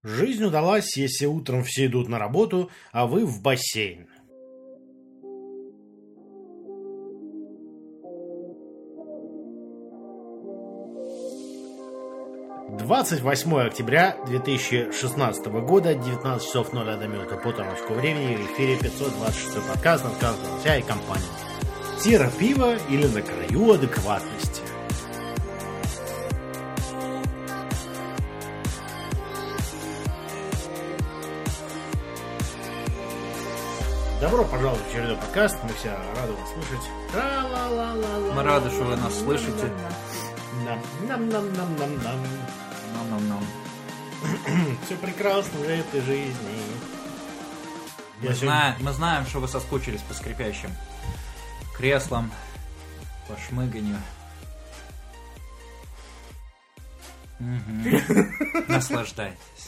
Жизнь удалась, если утром все идут на работу, а вы в бассейн. «28 октября 2016 года, 19 часов 01 минута по томовскому времени, в эфире 526 подкаст «Вся и компания». Тира пива или на краю адекватности. Добро пожаловать в очередной подкаст. Мы все рады вас слышать. Мы рады, что вы нас слышите. Нам. Все прекрасно в этой жизни. Мы знаем, что вы соскучились по скрипящим креслам, по шмыганью. Наслаждайтесь.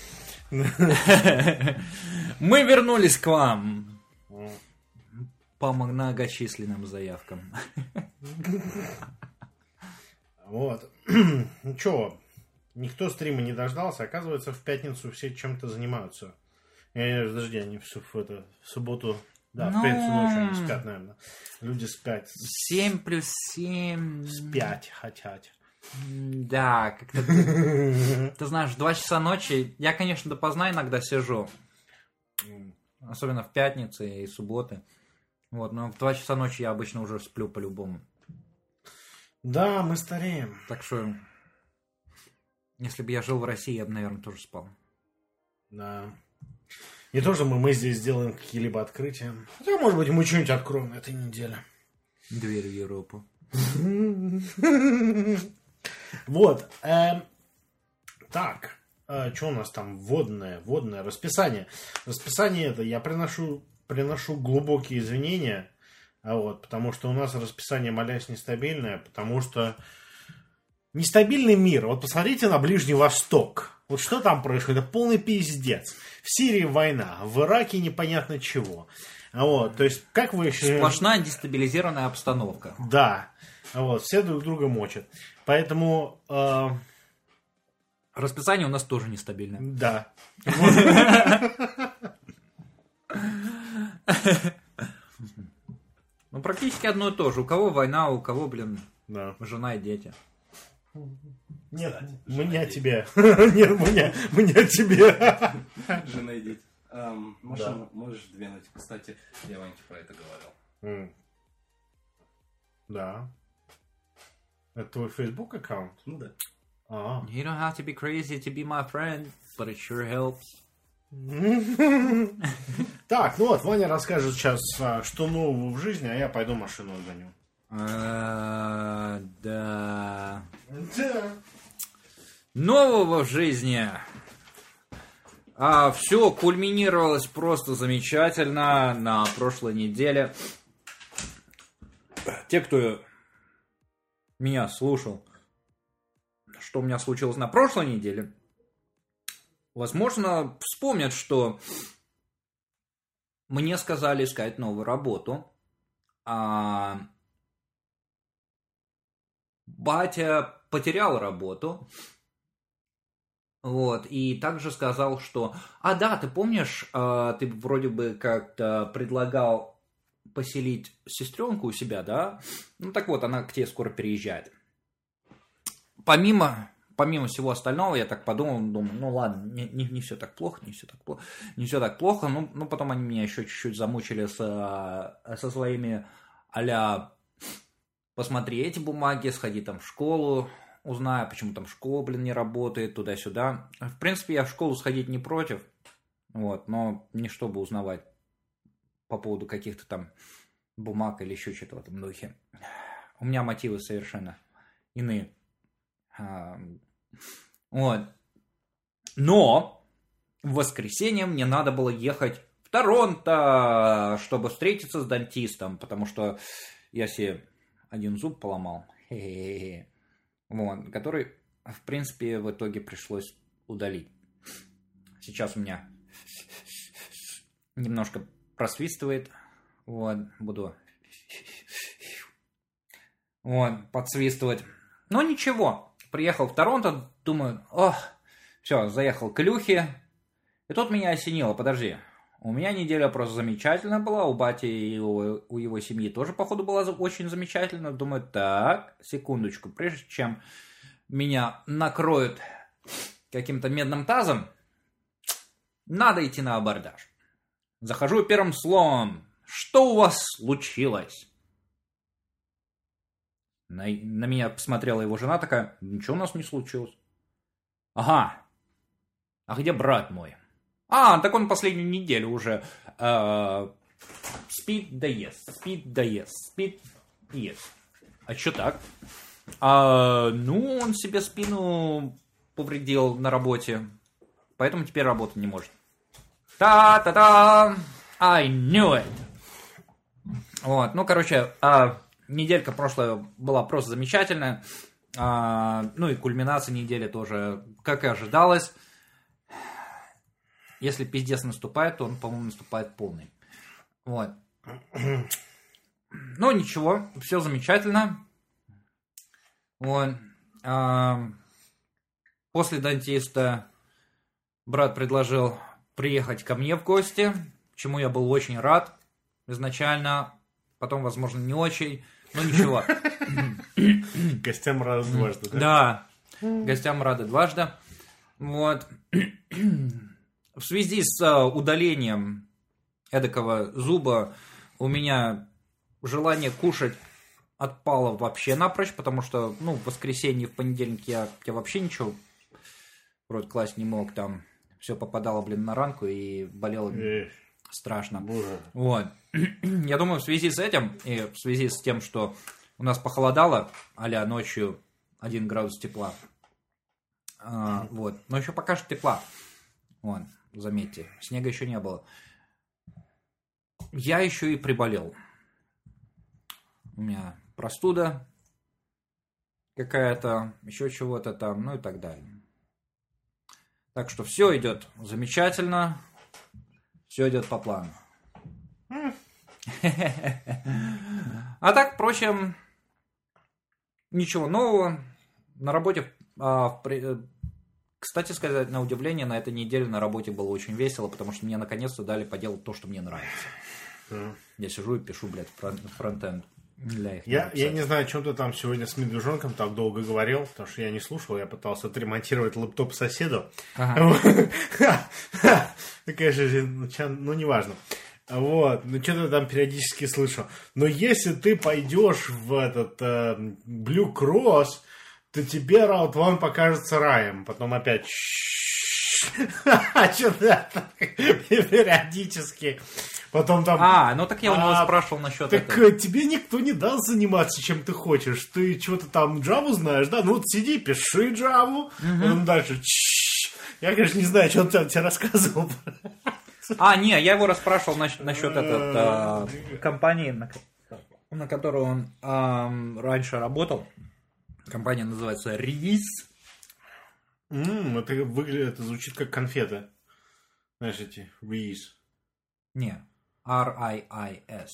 Мы вернулись к вам по многочисленным заявкам. Вот. Ну чё, никто стрима не дождался. Оказывается, в пятницу все чем-то занимаются. Подожди, они в субботу... Да, в пятницу ночью они спят, наверное. Люди спят. 7 плюс 7. Спять хотят. Да, как-то... Ты знаешь, 2 часа ночи... Я, конечно, допоздна иногда сижу. Особенно в пятницы и субботы. Вот, но в 2 часа ночи я обычно уже сплю по-любому. Да, мы стареем. Так что... Если бы я жил в России, я бы, наверное, тоже спал. Да. Не то, что мы здесь сделаем какие-либо открытия. Хотя, может быть, мы что-нибудь откроем на этой неделе. Дверь в Европу. Вот. Так. Что у нас там? Вводное расписание. Расписание это я приношу глубокие извинения. Вот, потому что у нас расписание малясь нестабильное. Потому что нестабильный мир. Вот посмотрите на Ближний Восток. Вот что там происходит? Это полный пиздец. В Сирии война, в Ираке непонятно чего. Вот, то есть, как вы... Сплошная дестабилизированная обстановка. Да. Вот, все друг друга мочат. Поэтому... Расписание у нас тоже нестабильное. Да. Ну, практически одно и то же. У кого война, у кого, жена и дети. Нет, меня тебе. Нет, меня тебе. Жена и дети. Можешь двинуть. Кстати, я Ваньке про это говорил. Да. Это твой Facebook аккаунт? Ну да. You don't have to be crazy to be my friend, but it sure helps. Так, ну вот, Ваня расскажет сейчас, что нового в жизни, а я пойду машину отгоню. Да. Нового в жизни. Все кульминировалось просто замечательно на прошлой неделе. Те, кто меня слушал, что у меня случилось на прошлой неделе, возможно, вспомнят, что мне сказали искать новую работу. Батя потерял работу. Вот. И также сказал, что... да, ты помнишь, ты вроде бы как-то предлагал поселить сестренку у себя, да? Ну так вот, она к тебе скоро переезжает. Помимо всего остального, я так подумал, думаю, ну ладно, не все так плохо, не все так плохо. Ну, потом они меня еще чуть-чуть замучили со своими а-ля посмотри эти бумаги, сходи там в школу, узнай, почему там школа, не работает, туда-сюда. В принципе, я в школу сходить не против, вот, но не чтобы узнавать по поводу каких-то там бумаг или еще что-то в этом духе. У меня мотивы совершенно иные. Вот. Но в воскресенье мне надо было ехать в Торонто, чтобы встретиться с дантистом, потому что я себе один зуб поломал, вот, который, в принципе, в итоге пришлось удалить. Сейчас у меня немножко просвистывает, вот, буду подсвистывать. Но ничего, приехал в Торонто, думаю, все, заехал к Илюхе, И тут меня осенило, подожди. У меня неделя просто замечательная была, у бати и у его семьи тоже, походу, была очень замечательно. Думаю, так, секундочку, прежде чем меня накроют каким-то медным тазом, надо идти на абордаж. Захожу первым словом. Что у вас случилось? На меня посмотрела его жена такая, ничего у нас не случилось. Ага, а где брат мой? Так он последнюю неделю уже спит да ест, спит да ест, спит и ест. А что так? Он себе спину повредил на работе, поэтому теперь работать не может. Та-та-та! I knew it! Вот, неделька прошлая была просто замечательная. И кульминация недели тоже, как и ожидалось. Если пиздец наступает, то он, по-моему, наступает полный. Вот. Но ничего, все замечательно. Вот. После дантиста брат предложил приехать ко мне в гости, чему я был очень рад изначально. Потом, возможно, не очень, но ничего. Гостям рады дважды, да? Да, гостям рады дважды. Вот. В связи с удалением эдакого зуба у меня желание кушать отпало вообще напрочь, потому что, в воскресенье, в понедельник я вообще ничего вроде класть не мог, там все попадало, на ранку и болело страшно. Боже. Вот. Я думаю, в связи с этим и в связи с тем, что у нас похолодало, а-ля ночью 1 градус тепла, вот, но еще пока что тепла, вот, заметьте, снега еще не было. Я еще и приболел. У меня простуда какая-то, еще чего-то там, и так далее. Так что все идет замечательно, все идет по плану. А так, впрочем, ничего нового. На работе, кстати сказать, на удивление, на этой неделе на работе было очень весело, потому что мне наконец-то дали поделать то, что мне нравится. Я сижу и пишу, фронтенд для их. Я не знаю, о чем ты там сегодня с медвежонком так долго говорил, потому что я не слушал, я пытался отремонтировать лэптоп соседу. Конечно, неважно. Вот, что-то там периодически слышу. Но если ты пойдешь в этот Blue Cross, то тебе Route 1 покажется раем. Потом опять что-то периодически. Потом там... так я у него спрашивал насчет этого. Так тебе никто не даст заниматься, чем ты хочешь. Ты что-то там Java знаешь, да? Ну вот сиди, пиши Java. Потом дальше... Я, конечно, не знаю, что он тебе рассказывал. Не, я его расспрашивал насчет компании, на которой он раньше работал. Компания называется RIS. Это звучит как конфеты. Знаешь, эти RIS. Не, RIIS.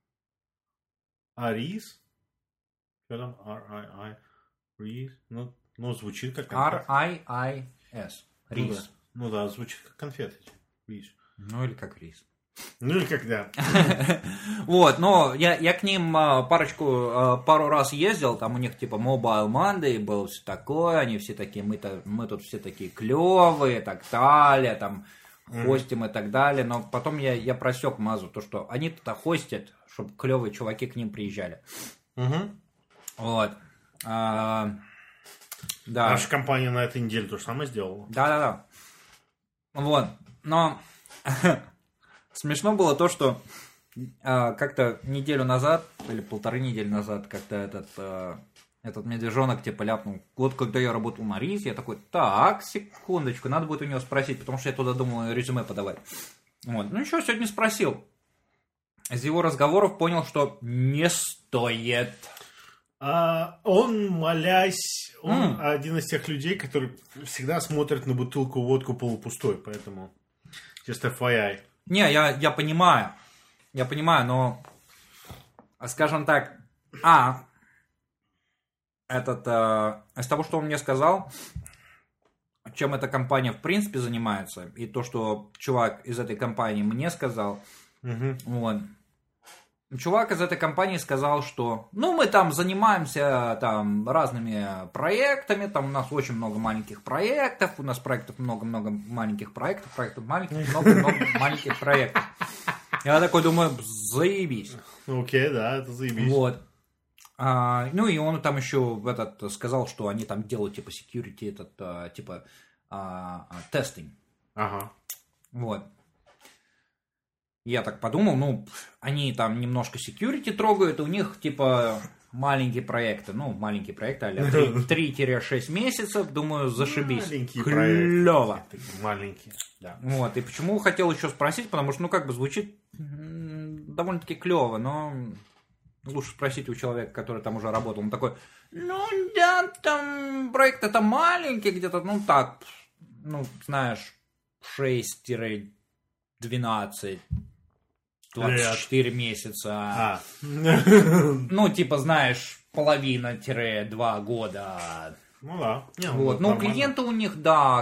RIS? Что там? RIIS? Ну, звучит как конфеты. RIIS. RIS. Ну да, звучит как конфеты. RIS. Ну или как рис. Ну или как, да. Вот, но я к ним пару раз ездил, там у них типа Mobile Monday был, все такое, они все такие, мы тут все такие клевые, так далее, там хостим и так далее, но потом я просек мазу, то что они тут хостят, чтобы клевые чуваки к ним приезжали. Вот. Да. Наша компания на этой неделе то же самое сделала. Да. Вот, но... Смешно было то, что как-то неделю назад, или 1,5 недели назад, как-то этот медвежонок типа ляпнул. Вот когда я работал на РИЗ, я такой, так, секундочку, надо будет у него спросить, потому что я туда думал резюме подавать. Вот. Ну ничего, сегодня спросил. Из его разговоров понял, что не стоит. Он, молясь, он один из тех людей, которые всегда смотрят на бутылку водку полупустой, поэтому... Just FYI. Не, я понимаю, но, скажем так, из того, что он мне сказал, чем эта компания в принципе занимается, и то, что чувак из этой компании мне сказал, вот. Чувак из этой компании сказал, что мы там занимаемся там разными проектами, там у нас очень много маленьких проектов, у нас проектов много-много маленьких проектов маленьких, много-много маленьких проектов. Я такой думаю, заебись. Окей, да, это заебись. Вот. И он там еще сказал, что они там делают типа security, тестинг. Ага. Вот. Я так подумал, они там немножко security трогают, у них типа маленькие проекты, маленькие проекты, а-ля 3-6 месяцев, думаю, зашибись. Маленькие клево. Маленькие, да. Вот, и почему хотел еще спросить, потому что, звучит довольно-таки клево, но лучше спросить у человека, который там уже работал. Он такой, да, там проект это маленький, где-то, знаешь, 6-12, 24 месяца. Знаешь, половина-2 года. Ну да. Вот. Клиенты у них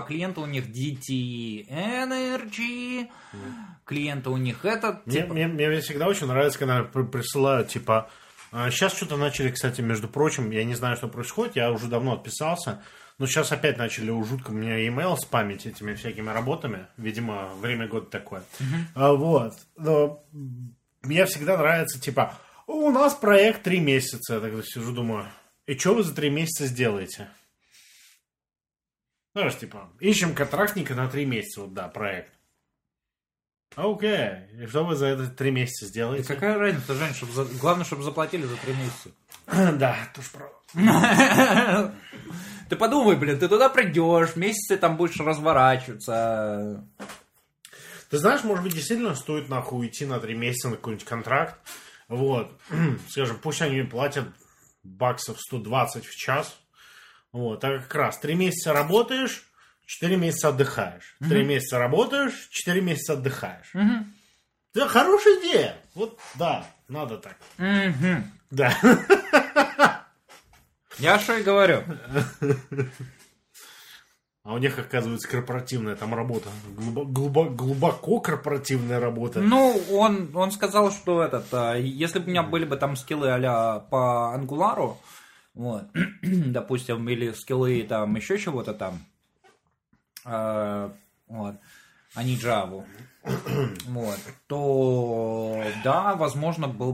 DT Energy, клиенты у них Мне всегда очень нравится, когда присылают, типа, сейчас что-то начали, кстати, между прочим, я не знаю, что происходит, я уже давно отписался, но сейчас опять начали жутко мне email спамить этими всякими работами. Видимо, время года такое. Вот. Но мне всегда нравится, типа, у нас проект 3 месяца. Я тогда сижу, думаю, и что вы за 3 месяца сделаете? Знаешь, типа, ищем контрактника на 3 месяца. Вот, да, проект. Окей. И что вы за это 3 месяца сделаете? Да какая разница, Жень, главное, чтобы заплатили за 3 месяца. Да, тоже правда. Ты подумай, ты туда придешь, месяцы там будешь разворачиваться. Ты знаешь, может быть, действительно стоит нахуй идти на 3 месяца на какой-нибудь контракт. Вот. Скажем, пусть они платят баксов 120 в час. Вот. Так как раз 3 месяца работаешь, 4 месяца отдыхаешь. 3 месяца работаешь, 4 месяца отдыхаешь. Это хорошая идея. Вот, да, надо так. Да. Я что и говорю. А у них, оказывается, корпоративная там работа. Глубоко корпоративная работа. Он сказал, что если бы у меня были бы там скиллы а-ля по Angular, вот, допустим, или скиллы там еще чего-то там, вот, а не Java, вот, то да, возможно было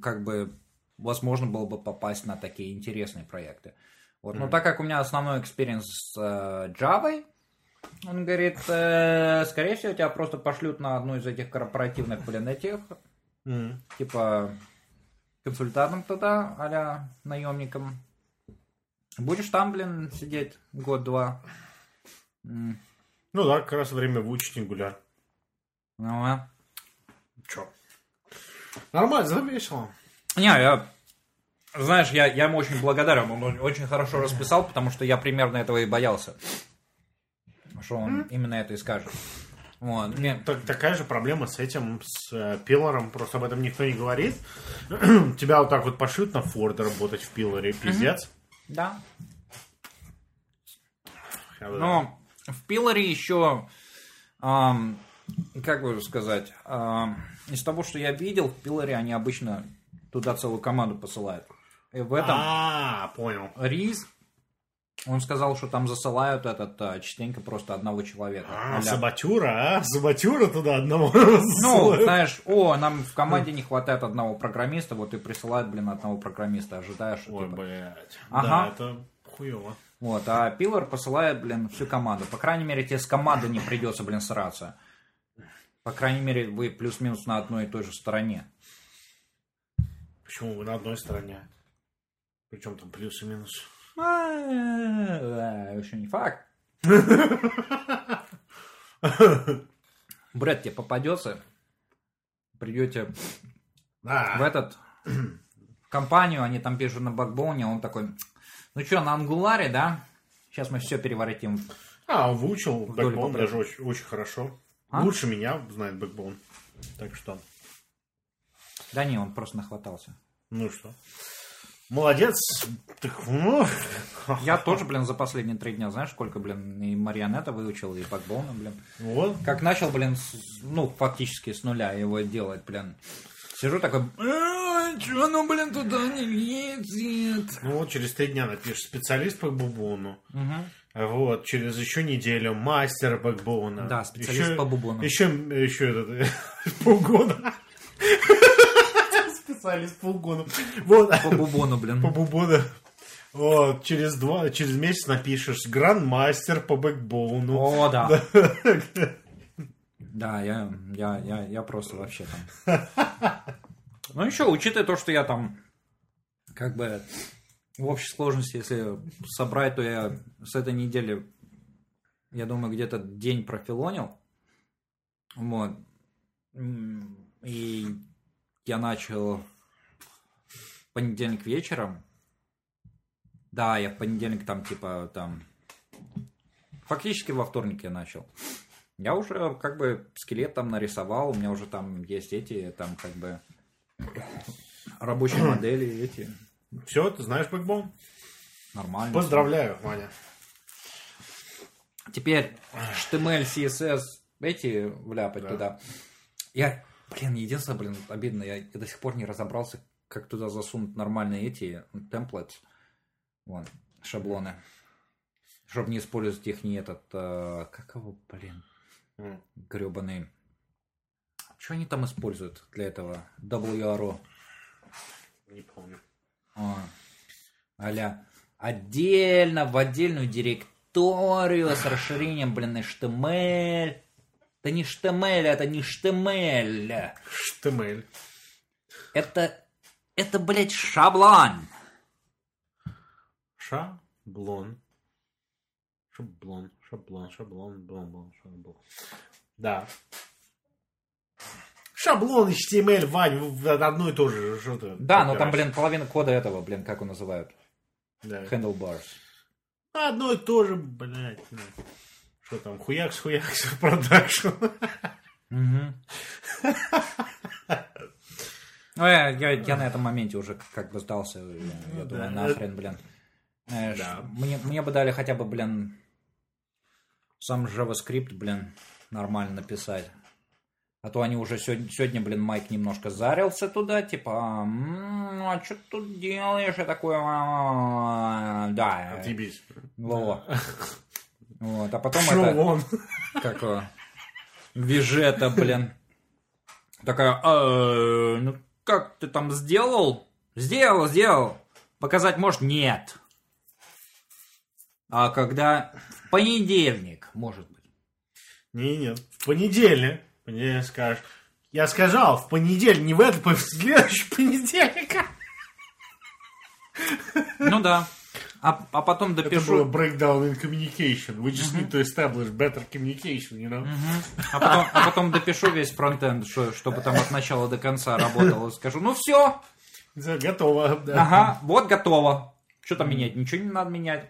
бы попасть на такие интересные проекты. Вот. Но так как у меня основной экспириенс с Java, он говорит, скорее всего, тебя просто пошлют на одну из этих корпоративных, этих, типа, консультантом туда, а-ля наемником. Будешь там, сидеть год-два. Ну да, как раз время выучить Angular. Чё? Нормально, весело. Знаешь, я ему очень благодарен, он очень хорошо расписал, потому что я примерно этого и боялся, что он именно это и скажет. Вот. Такая же проблема с этим, с пилором, просто об этом никто не говорит. Тебя вот так вот пошлют на Ford работать в пилоре, пиздец. Да. Но в пилоре еще, как бы сказать, из того, что я видел, в пилоре они обычно туда целую команду посылают. И в этом понял. Риз, он сказал, что там засылают частенько просто одного человека. Саботюра, Саботюра туда одного. Знаешь, нам в команде не хватает одного программиста, вот и присылают, одного программиста, ожидаешь. Ой, блядь. Ага. Да, это хуёво. Вот, а пилор посылает, всю команду. По крайней мере, тебе с командой не придется, сраться. По крайней мере, вы плюс-минус на одной и той же стороне. Почему вы на одной стороне? Причем там плюс и минус? Еще не факт. Бред тебе попадется. Придете в компанию, они там пишут на бэкбоуне, он такой, ну что, на ангуларе, да? Сейчас мы все переворотим. Он выучил бэкбоун даже очень хорошо. Лучше меня знает бэкбоун. Так что... Да не, он просто нахватался. Ну что? Молодец. Так, ну... Я тоже, блин, за последние 3 дня, знаешь, сколько, блин, и Марионета выучил, и Бэкбоуна, блин. Вот. Как начал, блин, фактически с нуля его делать, блин. Сижу такой, чё, ну, блин, туда не лезет. Ну вот, через 3 дня напишешь специалист по бубону. Угу. Вот, через еще неделю мастер бэкбоуна. Да, специалист по бубону. Еще полгода. Специалист по бубону. Вот. По бубону, блин. По бубону. Вот, через месяц напишешь грандмастер по бэкбоуну. О, да. Да, я просто вообще там. Ну еще, учитывая то, что я там, как бы, в общей сложности, если собрать, то я с этой недели, я думаю, где-то день профилонил. Вот. И я начал в понедельник вечером. Да, я в понедельник там, типа, там... Фактически во вторник я начал. Я уже, как бы, скелет там нарисовал. У меня уже там есть эти, там, как бы, рабочие модели эти. Все, ты знаешь бэкбоун? Нормально. Поздравляю, Ваня. Теперь HTML, CSS, эти вляпать туда. Я, блин, единственное, блин, обидно, я до сих пор не разобрался, как туда засунуть нормальные эти templates. Вон, шаблоны. Чтобы не использовать их не этот... как его, блин? Гребаный. Что они там используют для этого? WRO. Не помню. А-ля. Отдельно, в отдельную директорию с расширением, блин, HTML. Это не HTML, это не HTML. HTML. Это, блядь, шаблон. Шаблон. Да. Шаблон HTML, Вань, одно и то же. Что ты да, но там, блин, половина кода этого, блин, как его называют? Да. Handlebars. Одно и то же, блядь. Что там, хуякс, продакшн. Ну, я на этом моменте уже как бы сдался. Я думаю, нахрен, блин. Да. Мне бы дали хотя бы, блин, сам JavaScript, блин, нормально написать. А то они уже сегодня, блин, Майк немножко зарился туда, типа, а что ты тут делаешь? Я такой, да. Отъебись. Вот. А потом шо это... вон. Как Вижета, блин. Такая, ну как ты там сделал? Сделал. Показать может? Нет. А когда в понедельник, может быть. Нет. В понедельник. Мне скажешь. Я сказал, в понедельник, не в этот, в следующий понедельник. Ну да. А потом допишу... Это было breakdown in communication. We just need to establish better communication, you know? А потом допишу весь фронтенд, чтобы там от начала до конца работало. Скажу, ну все. Готово. Да. Ага, вот готово. Что там менять? Ничего не надо менять.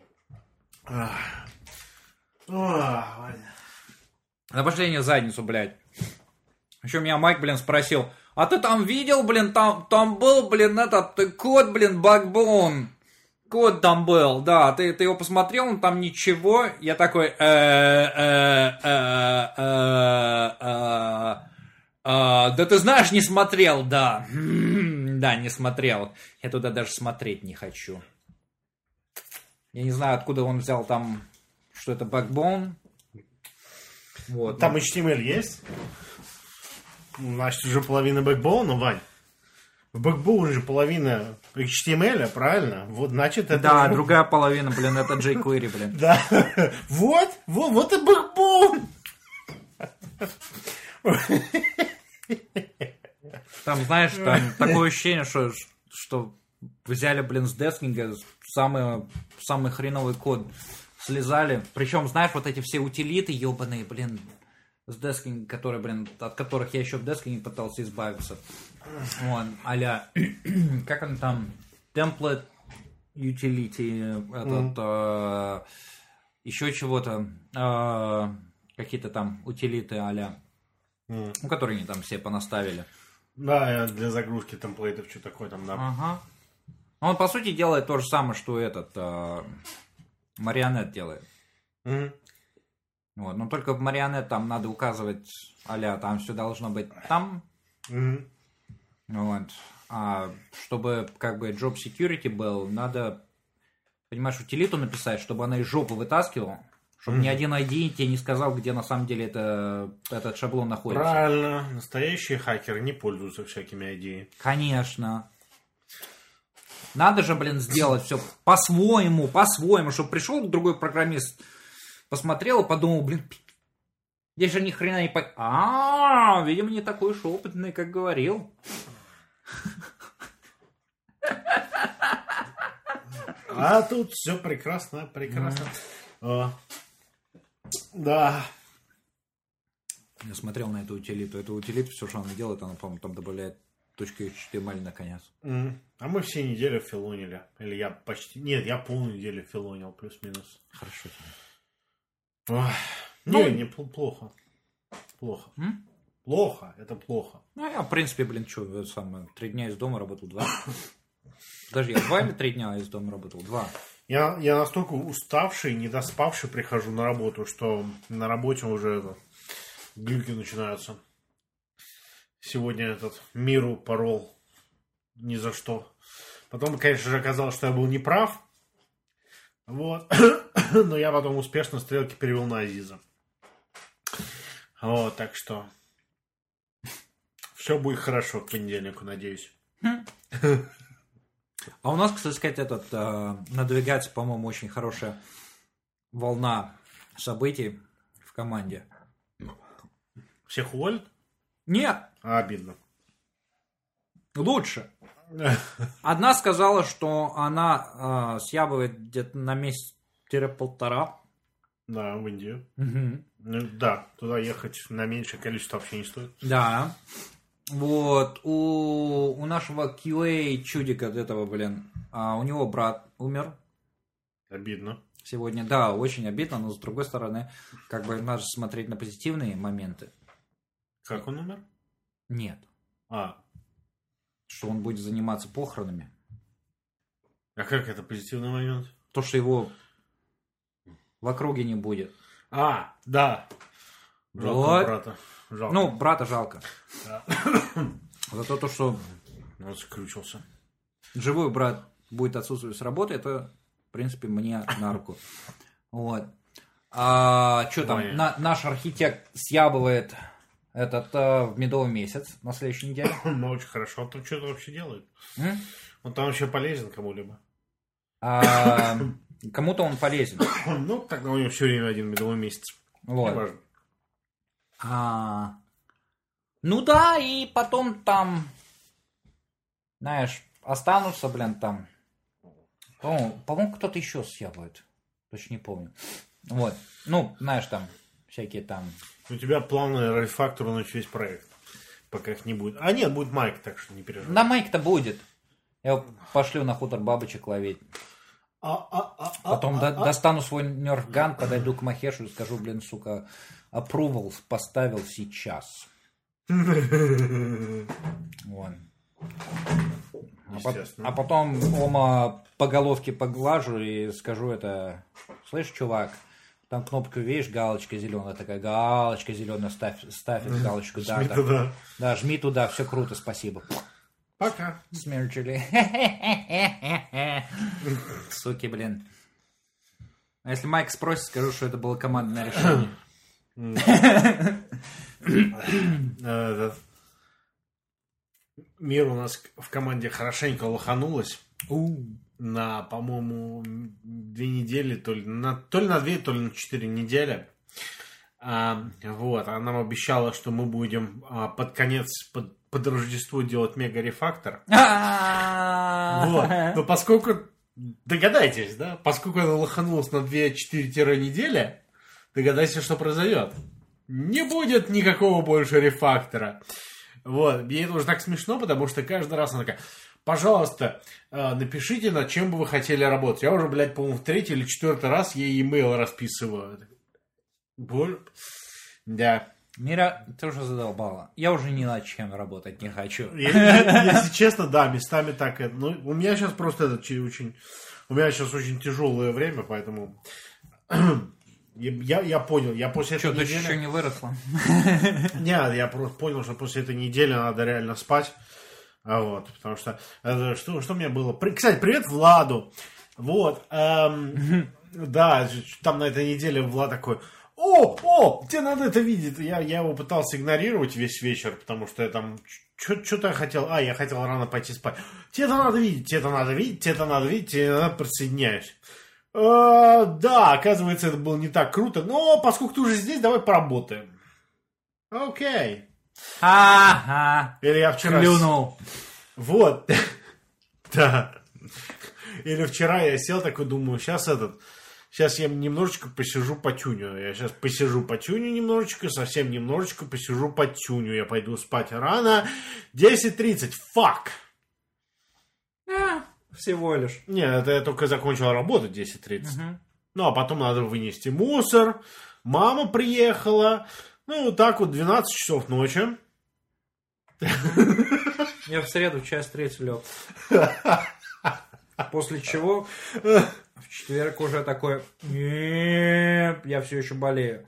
На последнюю задницу, блядь. Еще меня Майк, блин, спросил, а ты там видел, блин, там был, блин, этот код, блин, Backbone. Код там был, да, ты его посмотрел, но там ничего. Я такой, да ты знаешь, не смотрел, да. Да, не смотрел. Я туда даже смотреть не хочу. Я не знаю, откуда он взял там, что это Backbone. Вот. Там HTML есть? Значит, уже половина Backbone, Вань. В Backbone же половина HTML, правильно? Вот, значит, это... Да, другая половина, блин, это jQuery, блин. Да. Вот и Backbone. Там, знаешь, там такое ощущение, что взяли, блин, с дескинга самый хреновый код, слезали. Причем, знаешь, вот эти все утилиты ебаные, блин, с дескинга, которые, блин, от которых я еще в дескинге пытался избавиться. Вот, а-ля, как он там, template utility, этот, еще чего-то, какие-то там утилиты а-ля, которые они там все понаставили. Да, для загрузки темплейтов, что такое там, да. Ага. Он, по сути, делает то же самое, что этот Марионет делает. Вот. Но только в Марионет там надо указывать, а-ля, там все должно быть там. Вот. А чтобы как бы job security был, надо, понимаешь, утилиту написать, чтобы она из жопы вытаскивала. Чтобы ни один ID тебе не сказал, где на самом деле этот шаблон находится. Правильно. Настоящие хакеры не пользуются всякими ID. Конечно. Надо же, блин, сделать все по-своему, чтобы пришел другой программист, посмотрел и подумал, блин, я же ни хрена не видимо, не такой уж опытный, как говорил. А тут все прекрасно. Да. Я смотрел на эту утилиту. Эту утилиту, все, что она делает, она, по-моему, там добавляет .html наконец. А мы все неделю филонили. Или я почти... Нет, я полную неделю филонил, плюс-минус. Хорошо. Не, плохо. Плохо, это плохо. Ну, я, в принципе, блин, 3 дня из дома работал, 2. Даже я 2 или 3 дня из дома работал, 2. Я настолько уставший, недоспавший прихожу на работу, что на работе уже глюки начинаются. Сегодня этот Миру порол ни за что. Потом, конечно же, оказалось, что я был неправ. Вот. Но я потом успешно стрелки перевел на Азиза. Вот, так что все будет хорошо к понедельнику, надеюсь. А у нас, кстати сказать, надвигается, по-моему, очень хорошая волна событий в команде. Всех уволят? Нет. Обидно. Лучше. Одна сказала, что она съябывает где-то на месяц-1,5. Да, в Индию. Угу. Да, туда ехать на меньшее количество вообще не стоит. Да. Вот, у нашего QA чудика этого, блин, у него брат умер. Обидно. Сегодня, да, очень обидно, но с другой стороны, как бы надо смотреть на позитивные моменты. Как он умер? Нет. Что он будет заниматься похоронами. А как это позитивный момент? То, что его в округе не будет. Да. Жалко вот. брата. Жалко. Ну, брата жалко. Да. Зато то, что он скрючился. Живой брат будет отсутствовать с работы, это, в принципе, мне на руку. Вот. Что там? Наш архитект съябывает в медовый месяц на следующей неделе. Ну, очень хорошо. Он там что-то вообще делает? Он там вообще полезен кому-либо? Кому-то он полезен. Ну, тогда у него все время один медовый месяц. Вот. Ну да, и потом там, знаешь, останутся, блин, там. По-моему, кто-то еще съябывает. Точно не помню. Вот. Ну, знаешь, там, всякие там. У тебя планы рефакторнуть весь проект, пока их не будет. Нет, будет Майк, так что не переживай. Да, Майк-то будет. Я пошлю на хутор бабочек ловить. Потом достану свой нерфган, подойду к Махешу и скажу, блин, сука, approval поставил сейчас. Вон. А потом Ома по головке поглажу и скажу это, слышь, чувак, там кнопку видишь, галочка зеленая, такая галочка зеленая, ставь галочку, жми туда. Да, жми туда, все круто, спасибо. Пока. Смерчили. Суки, блин. А если Майк спросит, скажу, что это было командное решение. Мир у нас в команде хорошенько лоханулась. На, по-моему, 2 недели, то ли на 2, то ли на 4 недели. Вот, она нам обещала, что мы будем под конец, под Рождество делать мега-рефактор. Вот. Но поскольку, догадайтесь, да, поскольку она лоханулась на 2-4 недели, догадайся, что произойдет. Не будет никакого больше рефактора. Вот, мне это уже так смешно, потому что каждый раз она такая: пожалуйста, напишите, над чем бы вы хотели работать. Я уже, блядь, по-моему, в 3-й или 4-й раз ей имейл расписываю. Да. Мира, ты уже задолбала. Я уже ни над чем работать не хочу. Если честно, да, местами так. Ну, у меня сейчас просто очень... У меня сейчас очень тяжелое время, поэтому... Я понял, я после этой недели... Что, дочь еще не выросла? Нет, я просто понял, что после этой недели надо реально спать. Вот, потому что... Что у меня было? Кстати, привет Владу. Вот. Да, там на этой неделе Влад такой... О, тебе надо это видеть. Я его пытался игнорировать весь вечер, потому что я там... Что-то я хотел... я хотел рано пойти спать. Тебе это надо видеть, тебе это надо видеть, тебе это надо видеть, тебе надо присоединяюсь. Да, оказывается, это было не так круто. Но поскольку ты уже здесь, давай поработаем. Окей. Ага. Или я вчера... Клюнул. Вот. Да. Или вчера я сел такой, думаю, сейчас я немножечко посижу потюню. Я сейчас посижу потюню немножечко, совсем немножечко посижу потюню. Я пойду спать рано. 10:30. Фак. Всего лишь. Нет, это я только закончил работу 10:30. Ну, а потом надо вынести мусор. Мама приехала. Ну, вот так вот 12 часов ночи. Я в среду в 1:30 лег. После чего в четверг уже такой, нет, я все еще болею.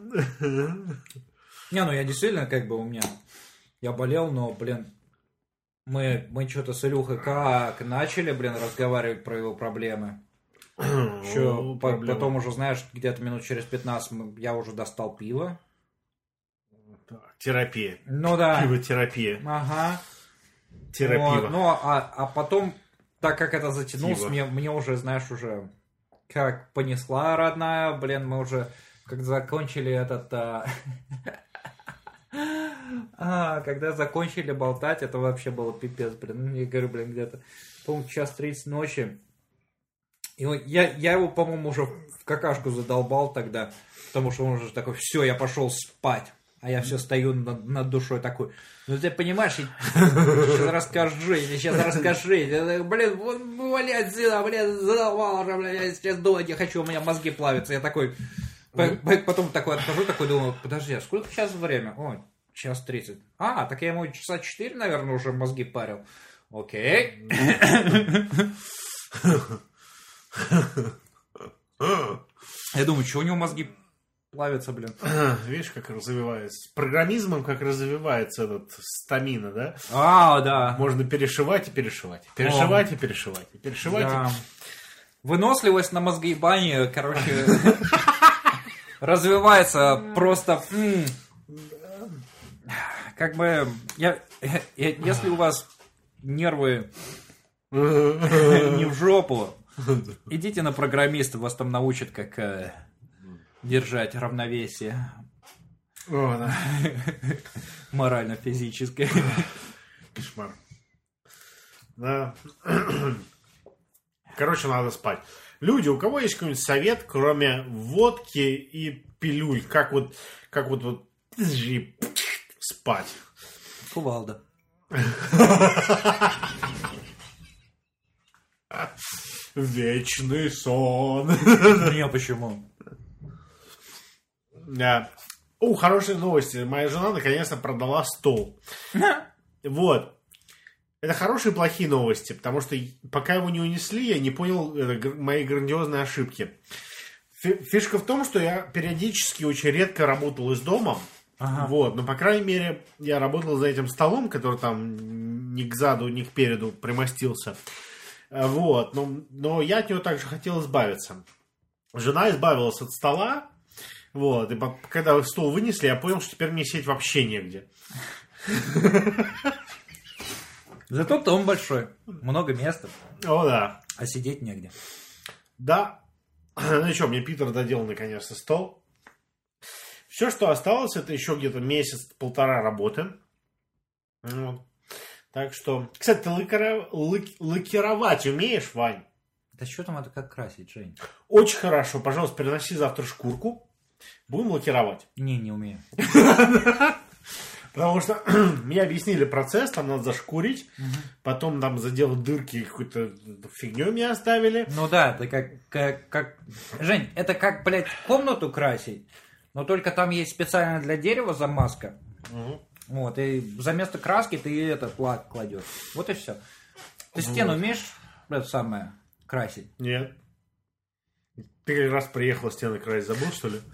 Не, ну я действительно как бы у меня, я болел, но, блин, мы что-то с Илюхой как начали, блин, разговаривать про его проблемы. Еще потом уже, знаешь, где-то минут через 15 я уже достал пиво. Терапия. Ну да. Пиво-терапия. Ага. Терапия. Вот, ну, а потом, так как это затянулось, мне уже, знаешь, уже как понесла родная, блин, мы уже как закончили этот... когда закончили болтать, это вообще было пипец, блин. Я говорю, блин, где-то, по-моему, 1:30 ночи. И я его, по-моему, уже в какашку задолбал тогда, потому что он уже такой, все, я пошел спать. А я все стою над душой такой, ну ты понимаешь, сейчас расскажи. Блин, вали отсюда, блин, задолбал уже, блин, я сейчас думать не хочу, у меня мозги плавятся. Я такой, потом такой отхожу, такой думаю, подожди, а сколько сейчас время? Ой, 1:30. Так я ему 4 часа, наверное, уже мозги парил. Окей. Я думаю, что у него мозги плавятся, блин. Видишь, как развивается. С программизмом как развивается этот стамина, да? Да. Можно перешивать и перешивать. Перешивать и перешивать. И перешивать. Да. Выносливость на мозгоебание, короче, развивается просто... Как бы, если у вас нервы не в жопу, идите на программиста, вас там научат, как держать равновесие. Да. Морально-физическое. Кошмар. Да. Короче, надо спать. Люди, у кого есть какой-нибудь совет, кроме водки и пилюль? Как вот спать? Кувалда. Вечный сон. Не, почему? Да. Хорошие новости. Моя жена наконец-то продала стол. Вот. Это хорошие и плохие новости, потому что пока его не унесли, я не понял моей грандиозной ошибки. Фишка в том, что я периодически очень редко работал из дома. Вот, но, по крайней мере, я работал за этим столом, который там ни к заду, ни к переду примостился. Вот, но я от него также хотел избавиться. Жена избавилась от стола. Вот, и когда стол вынесли, я понял, что теперь мне сесть вообще негде. Зато дом большой, много места. О, да. А сидеть негде. Да. Ну что, мне Питер доделал наконец-то стол. Все, что осталось, это еще где-то месяц-полтора работы. Вот. Так что... Кстати, ты лакировать умеешь, Вань? Да что там это как красить, Жень? Очень хорошо. Пожалуйста, приноси завтра шкурку. Будем лакировать. Не умею. Потому что мне объяснили процесс, там надо зашкурить, потом там заделать дырки, какую-то фигню мне оставили. Ну да, это как... Жень, это как, блядь, комнату красить. Но только там есть специально для дерева замазка. Вот, и за место краски ты этот лак кладешь. Вот и все. Ты стену умеешь это самое красить? Нет. Ты раз приехал стены красить, забыл, что ли?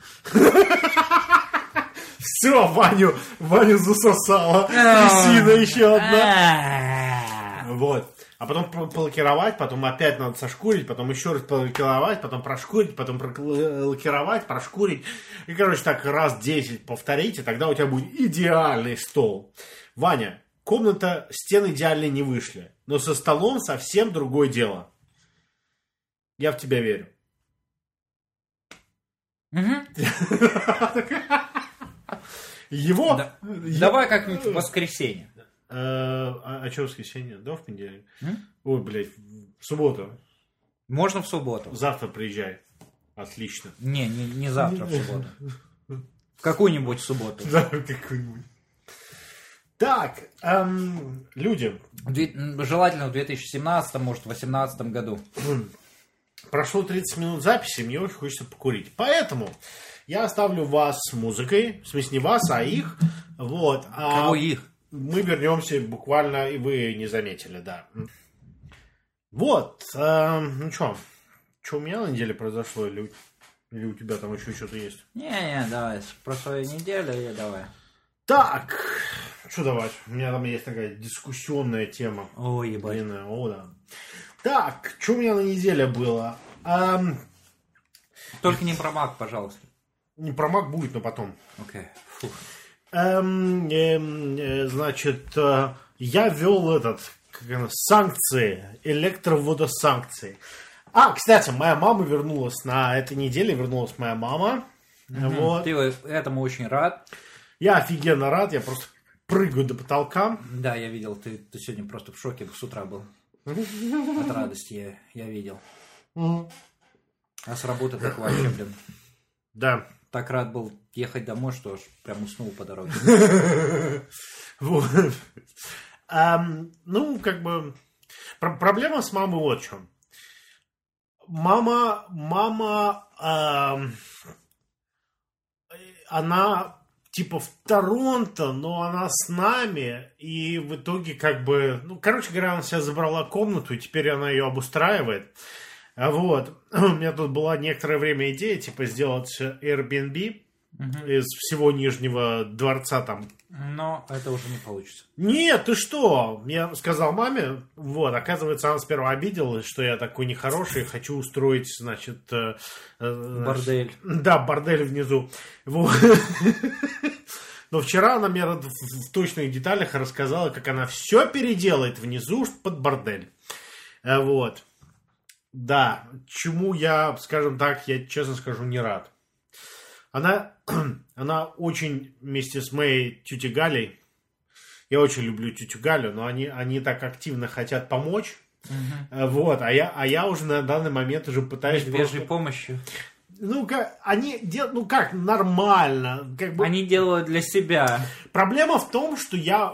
Все, Ваню засосала. Трясина еще одна. Вот. А потом полакировать, потом опять надо сошкурить, потом еще раз полакировать, потом прошкурить, потом пролакировать, прошкурить. И, короче, так раз 10 повторить, и тогда у тебя будет идеальный стол. Ваня, комната, стены идеально не вышли. Но со столом совсем другое дело. Я в тебя верю. Его... Давай как-нибудь в воскресенье. А что воскресенье? Да, в понедельник? Ой, блядь, в субботу. Можно в субботу. Завтра приезжай. Отлично. Не завтра, в субботу. В какую-нибудь субботу. Да, какую-нибудь. Так, люди. Желательно в 2017, может, в 2018 году. Прошло 30 минут записи, мне очень хочется покурить. Поэтому я оставлю вас с музыкой. В смысле, не вас, а их. Вот. Кого их? Мы вернемся буквально, и вы не заметили, да. Вот. Ну что у меня на неделе произошло? Или у тебя там еще что-то есть? Не, давай. Про свою неделю и давай. Так. Что давать? У меня там есть такая дискуссионная тема. Ой, ебать. Длинная. О, да. Так. Что у меня на неделе было? Только не про Мак, пожалуйста. Не про Мак будет, но потом. Окей. Фух. Значит, я ввел санкции, электроводосанкции. Кстати, моя мама вернулась на этой неделе, моя мама. Вот. Ты этому очень рад. Я офигенно рад, я просто прыгаю до потолка. Да, я видел, ты сегодня просто в шоке с утра был. От радости я видел. А с работы так вообще, блин. Да. Так рад был ехать домой, что аж прям уснул по дороге. Вот. Ну, как бы... Проблема с мамой вот в чем. Мама... Она типа в Торонто, но она с нами. И в итоге как бы... Ну, короче говоря, она себе забрала комнату, и теперь она ее обустраивает. Вот. У меня тут была некоторое время идея, типа, сделать Airbnb из всего Нижнего дворца там. Но это уже не получится. Нет, ты что? Я сказал маме, вот, оказывается, она сперва обиделась, что я такой нехороший, хочу устроить, значит... бордель. Да, бордель внизу. Вот. Но вчера она мне в точных деталях рассказала, как она все переделает внизу под бордель. Вот. Да, чему я, скажем так, я честно скажу, не рад. Она очень вместе с моей тетей Галей, я очень люблю тетю Галю, но они так активно хотят помочь. Вот, а я уже на данный момент уже пытаюсь... Медвежьей помощью. Ну, как, они делают, ну как, нормально. Как бы... Они делают для себя. Проблема в том, что я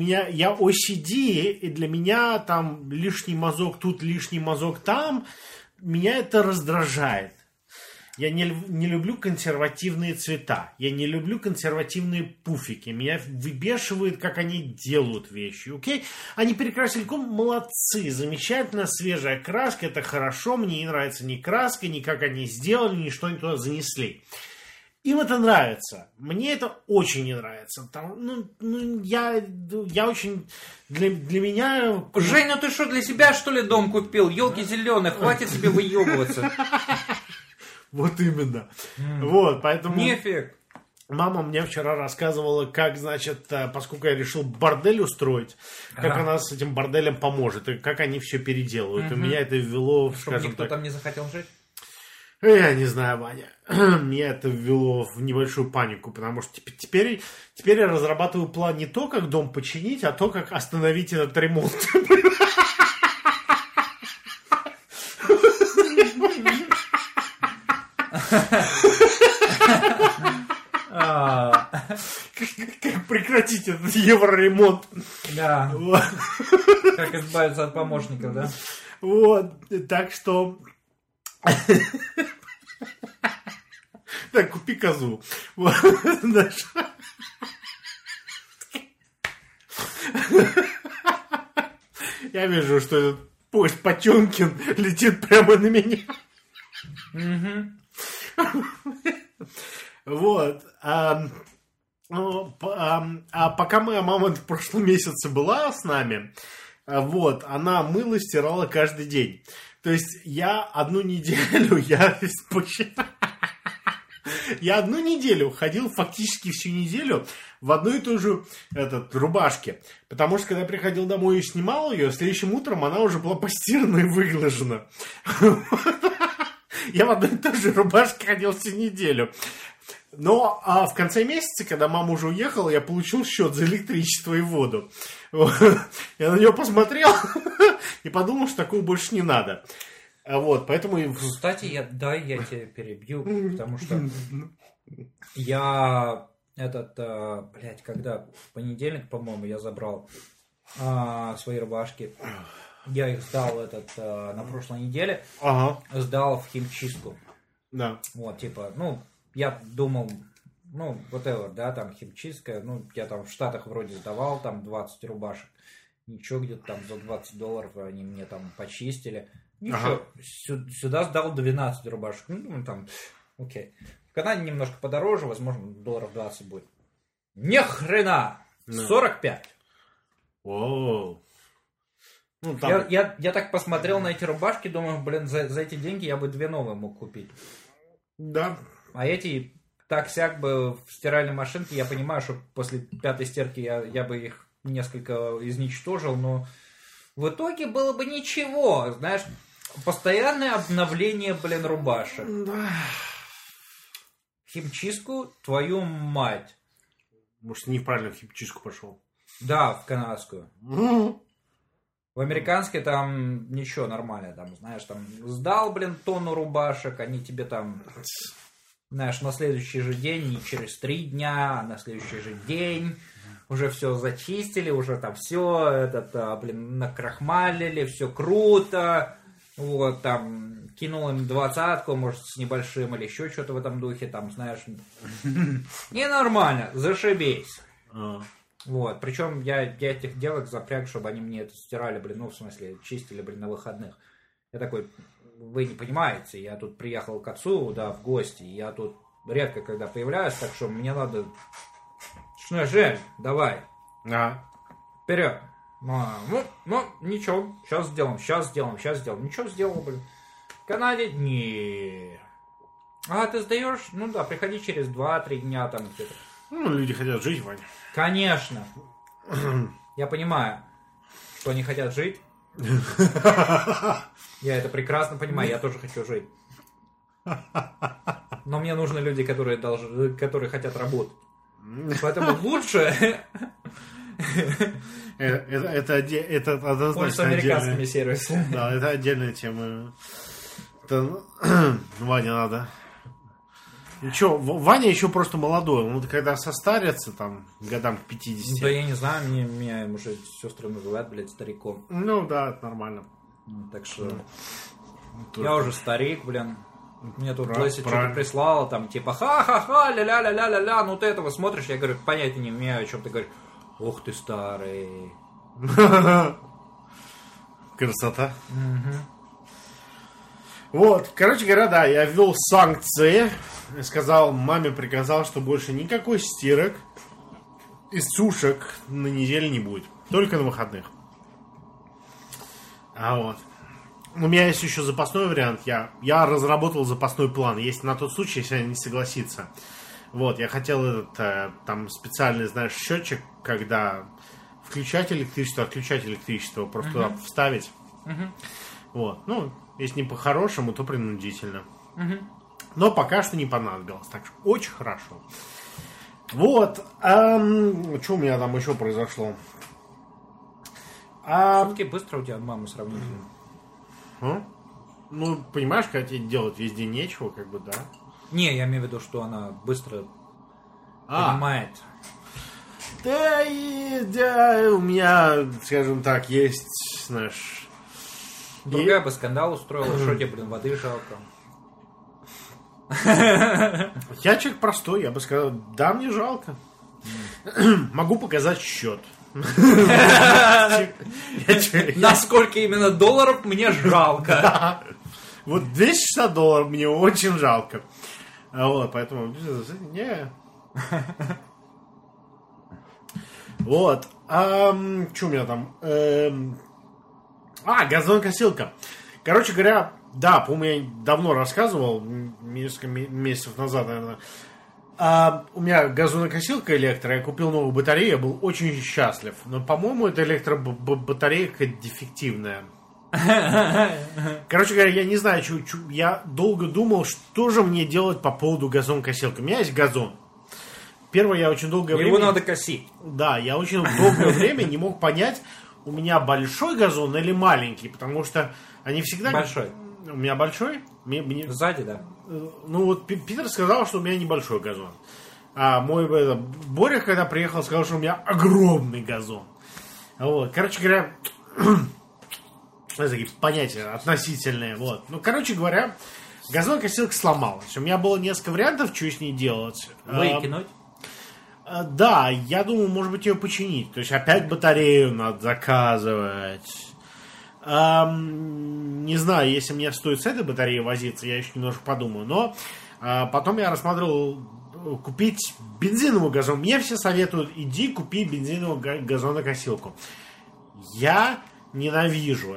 OCD, и для меня там лишний мазок тут, лишний мазок там, меня это раздражает. Я не люблю консервативные цвета. Я не люблю консервативные пуфики. Меня выбешивает, как они делают вещи. Окей? Они перекрасили комнату. Молодцы. Замечательно. Свежая краска. Это хорошо. Мне не нравится ни краска, ни как они сделали, ни что они туда занесли. Им это нравится. Мне это очень не нравится. Там, я очень... Для меня... Жень, ну ты что, для себя, что ли, дом купил? Елки зеленые. Хватит себе выебываться. Вот именно. Вот, поэтому... Нефиг. Мама мне вчера рассказывала, как, значит, поскольку я решил бордель устроить, как она с этим борделем поможет, и как они все переделают. И меня это ввело, чтобы скажем никто так... там не захотел жить? Я не знаю, Ваня. Меня это ввело в небольшую панику, потому что теперь я разрабатываю план не то, как дом починить, а то, как остановить этот ремонт. Как прекратить этот евроремонт. Да. Как избавиться от помощников, да? Вот, так что... Так, купи козу. Вот, знаешь. Я вижу, что этот поезд Потемкин летит прямо на меня. Вот. Пока моя мама в прошлом месяце была с нами, вот, она мыла, стирала каждый день. То есть я одну неделю, я одну неделю ходил фактически всю неделю в одной и той же рубашке. Потому что, когда я приходил домой и снимал ее, следующим утром она уже была постирана и выглажена. Я в одной и той же рубашке ходил всю неделю. Но в конце месяца, когда мама уже уехала, я получил счет за электричество и воду. Я на нее посмотрел и подумал, что такого больше не надо. Вот, поэтому... Кстати, я тебя перебью, потому что я когда в понедельник, по-моему, я забрал свои рубашки. Я их сдал на прошлой неделе. Сдал в химчистку. Да. Вот, я думал, whatever, да, там химчистка, я там в Штатах вроде сдавал, там 20 рубашек. Ничего, где-то там за $20 они мне там почистили. Ничего, сюда сдал 12 рубашек. Окей. В Канаде немножко подороже, возможно, $20 будет. Ни хрена! 45. Оу. Я так посмотрел на эти рубашки, думаю, за эти деньги я бы 2 новые мог купить. Да. А эти так-сяк бы в стиральной машинке, я понимаю, что после 5-й стирки я бы их несколько изничтожил, но в итоге было бы ничего, знаешь, постоянное обновление, рубашек. Да. Химчистку, твою мать. Может, не в правильную химчистку пошел? Да, в канадскую. В американской там ничего, нормально, там, знаешь, там сдал, тонну рубашек, они тебе там, знаешь, на следующий же день, не через 3 дня, а на следующий же день уже все зачистили, уже там все, накрахмалили, все круто, вот, там, кинул им 20-ку, может, с небольшим или еще что-то в этом духе, там, знаешь, и нормально, зашибись. Вот, причем я этих девок запряг, чтобы они мне это стирали, в смысле, чистили, на выходных. Я такой, вы не понимаете, я тут приехал к отцу, да, в гости, я тут редко когда появляюсь, так что мне надо... Жень, давай. Вперед. Ничего, сейчас сделаем. Ничего, сделал, В Канаде? Не. Ты сдаешь? Да, приходи через 2-3 дня там где-то. Люди хотят жить, Ваня. Конечно. Я понимаю, что они хотят жить. Я это прекрасно понимаю, я тоже хочу жить. Но мне нужны люди, которые хотят работать. Поэтому лучше... Это однозначно пользуются американскими сервисами. Да, это отдельная тема. Ване надо. Ничего, Ваня еще просто молодой. Он когда состарится, там, годам к 50. Да я не знаю, меня уже сестры называют, стариком. Да, это нормально. Так что... Я уже старик, Мне тут Леся что-то прислала, там, типа, ха-ха-ха, ля-ля-ля-ля-ля, ты этого смотришь, я говорю, понятия не имею, о чем ты говоришь. Ох ты старый. Красота. Вот, короче говоря, да, я ввел санкции, сказал, маме приказал, что больше никакой стирок и сушек на неделе не будет, только на выходных. Вот. У меня есть еще запасной вариант, я разработал запасной план, есть на тот случай, если она не согласится. Вот, я хотел там специальный, знаешь, счетчик, когда включать электричество, отключать электричество, просто туда вставить. Вот, если не по-хорошему, то принудительно. Но пока что не понадобилось, так что очень хорошо. Вот, что у меня там еще произошло? Все-таки быстро у тебя мама сравнительно. Понимаешь, когда тебе делать везде нечего, да. Не, я имею в виду, что она быстро понимает. Да, у меня, скажем так, есть, знаешь... Другая бы скандал устроила, что тебе, воды жалко. Я человек простой, я бы сказал, да, мне жалко. Могу показать счет. Насколько именно долларов мне жалко. Вот $260 мне очень жалко. Вот, поэтому... Не. Вот. Что у меня там? Газонокосилка. Короче говоря, да, по-моему, я давно рассказывал, несколько месяцев назад, наверное. У меня газонокосилка электро, я купил новую батарею, я был очень счастлив. Но, по-моему, эта электробатарейка дефективная. Короче говоря, я не знаю, я долго думал, что же мне делать по поводу газонокосилки. У меня есть газон. Первое, я очень долгое время... Его надо косить. Да, я очень долгое время не мог понять, у меня большой газон или маленький, потому что они всегда... Большой. У меня большой? Сзади, да. Ну вот Питер сказал, что у меня небольшой газон. А мой Боря, когда приехал, сказал, что у меня огромный газон. Вот. Короче говоря, такие понятия относительные. Вот. Ну, короче говоря, газонокосилка сломалась. У меня было несколько вариантов, что с ней делать. Выкинуть? Да, я думаю, может быть, ее починить. То есть опять батарею надо заказывать. Не знаю, если мне стоит с этой батареей возиться, я еще немножко подумаю. Но потом я рассматривал купить бензиновую газон. Мне все советуют, иди купи бензиновую газонокосилку. Я ненавижу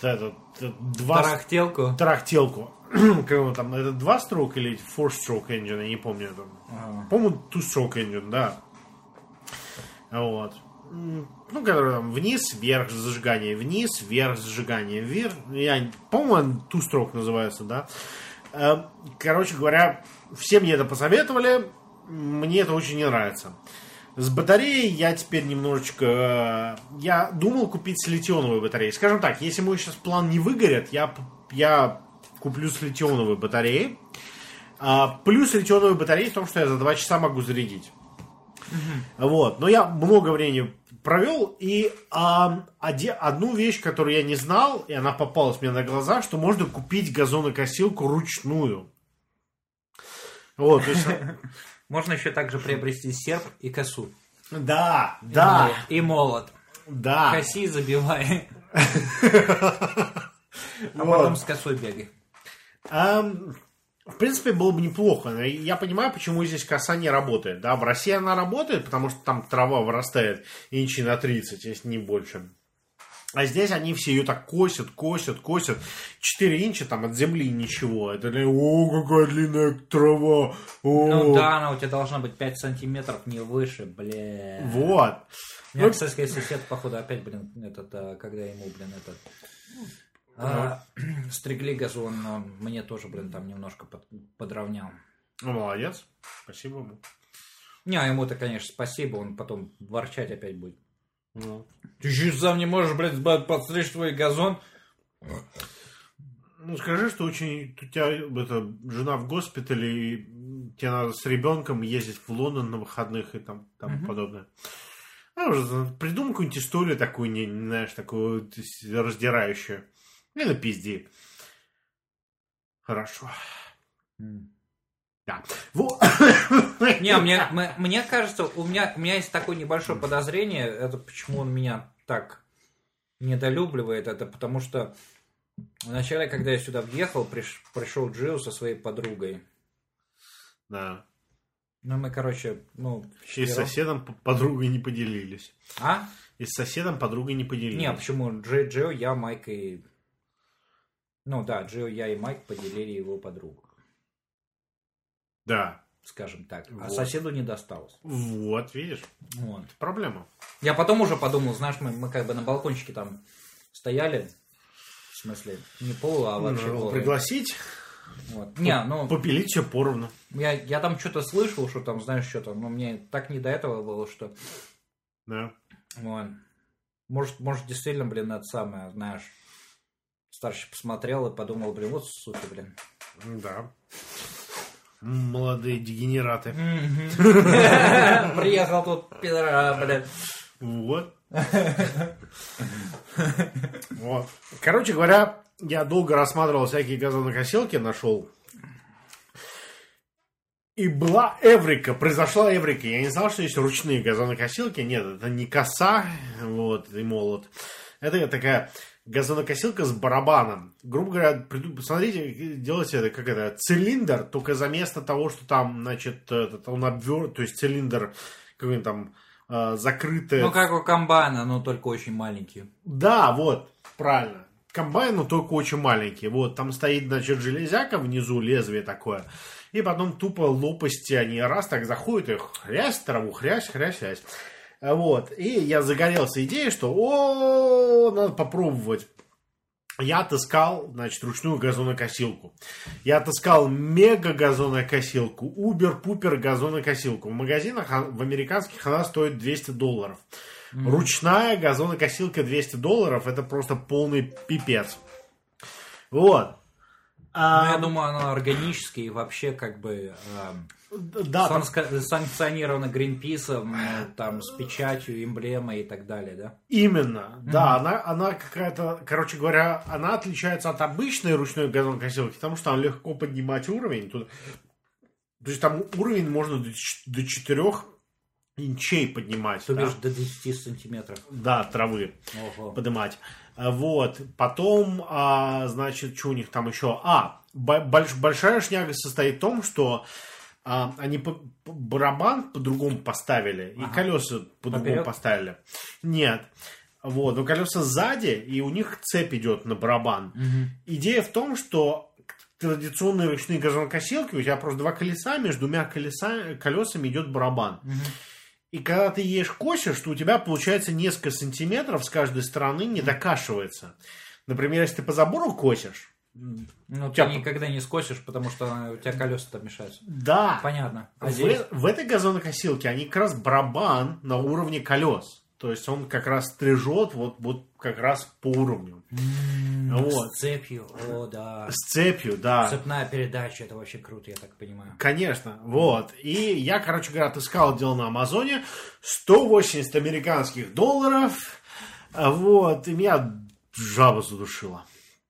тарахтелку. Там, это 2-stroke или 4-stroke engine, я не помню. По-моему, 2-stroke engine, да. Вот. Ну, который там вниз-вверх зажигание, вниз-вверх зажигание, вверх. По-моему, 2-stroke называется, да. Короче говоря, все мне это посоветовали. Мне это очень не нравится. С батареей я теперь немножечко... Я думал купить с литионовой батареей. Скажем так, если мой сейчас план не выгорит, я куплю с литионовой батареей. Плюс литионовой батареи в том, что я за 2 часа могу зарядить. Вот. Но я много времени провел, и одну вещь, которую я не знал, и она попалась мне на глаза, что можно купить газонокосилку ручную. Вот, то есть... Можно еще также приобрести серп и косу. Да. И молот. Да. Коси, забивай. А потом с косой бегай. В принципе, было бы неплохо. Я понимаю, почему здесь коса не работает. Да, в России она работает, потому что там трава вырастает инчей на 30, если не больше. А здесь они все ее так косят. 4 инча там от земли ничего. Это какая длинная трава. Ну да, она у тебя должна быть 5 сантиметров, не выше, блин. Вот. У меня, кстати, сосед, походу, опять, когда ему, стригли газон, но мне тоже, там немножко подровнял. Ну, молодец. Спасибо ему. Не, ему-то, конечно, спасибо, он потом ворчать опять будет. Ну. Ты еще сам не можешь, подстричь твой газон? Ну, скажи, что у тебя жена в госпитале, и тебе надо с ребенком ездить в Лондон на выходных и тому подобное. Придумай какую-нибудь историю такую, не знаешь, такую раздирающую. И напизди. Хорошо. Да. Не, мне кажется, у меня есть такое небольшое подозрение, это почему он меня так недолюбливает, это потому что вначале, когда я сюда въехал, пришел Джио со своей подругой. Да. Ну, мы, короче, И с соседом подругой не поделились. А? И с соседом подругой не поделились. Не, почему? Джио, я, Майк и... Ну да, Джио, я и Майк поделили его подругу. Да. Скажем так. Вот. А соседу не досталось. Вот, видишь? Вот. Это проблема. Я потом уже подумал, знаешь, мы как бы на балкончике там стояли. В смысле, не а вообще полу. Пригласить? Вот. Попилить все поровну. Я там что-то слышал, что там, знаешь, что-то, но мне так не до этого было, что... Да. Вот. Может, действительно, это самое, знаешь, старший посмотрел и подумал, вот сука, Да. Молодые дегенераты. Приехал тут пидора, Вот. Вот. Короче говоря, я долго рассматривал всякие газонокосилки, нашел. И была эврика, произошла эврика. Я не знал, что есть ручные газонокосилки. Нет, это не коса, вот, и молот. Это такая газонокосилка с барабаном. Грубо говоря, посмотрите, делайте это как это, цилиндр, только за место того, что там, значит, он обверт, то есть цилиндр какой-нибудь там закрытый. Ну, как у комбайна, но только очень маленький. Да, вот, правильно. Комбайн, но только очень маленький. Вот, там стоит, значит, железяка внизу, лезвие такое. И потом тупо лопасти, они раз так заходят, и хрясь траву, хрясь. Вот. И я загорелся идеей, что надо попробовать. Я отыскал, значит, ручную газонокосилку. Я отыскал мега-газонокосилку, убер-пупер газонокосилку. В магазинах, в американских, она стоит $200. Ручная газонокосилка $200, это просто полный пипец. Вот. Я думаю, она органическая и вообще как бы санкционирована Гринписом, там, с печатью, эмблемой и так далее, да? Именно, да, она какая-то, короче говоря, она отличается от обычной ручной газонокосилки, потому что там легко поднимать уровень. То есть там уровень можно до 4 инчей поднимать. То бишь до 10 сантиметров. Да, травы поднимать. Вот. Потом, значит, что у них там еще? Большая шняга состоит в том, что они барабан по-другому поставили, и колеса по-другому поставили. Нет. Вот. Но колеса сзади, и у них цепь идет на барабан. Идея в том, что традиционные ручные газонокосилки, у тебя просто 2 колеса, между 2 колесами идет барабан. И когда ты косишь, то у тебя получается несколько сантиметров с каждой стороны не докашивается. Например, если ты по забору косишь. Ну, ты никогда не скосишь, потому что у тебя колеса там мешаются. Да. Понятно. В этой газонокосилке они как раз барабан на уровне колес. То есть он как раз стрижет вот как раз по уровню. Вот. С цепью, да. С цепью, да. Цепная передача, это вообще круто, я так понимаю. Конечно, вот. И я, короче говоря, отыскал дело на Амазоне. $180 американских. Вот. И меня жаба задушила.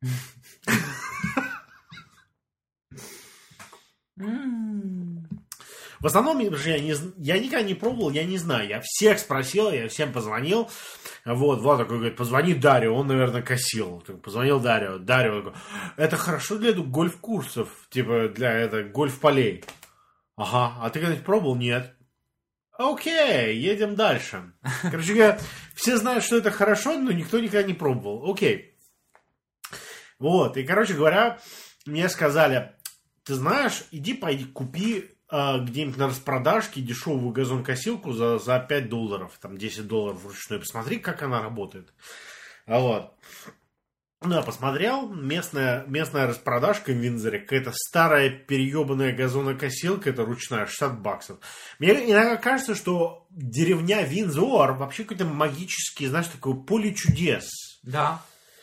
В основном, я никогда не пробовал, я не знаю. Я всех спросил, я всем позвонил. Вот, Влад такой говорит, позвони Дарью, он, наверное, косил. Позвонил Дарью. Дарью, это хорошо для гольф-курсов, типа для гольф-полей. Ага, а ты когда-нибудь пробовал? Нет. Окей, едем дальше. Короче говоря, все знают, что это хорошо, но никто никогда не пробовал. Окей. Вот, и, короче говоря, мне сказали, ты знаешь, пойди купи где-нибудь на распродажке дешевую газонокосилку за $5, там $10 вручную. Посмотри, как она работает. Вот. Ну, я посмотрел. Местная распродажка в Виндзоре. Какая-то старая переебанная газонокосилка. Это ручная, $60. Мне иногда кажется, что деревня Виндзор вообще какой-то магический, знаешь, такое поле чудес. Да.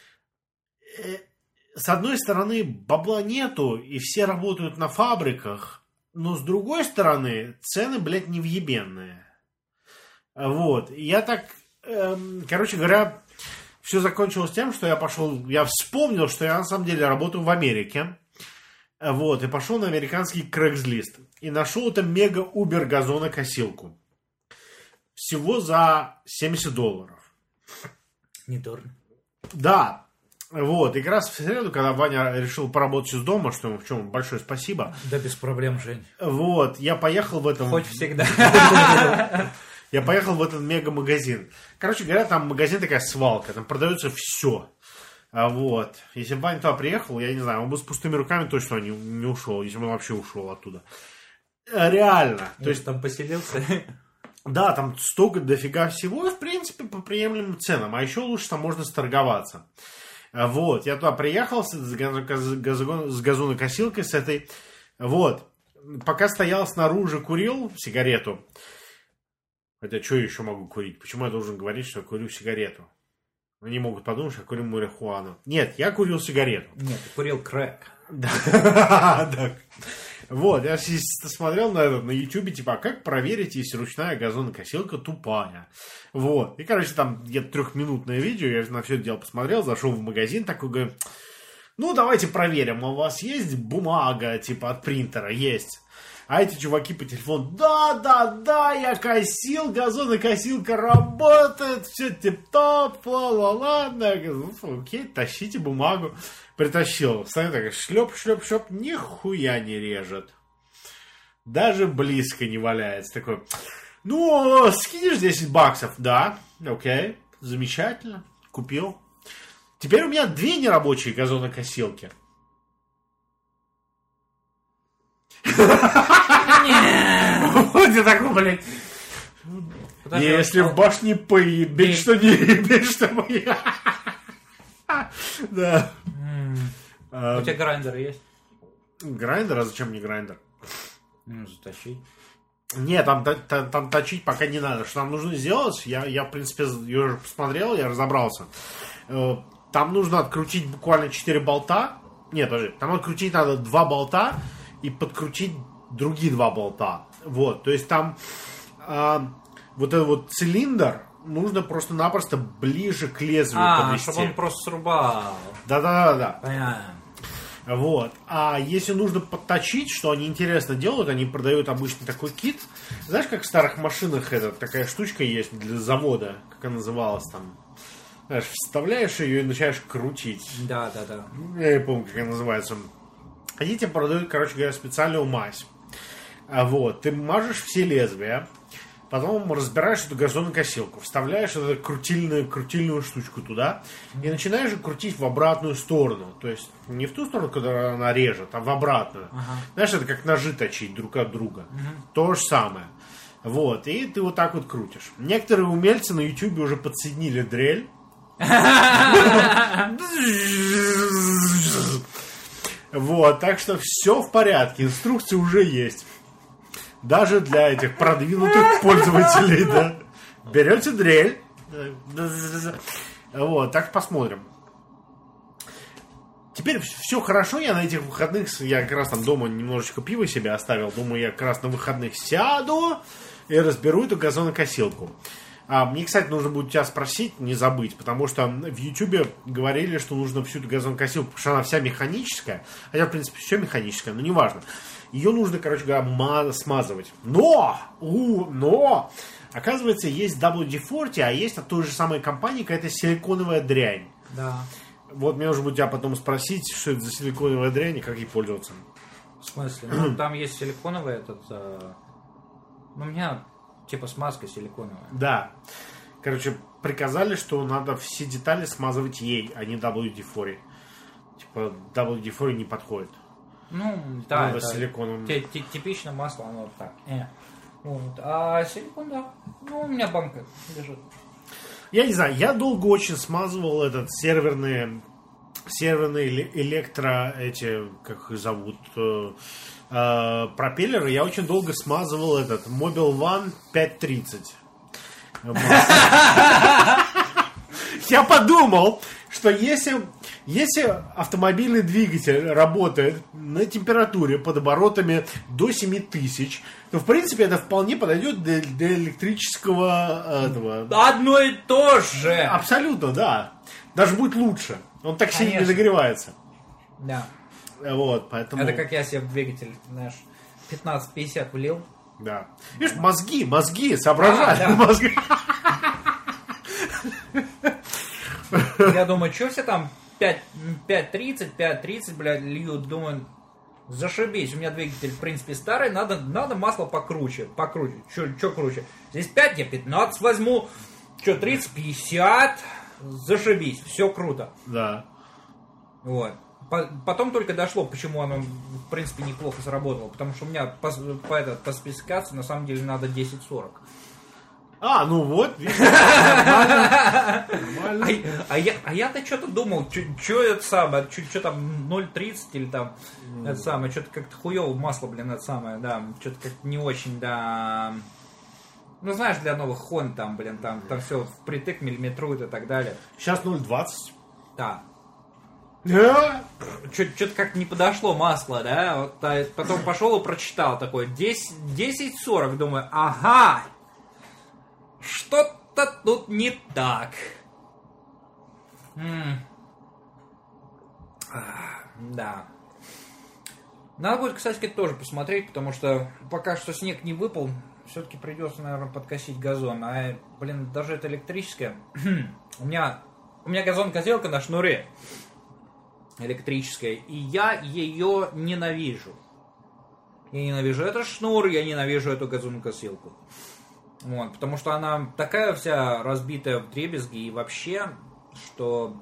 С одной стороны, бабла нету, и все работают на фабриках. Но с другой стороны, цены, блядь, невъебенные. Вот. И я так, короче говоря, все закончилось тем, что я вспомнил, что я на самом деле работаю в Америке. Вот. И пошел на американский Craigslist. И нашел это мега-убер газонокосилку. Всего за $70. Недорого. Да. Вот, и как раз в среду, когда Ваня решил поработать из дома, что ему в чем большое спасибо. Да без проблем, Жень. Вот, я поехал в этом... Хоть всегда. Я поехал в этот мега-магазин. Короче говоря, там магазин такая свалка, там продается все. Вот. Если бы Ваня туда приехал, я не знаю, он бы с пустыми руками точно не ушел, если бы он вообще ушел оттуда. Реально. То есть там поселился... Да, там столько дофига всего, и в принципе по приемлемым ценам. А еще лучше там можно сторговаться. Вот, я туда приехал с газонокосилкой с этой. Вот, пока стоял снаружи, курил сигарету. Хотя, что я еще могу курить? Почему я должен говорить, что я курю сигарету? Они могут подумать, что я курю марихуану. Нет, я курил сигарету. Нет, ты курил крэк. Да. Вот, я смотрел на YouTube, типа, как проверить, если ручная газонокосилка тупая. Вот. И, короче, там где-то 3-минутное видео, я на все это дело посмотрел, зашел в магазин, такой, говорю, ну, давайте проверим, у вас есть бумага, типа, от принтера? Есть. А эти чуваки по телефону: да, я косил, газонокосилка работает, все тип-топ, ладно. Я говорю: ну, окей, тащите бумагу. Притащил. Стоит так, шлеп, нихуя не режет. Даже близко не валяется. Такой: ну, скинешь 10 баксов? Да, окей, замечательно, купил. Теперь у меня 2 нерабочие газонокосилки. Вот я такой, блядь. Если в башне поебеть, что не ебеть, что моя. Да. У тебя грайндер есть? Грайндер? А зачем мне грайндер? Ну, затащить. Нет, там точить пока не надо. Что нам нужно сделать? Я в принципе, я уже посмотрел, я разобрался. Там нужно открутить буквально 4 болта. Нет, подожди. Там открутить надо 2 болта и подкрутить другие 2 болта. Вот, то есть там вот этот вот цилиндр нужно просто-напросто ближе к лезвию подвести. Чтобы он просто срубал. Да. Понятно. Вот. А если нужно подточить, что они интересно делают, они продают обычно такой кит. Знаешь, как в старых машинах такая штучка есть для завода, как она называлась там. Знаешь, вставляешь ее и начинаешь крутить. Да. Я не помню, как она называется. Они тебе продают, короче говоря, специальную мазь. Вот. Ты мажешь все лезвия. Потом разбираешь эту газонокосилку, вставляешь эту крутильную штучку туда и начинаешь крутить в обратную сторону. То есть не в ту сторону, когда она режет, а в обратную. Знаешь, это как ножи точить друг от друга. То же самое. Вот. И ты вот так вот крутишь. Некоторые умельцы на YouTube уже подсоединили дрель. Вот. Так что все в порядке. Инструкции уже есть. Даже для этих продвинутых пользователей, да. Берете дрель. Вот, так посмотрим. Теперь все хорошо, я на этих выходных, я как раз там дома немножечко пива себе оставил. Думаю, я как раз на выходных сяду и разберу эту газонокосилку. Мне, кстати, нужно будет тебя спросить, не забыть, потому что в Ютубе говорили, что нужно всю эту газонокосилку, потому что она вся механическая. Хотя, в принципе, все механическое, но неважно. Ее нужно, короче говоря, смазывать. Но! Оказывается, есть WD-40, а есть от той же самой компании какая-то силиконовая дрянь. Да. Вот мне уже будет тебя потом спросить, что это за силиконовая дрянь и как ей пользоваться. В смысле? Ну, там есть силиконовый этот... Ну, у меня типа смазка силиконовая. Да. Короче, приказали, что надо все детали смазывать ей, а не WD-40. Типа, WD-40 не подходит. Ну, да, надо это силиконом. Типичное масло, оно вот так. Вот. А силикон, да. Ну, у меня банка лежит. Я не знаю, я долго очень смазывал серверные электро, как их зовут, пропеллеры. Я очень долго смазывал Mobil One 530. Я подумал, что если автомобильный двигатель работает на температуре под оборотами до 7000, то в принципе это вполне подойдет для электрического этого. Одно и то же. Абсолютно, да. Даже будет лучше. Он так сильно не нагревается. Да. Вот, поэтому... Это как я себе в двигатель, знаешь, 1550 влил. Да. Видишь, мозги соображали. Мозги. Я думаю, что все там 5.30, блядь, льют. Думаю, зашибись. У меня двигатель, в принципе, старый. Надо масло покруче. Что круче? Здесь 5, я 15 возьму. Что, 30, 50. Зашибись. Все круто. Да. Вот. Потом только дошло, почему оно, в принципе, неплохо сработало. Потому что у меня по спецификации на самом деле надо 10-40. Ну вот, видишь, нормально. А я-то что-то думал, что это самое, что там 0,30 или там, это самое, что-то как-то хуёво масло, блин, это самое, да, что-то как-то не очень, да. Ну, знаешь, для новых Хон там, блин, там все впритык миллиметрует и так далее. Сейчас 0,20. Да. Что-то как-то не подошло масло, да, вот, потом пошел и прочитал такое, 10-40, думаю, ага, что-то тут не так. Да. Надо будет, кстати, тоже посмотреть, потому что пока что снег не выпал, все-таки придется, наверное, подкосить газон. А, блин, даже это электрическое. У меня газон-косилка на шнуре электрическая, и я ее ненавижу. Я ненавижу этот шнур, я ненавижу эту газонокосилку. Вот, потому что она такая вся разбитая вдребезги и вообще, что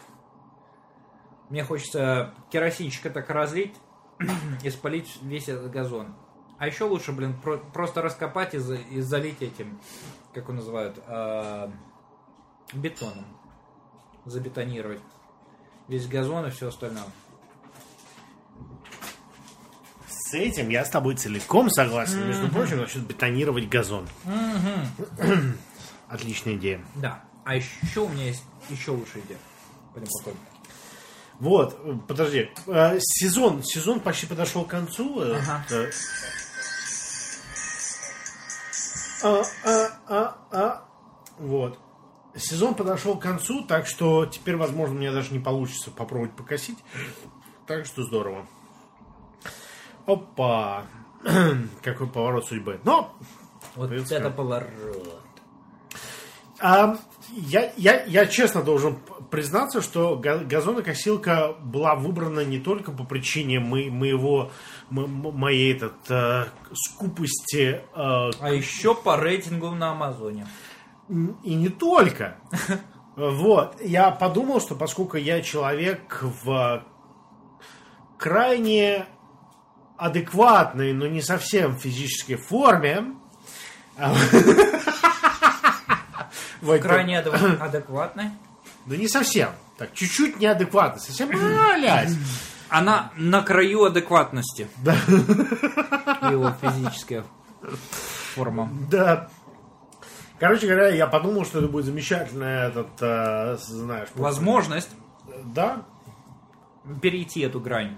мне хочется керосинчика так разлить и спалить весь этот газон. А еще лучше, блин, просто раскопать и залить этим, как его называют, бетоном. Забетонировать весь газон и все остальное. С этим я с тобой целиком согласен. Между прочим, насчет бетонировать газон. Отличная идея. Да. А еще у меня есть еще лучшая идея. Пойдем покойно. Вот, подожди. Сезон почти подошел к концу. Ага. Вот. Сезон подошел к концу, так что теперь, возможно, мне даже не получится попробовать покосить. Так что здорово. Опа. Какой поворот судьбы. Но... Вот это поворот. Я честно должен признаться, что газонокосилка была выбрана не только по причине моей скупости. А еще по рейтингу на Амазоне. И не только. Вот. Я подумал, что поскольку я человек в крайне адекватной, но не совсем физической форме. Крайне адекватной? Да не совсем. Так, чуть-чуть неадекватно. Совсем малясь. Она на краю адекватности. Да. Его физическая форма. Да. Короче говоря, я подумал, что это будет замечательная знаешь... возможность. Да. Перейти эту грань.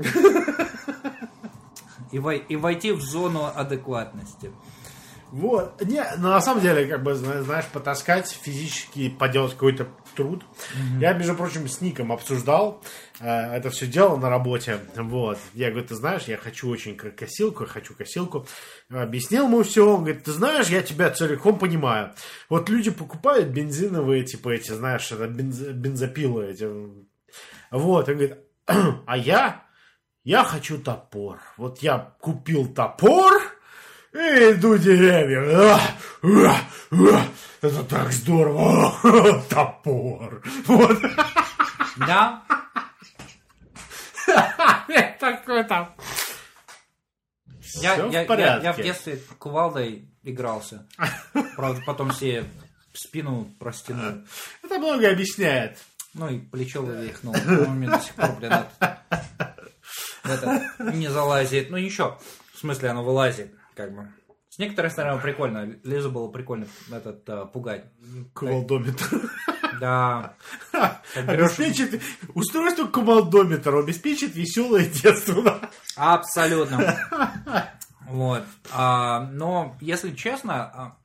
И войти в зону адекватности. Вот. Но на самом деле, как бы, знаешь, потаскать физически, поделать какой-то труд. Я, между прочим, с Ником обсуждал это все дело на работе. Вот. Я говорю, ты знаешь, я хочу очень косилку, хочу косилку. Объяснил ему все. Он говорит, ты знаешь, я тебя целиком понимаю. Вот люди покупают бензиновые, типа эти, знаешь, бензопилы эти. Вот. Он говорит, а я хочу топор. Вот я купил топор. И иду деревья. Это так здорово. Топор. Вот. Да. Такой там. Я в детстве кувалдой игрался. Правда, потом себе спину простянул. Это многое объясняет. Ну и плечо вывихнул. У меня до сих пор, блин, это не залазит. Ну ничего. В смысле, оно вылазит. Как бы. С некоторой стороны прикольно. Лизу было прикольно пугать. Кувалдометр. Да. Обеспечит устройство кувалдометра, обеспечит веселое детство. Да? Абсолютно. Вот. Но, если честно,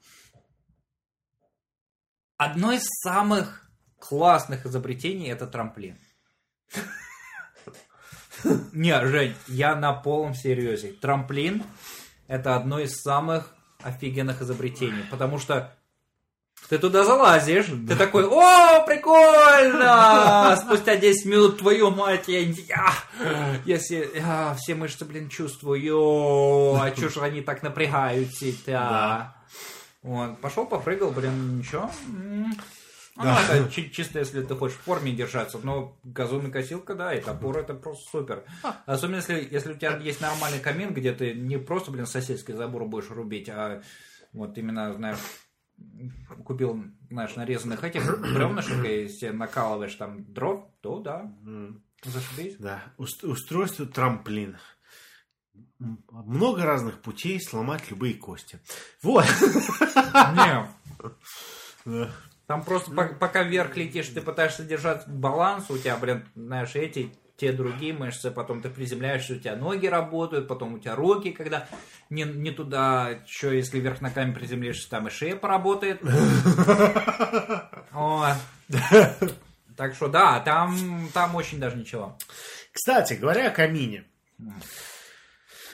одно из самых классных изобретений это трамплин. Не, Жень, я на полном серьезе. Трамплин это одно из самых офигенных изобретений, потому что ты туда залазишь, ты такой, о, прикольно! Спустя 10 минут, твою мать, все мышцы, блин, чувствую, а чё ж они так напрягаются? Да. Вот, пошел, попрыгал, блин, ничего. Да. Это чисто, если ты хочешь в форме держаться, но газонокосилка, да, и топор это просто супер. Особенно, если у тебя есть нормальный камин, где ты не просто, блин, соседский забор будешь рубить, а вот именно, знаешь, купил, знаешь, нарезанных этих бревнышек, и себе накалываешь там дров, то да, зашибись. Да, устройство трамплин. Много разных путей сломать любые кости. Вот. Не. Там просто пока вверх летишь, ты пытаешься держать баланс, у тебя, блин, знаешь, те другие мышцы, потом ты приземляешься, у тебя ноги работают, потом у тебя руки, когда не туда, что если вверх ногами приземлишься, там и шея поработает. Так что да, там очень даже ничего. Кстати, говоря о камине.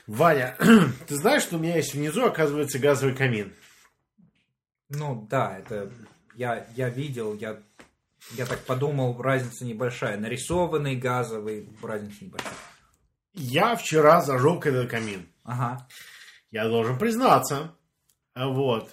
Ваня, ты знаешь, что у меня есть внизу, оказывается, газовый камин? Ну да, это я видел, я так подумал, разница небольшая. Нарисованный газовый, разница небольшая. Я вчера зажег этот камин. Ага. Я должен признаться. Вот.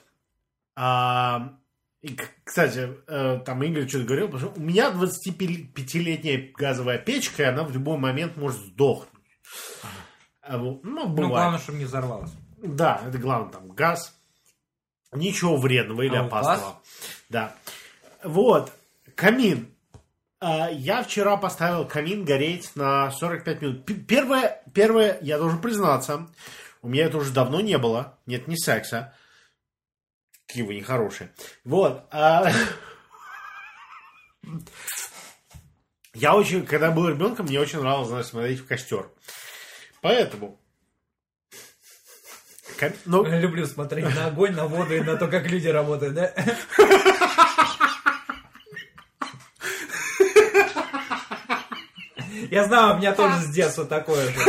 И, кстати, там Игорь что-то говорил, потому что у меня 25-летняя газовая печка, и она в любой момент может сдохнуть. Ну, бывает. Ну, главное, чтобы не взорвалось. Да, это главное, там, газ. Ничего вредного или опасного. Да. Вот. Камин. Я вчера поставил камин гореть на 45 минут. Первое, я должен признаться, у меня это уже давно не было. Нет, не секса. Какие вы нехорошие. Вот. Когда был ребенком, мне очень нравилось, знаешь, смотреть в костер. Поэтому... Я люблю смотреть на огонь, на воду и на то, как люди работают, да? Я знаю, у меня тоже с детства такое же.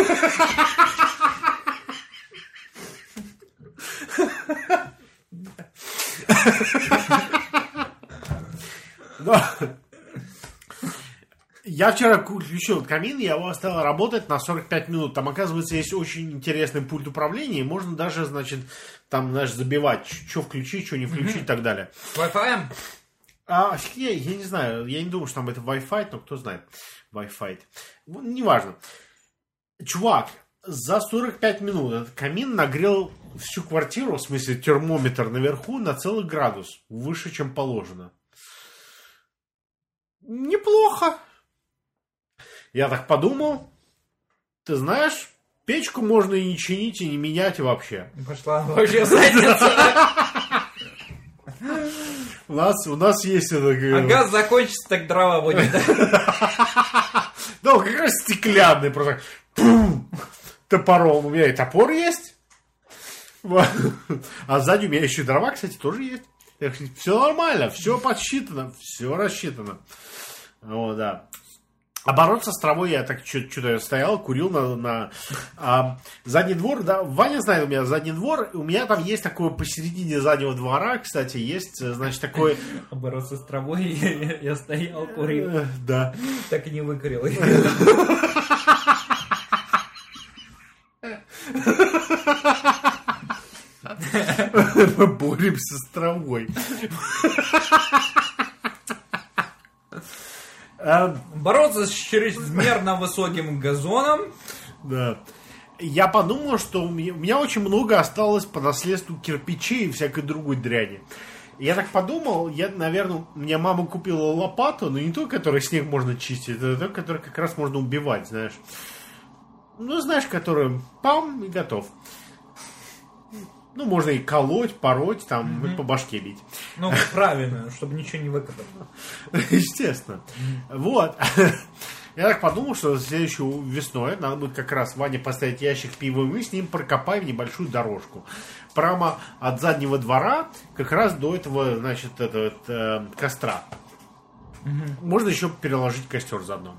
Я вчера включил камин, я его оставил работать на 45 минут. Там, оказывается, есть очень интересный пульт управления. И можно даже, значит, там, знаешь, забивать, что включить, что не включить и так далее. С Wi-Fi? Я не знаю, я не думаю, что там это Wi-Fi, но кто знает. Wi-Fi. Неважно. Чувак, за 45 минут этот камин нагрел всю квартиру, в смысле термометр наверху, на целый градус. Выше, чем положено. Неплохо. Я так подумал. Ты знаешь, печку можно и не чинить, и не менять вообще. Пошла вообще задница. У нас есть это... А газ закончится, так дрова будет. Да, как раз стеклянный, просто топором. У меня и топор есть. А сзади у меня еще дрова, кстати, тоже есть. Все нормально, все подсчитано, все рассчитано. О, да. А бороться с травой я так что-то стоял, курил на задний двор. Да, Ваня знает, у меня задний двор. У меня там есть такое посередине заднего двора, кстати, есть, значит, такой... А бороться с травой я стоял, курил. Да. Так и не выкурил. Мы боремся с травой. Бороться с чрезмерно высоким газоном. Да. Я подумал, что у меня очень много осталось по наследству кирпичей и всякой другой дряни. Я так подумал, наверное, мне мама купила лопату, но не ту, которой снег можно чистить, а ту, которую как раз можно убивать, знаешь. Ну, знаешь, которую пам, и готов. Ну, можно и колоть, пороть, там, и по башке бить. Ну, правильно, чтобы ничего не выкопать. Естественно. Вот. Я так подумал, что следующей весной надо будет как раз Ване поставить ящик пива, и мы с ним прокопаем небольшую дорожку. Прямо от заднего двора, как раз до этого, значит, костра. Можно еще переложить костер заодно.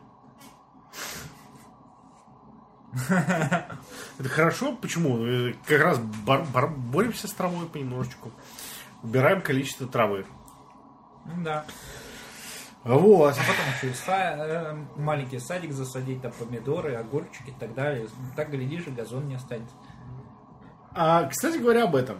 Это хорошо. Почему? Как раз боремся с травой понемножечку. Убираем количество травы. Да. Вот. А потом еще и маленький садик засадить, там помидоры, огурчики и так далее. Так, глядишь, и газон не останется. Кстати говоря об этом.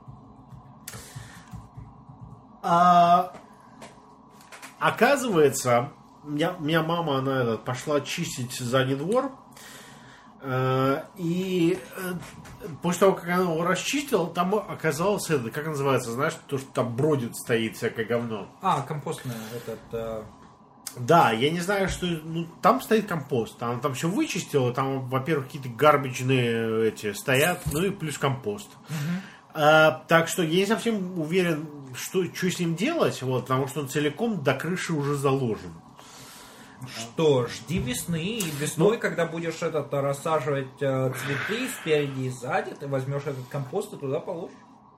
Оказывается, у меня мама, она пошла чистить задний двор. И после того, как она его расчистила, там оказалось как называется, знаешь, то, что там бродит, стоит всякое говно. Компостное Да, я не знаю, что... Ну, там стоит компост. Она там все вычистила, там, во-первых, какие-то гарбичные эти стоят, ну и плюс компост. Так что я не совсем уверен, что с ним делать, вот, потому что он целиком до крыши уже заложен. Что, жди весны, и весной, когда будешь рассаживать цветы спереди и сзади, ты возьмешь этот компост и туда положишь.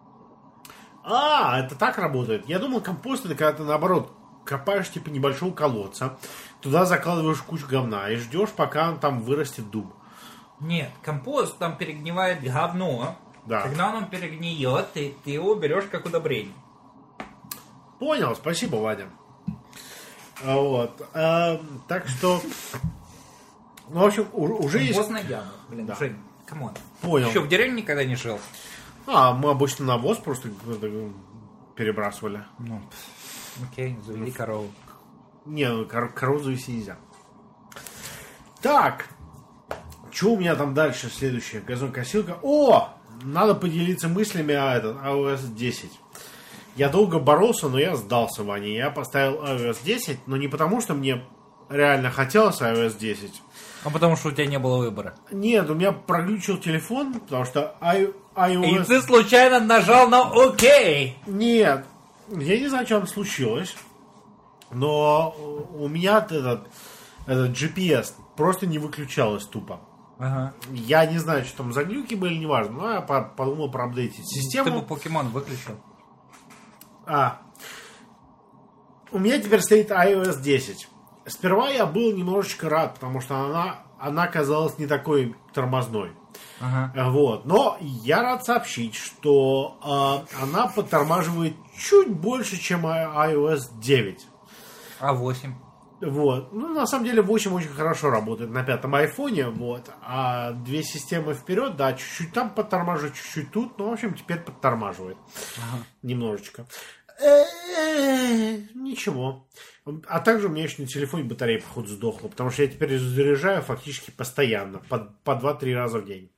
Это так работает. Я думал, компост это когда ты наоборот копаешь типа небольшого колодца, туда закладываешь кучу говна и ждешь, пока там вырастет дуб. Нет, компост там перегнивает говно. Да. Когда он перегниет, ты его берешь как удобрение. Понял, спасибо, Вадя. Вот. Так что... Ну, в общем, уже есть... Компост на яну. Блин, Да. Жень, камон. Понял. Еще в деревне никогда не жил? Мы обычно навоз просто перебрасывали. Ну, окей, завели корову. Не, корову завести нельзя. Так. Что у меня там дальше следующее? Газонкосилка. Надо поделиться мыслями о iOS 10. Я долго боролся, но я сдался, Ваня. Я поставил iOS 10, но не потому, что мне реально хотелось iOS 10. А потому что у тебя не было выбора. Нет, у меня проглючил телефон, потому что iOS... И ты случайно нажал на ОК. Нет, я не знаю, что там случилось, но у меня этот GPS просто не выключалось тупо. Ага. Я не знаю, что там за глюки были, неважно, но я подумал проапдейтить систему. Ты бы покемон выключил. У меня теперь стоит iOS 10. Сперва я был немножечко рад, потому что она казалась не такой тормозной. Ага. Вот. Но я рад сообщить, что она подтормаживает чуть больше, чем iOS 9. А 8? Вот. Ну, на самом деле, 8 очень хорошо работает на пятом айфоне, вот. А две системы вперед, да, чуть-чуть там подтормаживает, чуть-чуть тут, но, в общем, теперь подтормаживает. Ага. Немножечко. Ничего. А также у меня еще на телефоне батарея, походу, сдохла, потому что я теперь заряжаю фактически постоянно, по 2-3 раза в день.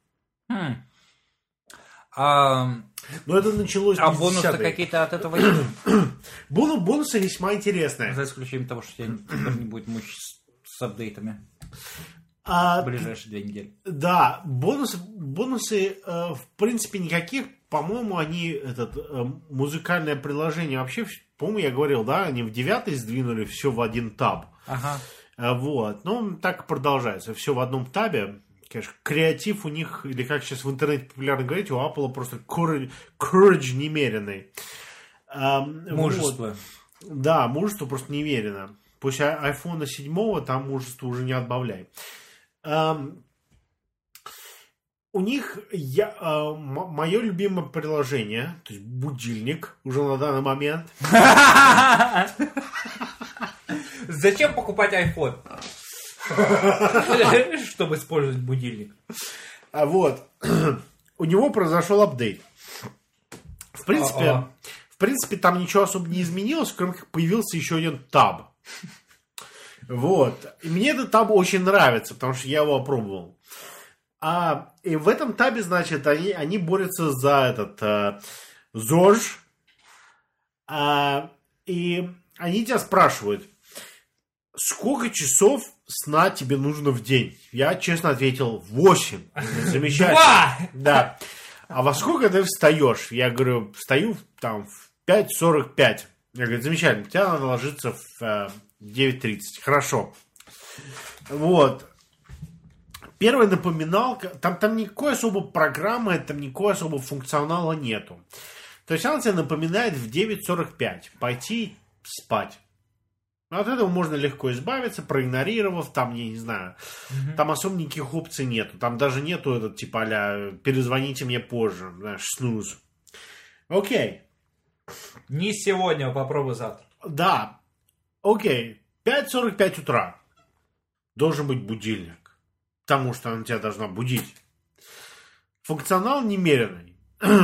Но это началось... А бонусы какие-то от этого есть? Бонусы весьма интересные. За исключением того, что тебя теперь не будет мучить с апдейтами в ближайшие 2 недели. Да, бонусы в принципе никаких. По-моему, они музыкальное приложение вообще, по-моему, я говорил, да, они в 9 сдвинули все в один таб. Ага. Вот, ну, так и продолжается. Все в одном табе. Конечно, креатив у них, или как сейчас в интернете популярно говорить, у Apple просто courage немеренный. Мужество. Вот. Да, мужество просто немерено. После iPhone 7 там мужество уже не отбавляй. У них мое любимое приложение, то есть будильник уже на данный момент. Зачем покупать iPhone? Чтобы использовать будильник. Вот. У него произошел апдейт. В принципе, там ничего особо не изменилось, кроме как появился еще один таб. Вот. И мне этот таб очень нравится, потому что я его опробовал. И в этом табе, значит, они борются за ЗОЖ. И они тебя спрашивают, сколько часов сна тебе нужно в день? Я честно ответил 8. Замечательно. 2! Да. А во сколько ты встаешь? Я говорю, встаю там в 5:45. Я говорю, замечательно, тебе надо ложиться в 9:30. Хорошо. Вот. Первая напоминалка, там никакой особо программы, там никакой особо функционала нету. То есть она тебе напоминает в 9:45 пойти спать. От этого можно легко избавиться, проигнорировав, там, я не знаю, там особо никаких опций нету. Там даже нету типа а-ля перезвоните мне позже, знаешь, снуз. Окей. Не сегодня, попробуй завтра. Да. Окей. 5:45 утра. Должен быть будильник. Потому что она тебя должна будить. Функционал немеренный.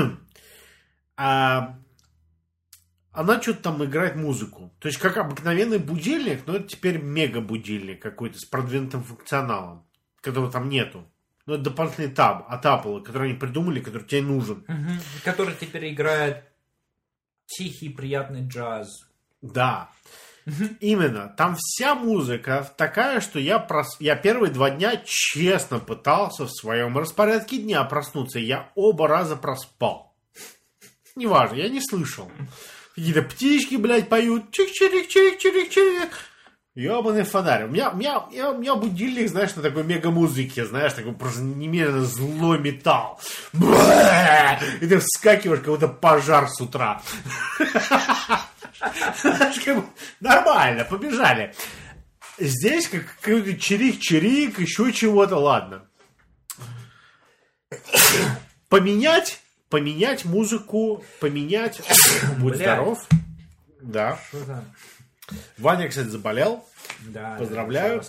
Она что-то там играет музыку. То есть, как обыкновенный будильник, но это теперь мега-будильник какой-то с продвинутым функционалом, которого там нету. Но это дополнительный таб от Apple, который они придумали, который тебе нужен. Который теперь играет тихий, приятный джаз. Да. Именно. Там вся музыка такая, что я первые 2 дня честно пытался в своем распорядке дня проснуться. Я оба раза проспал. Неважно, я не слышал. Какие-то птички, блядь, поют. Чик-чирик-чирик-чирик-чирик. Ёбаный фонарь. У меня будильник, знаешь, на такой мега-музыке, знаешь, такой просто немерено злой металл. И ты вскакиваешь, как будто пожар с утра. Нормально, побежали. Здесь какой-то чирик-чирик, еще чего-то, ладно. Поменять музыку, поменять... Будь здоров. Да. Что там? Ваня, кстати, заболел. Да. Поздравляю.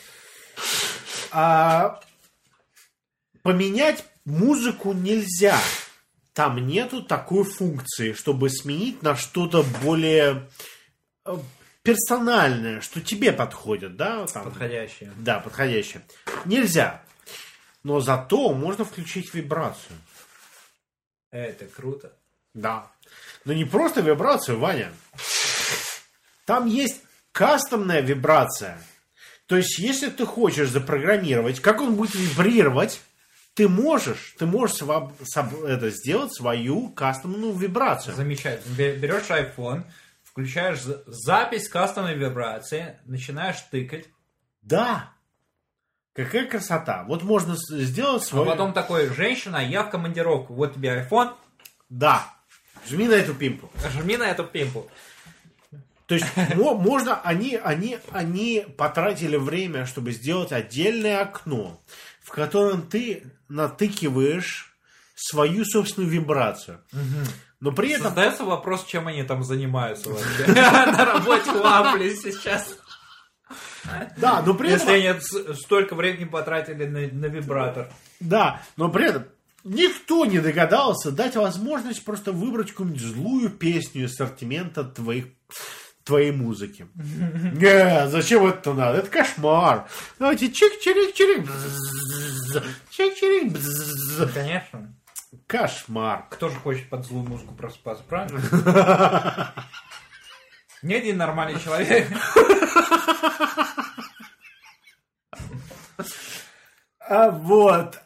Поменять музыку нельзя. Там нету такой функции, чтобы сменить на что-то более персональное, что тебе подходит, да? Там, подходящее. Да, подходящее. Нельзя. Но зато можно включить вибрацию. Это круто. Да. Но не просто вибрацию, Ваня. Там есть кастомная вибрация. То есть, если ты хочешь запрограммировать, как он будет вибрировать, ты можешь это сделать свою кастомную вибрацию. Замечательно. Берешь iPhone, включаешь запись кастомной вибрации, начинаешь тыкать. Да. Какая красота. Вот можно сделать свою... А потом такой, женщина, я в командировку. Вот тебе iPhone. Да. Жми на эту пимпу. Жми на эту пимпу. То есть, можно... Они потратили время, чтобы сделать отдельное окно, в котором ты натыкиваешь свою собственную вибрацию. Но при этом... Создается вопрос, чем они там занимаются вообще. На работе в Apple сейчас. Да, но при этом... Если они столько времени потратили на вибратор. Да, но при этом никто не догадался дать возможность просто выбрать какую-нибудь злую песню из ассортимента твоей музыки. Не, зачем это надо? Это кошмар. Давайте чик-чирик-чирик. Чик-чирик. Конечно. Кошмар. Кто же хочет под злую музыку просыпаться, правильно? Ни один нормальный человек. Вот.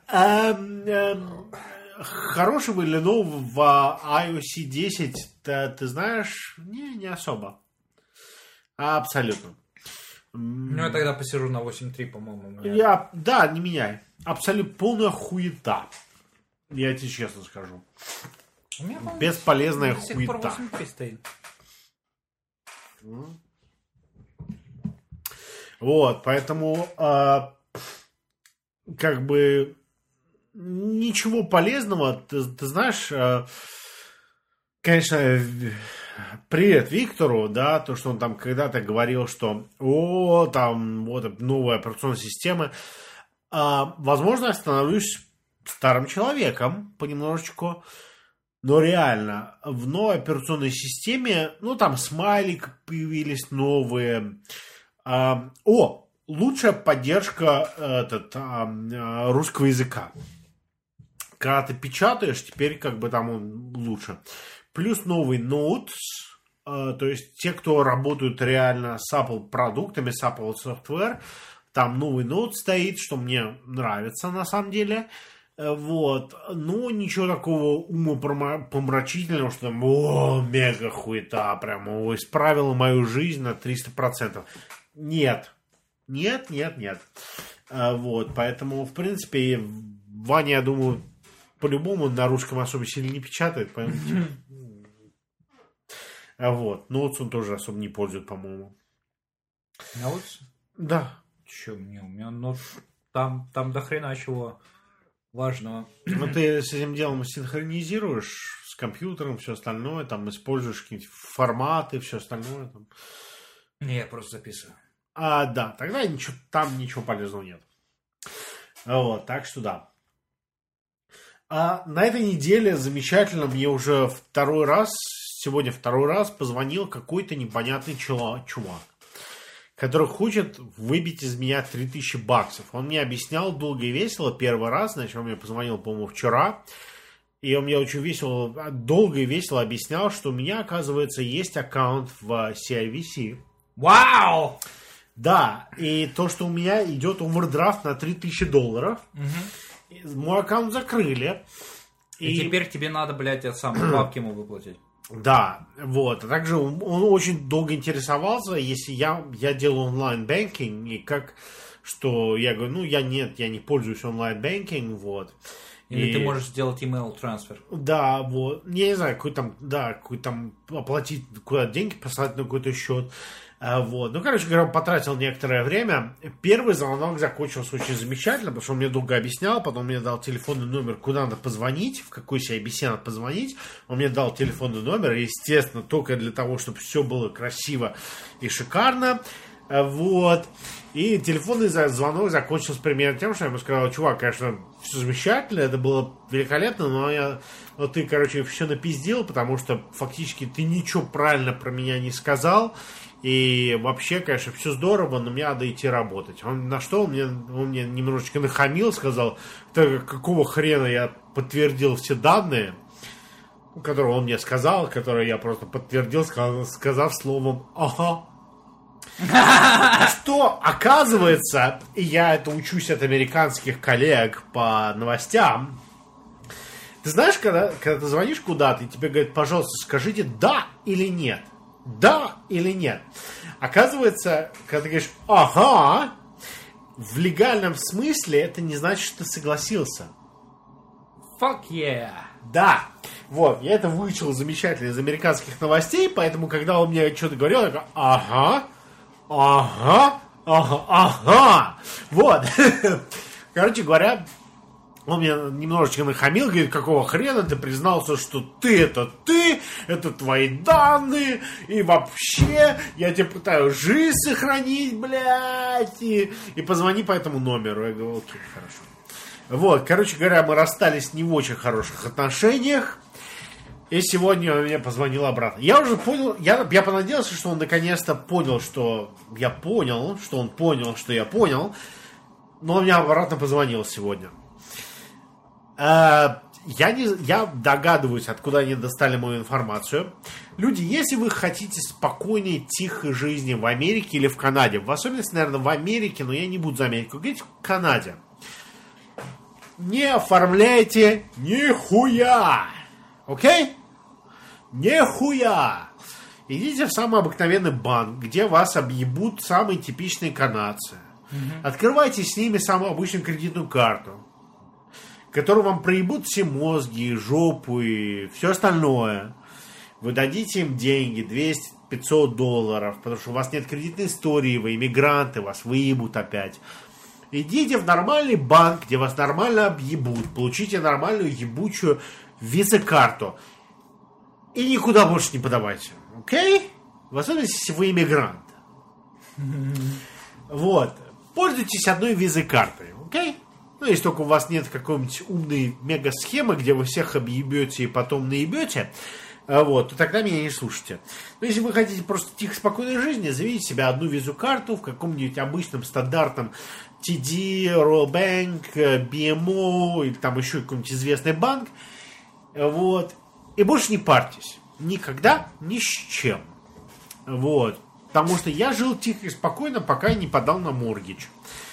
Хорошего или нового в iOS 10 ты знаешь? Не особо. Абсолютно. Ну, я тогда посижу на 8.3, по-моему. Да, не меняй. Абсолютно полная хуета. Я тебе честно скажу. Бесполезная хуета. 8.3 стоит. Вот, поэтому как бы ничего полезного. Ты знаешь, конечно, привет Виктору, да, то, что он там когда-то говорил, что там вот новая операционная система. Возможно, я становлюсь старым человеком понемножечку, но реально в новой операционной системе, там смайлик появились новые. Лучшая поддержка русского языка. Когда ты печатаешь, теперь как бы там он лучше. Плюс новый Notes, то есть те, кто работают реально с Apple продуктами, с Apple Software, там новый Notes стоит, что мне нравится на самом деле. Вот. Но ничего такого умопомрачительного, что там, мега хуета, прям исправила мою жизнь на 300%. Нет. Вот, поэтому, в принципе, Ваня, я думаю, по-любому на русском особо сильно не печатает, поэтому... Вот, Notes он тоже особо не пользует, по-моему. Notes? Да. Че, у меня Notes... Там до хрена чего важного. Ну, ты с этим делом синхронизируешь с компьютером, все остальное, там, используешь какие-нибудь форматы, все остальное. Там. Не, я просто записываю. Да, тогда там ничего полезного нет. Вот, так что да. На этой неделе замечательно мне уже сегодня второй раз позвонил какой-то непонятный чувак, который хочет выбить из меня $3000. Он мне объяснял долго и весело первый раз, значит, он мне позвонил, по-моему, вчера, и он мне очень долго и весело объяснял, что у меня, оказывается, есть аккаунт в CIVC. Вау! Да, и то, что у меня идет овердрафт на $3000, мой аккаунт закрыли. И теперь тебе надо, блядь, бабки ему выплатить. Да, вот. А также он очень долго интересовался, если я делаю онлайн-бэнкинг, и я говорю, я не пользуюсь онлайн-бэнкинг, вот. Или ты можешь сделать email трансфер. Да, вот. Я не знаю, какой там оплатить, куда деньги послать на какой-то счет. Вот. Ну, короче говоря, потратил некоторое время. Первый звонок закончился очень замечательно, потому что он мне долго объяснял, потом мне дал телефонный номер, куда надо позвонить, в какой CIBC надо позвонить. Он мне дал телефонный номер, естественно, только для того, чтобы все было красиво и шикарно. Вот. И телефонный звонок закончился примерно тем, что я ему сказал: чувак, конечно, все замечательно, это было великолепно, но ты, короче, все напиздил, потому что фактически ты ничего правильно про меня не сказал. И вообще, конечно, все здорово, но мне надо идти работать. На что он мне немножечко нахамил, сказал, какого хрена я подтвердил все данные, которые он мне сказал, которые я просто подтвердил, сказав словом «ага». Что, оказывается, и я это учусь от американских коллег по новостям, ты знаешь, когда ты звонишь куда-то, и тебе говорят: пожалуйста, скажите «да» или «нет». Да или нет? Оказывается, когда ты говоришь «ага», в легальном смысле это не значит, что ты согласился. Fuck yeah. Да. Вот, я это выучил замечательно из американских новостей, поэтому, когда он мне что-то говорил, я говорю: ага, ага, ага, ага. Вот. Короче говоря, он мне немножечко нахамил, говорит: какого хрена ты признался, что это твои данные, и вообще я тебе пытаюсь жизнь сохранить, блядь, и позвони по этому номеру. Я говорю: окей, хорошо. Вот, короче говоря, мы расстались не в очень хороших отношениях, и сегодня он мне позвонил обратно. Я уже понял, я понадеялся, что он наконец-то понял, что я понял, что он понял, что я понял, но он мне обратно позвонил сегодня. Я догадываюсь, откуда они достали мою информацию. Люди, если вы хотите спокойной, тихой жизни в Америке или в Канаде, в особенности, наверное, в Америке, но я не буду за Америку говорить, в Канаде, не оформляйте нихуя. Окей? Нихуя. Идите в самый обыкновенный банк, где вас объебут самые типичные канадцы. Открывайте с ними самую обычную кредитную карту, которую вам проебут все мозги, жопу и все остальное. Вы дадите им деньги, $200-500, потому что у вас нет кредитной истории, вы иммигранты, вас выебут опять. Идите в нормальный банк, где вас нормально объебут, получите нормальную ебучую виза-карту и никуда больше не подавайте. Окей? В особенности, если вы иммигрант. Вот. Пользуйтесь одной визой-картой. Окей? Ну, если только у вас нет какой-нибудь умной мега-схемы, где вы всех объебете и потом наебете, вот, то тогда меня не слушайте. Но если вы хотите просто тихо, спокойной жизни, заведите себе одну визу-карту в каком-нибудь обычном, стандартном TD, Royal Bank, BMO или там еще какой-нибудь известный банк. Вот. И больше не парьтесь. Никогда ни с чем. Вот. Потому что я жил тихо и спокойно, пока я не подал на моргидж.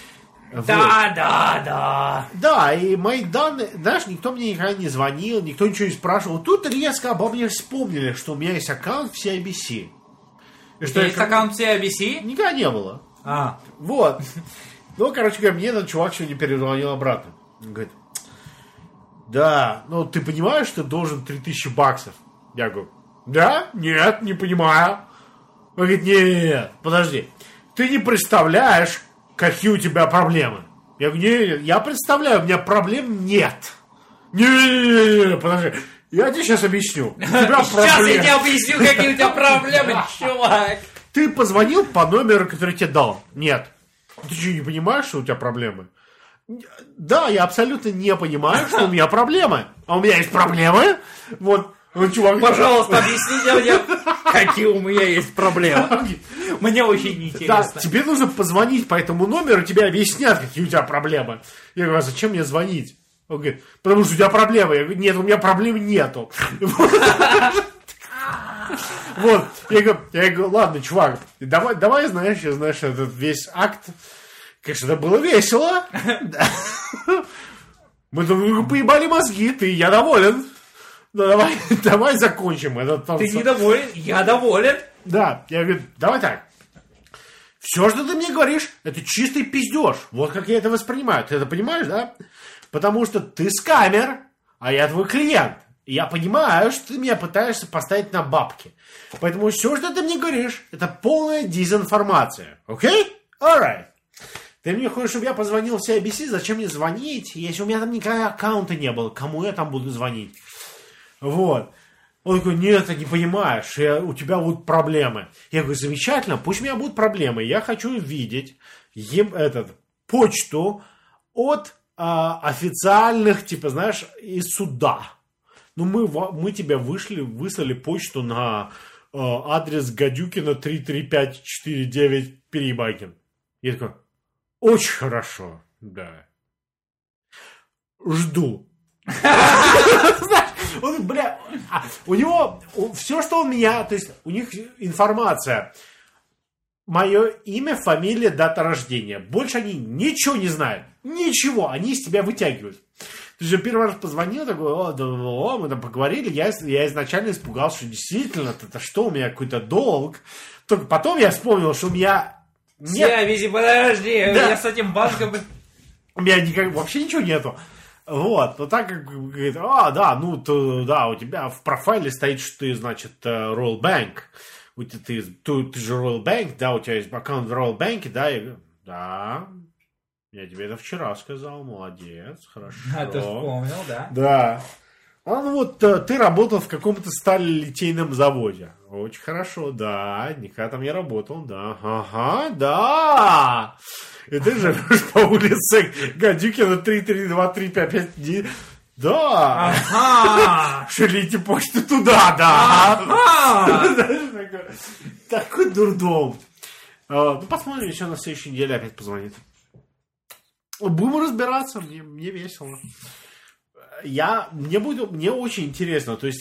Да. Да, и мои данные, знаешь, никто мне никогда не звонил, никто ничего не спрашивал. Тут резко обо мне вспомнили, что у меня есть аккаунт в CIBC. И что есть аккаунт в CIBC? Никогда не было. Вот. Ну, короче говоря, мне этот чувак сегодня перезвонил обратно. Он говорит: да, ну ты понимаешь, что ты должен $3000? Я говорю: да? Нет, не понимаю. Он говорит: нет, подожди. Ты не представляешь, какие у тебя проблемы. Я говорю: нет, я представляю, у меня проблем нет. Не, подожди. Я тебе сейчас объясню. Сейчас я тебе объясню, какие у тебя проблемы, чувак. Ты позвонил по номеру, который тебе дал? Нет. Ты что, не понимаешь, что у тебя проблемы? Да, я абсолютно не понимаю, что у меня проблемы. А у меня есть проблемы? Вот. Ну, чувак, пожалуйста, объясните мне, какие у меня есть проблемы. Мне очень интересно. Да, тебе нужно позвонить по этому номеру, тебе объяснят, какие у тебя проблемы. Я говорю: а зачем мне звонить? Он говорит: потому что у тебя проблемы. Я говорю: нет, у меня проблем нету. Вот. Я говорю: ладно, чувак, давай, знаешь, этот весь акт. Конечно, это было весело. Мы друг другу поебали мозги, я доволен. Давай закончим этот. Ты недоволен? Я доволен. Да, я говорю: давай так. Все, что ты мне говоришь, это чистый пиздеж. Вот как я это воспринимаю. Ты это понимаешь, да? Потому что ты скамер, а я твой клиент. Я понимаю, что ты меня пытаешься поставить на бабки. Поэтому все, что ты мне говоришь, это полная дезинформация. Окей? Alright. Ты мне хочешь, чтобы я позвонил в CIBC? Зачем мне звонить, если у меня там никакого аккаунта не было? Кому я там буду звонить? Вот. Он такой, нет, ты не понимаешь, у тебя будут проблемы. Я говорю, замечательно, пусть у меня будут проблемы. Я хочу видеть почту от официальных, типа, знаешь, из суда. Ну, мы тебе выслали почту на адрес Гадюкина 33549 Перебайкин. Я такой, очень хорошо, да. Жду. У него все, что у меня, то есть у них информация. Мое имя, фамилия, дата рождения. Больше они ничего не знают. Ничего. Они из тебя вытягивают. Ты же первый раз позвонил, такой, мы там поговорили. Я изначально испугался, что действительно, это что, у меня какой-то долг. Только потом я вспомнил, что у меня нет. Вези, подожди, да. Я с этим банком... У меня вообще ничего нету. Вот, но так как говорит, да, у тебя в профайле стоит, что ты, значит, Royal Bank. Ты же Royal Bank, да, у тебя есть аккаунт в Royal Bank, да, я говорю, да, я тебе это вчера сказал, молодец, хорошо. Ты вспомнил, да? Да. Ты работал в каком-то сталелитейном заводе. Очень хорошо, да, никогда там не работал, да, ага, да. И ты живешь по улице Гадюкина 3323559. Да. Ага. Шлите почту туда, да. Ага. Такой дурдом. Посмотрим, еще на следующей неделе опять позвонит. Будем разбираться, мне весело. Мне очень интересно. То есть,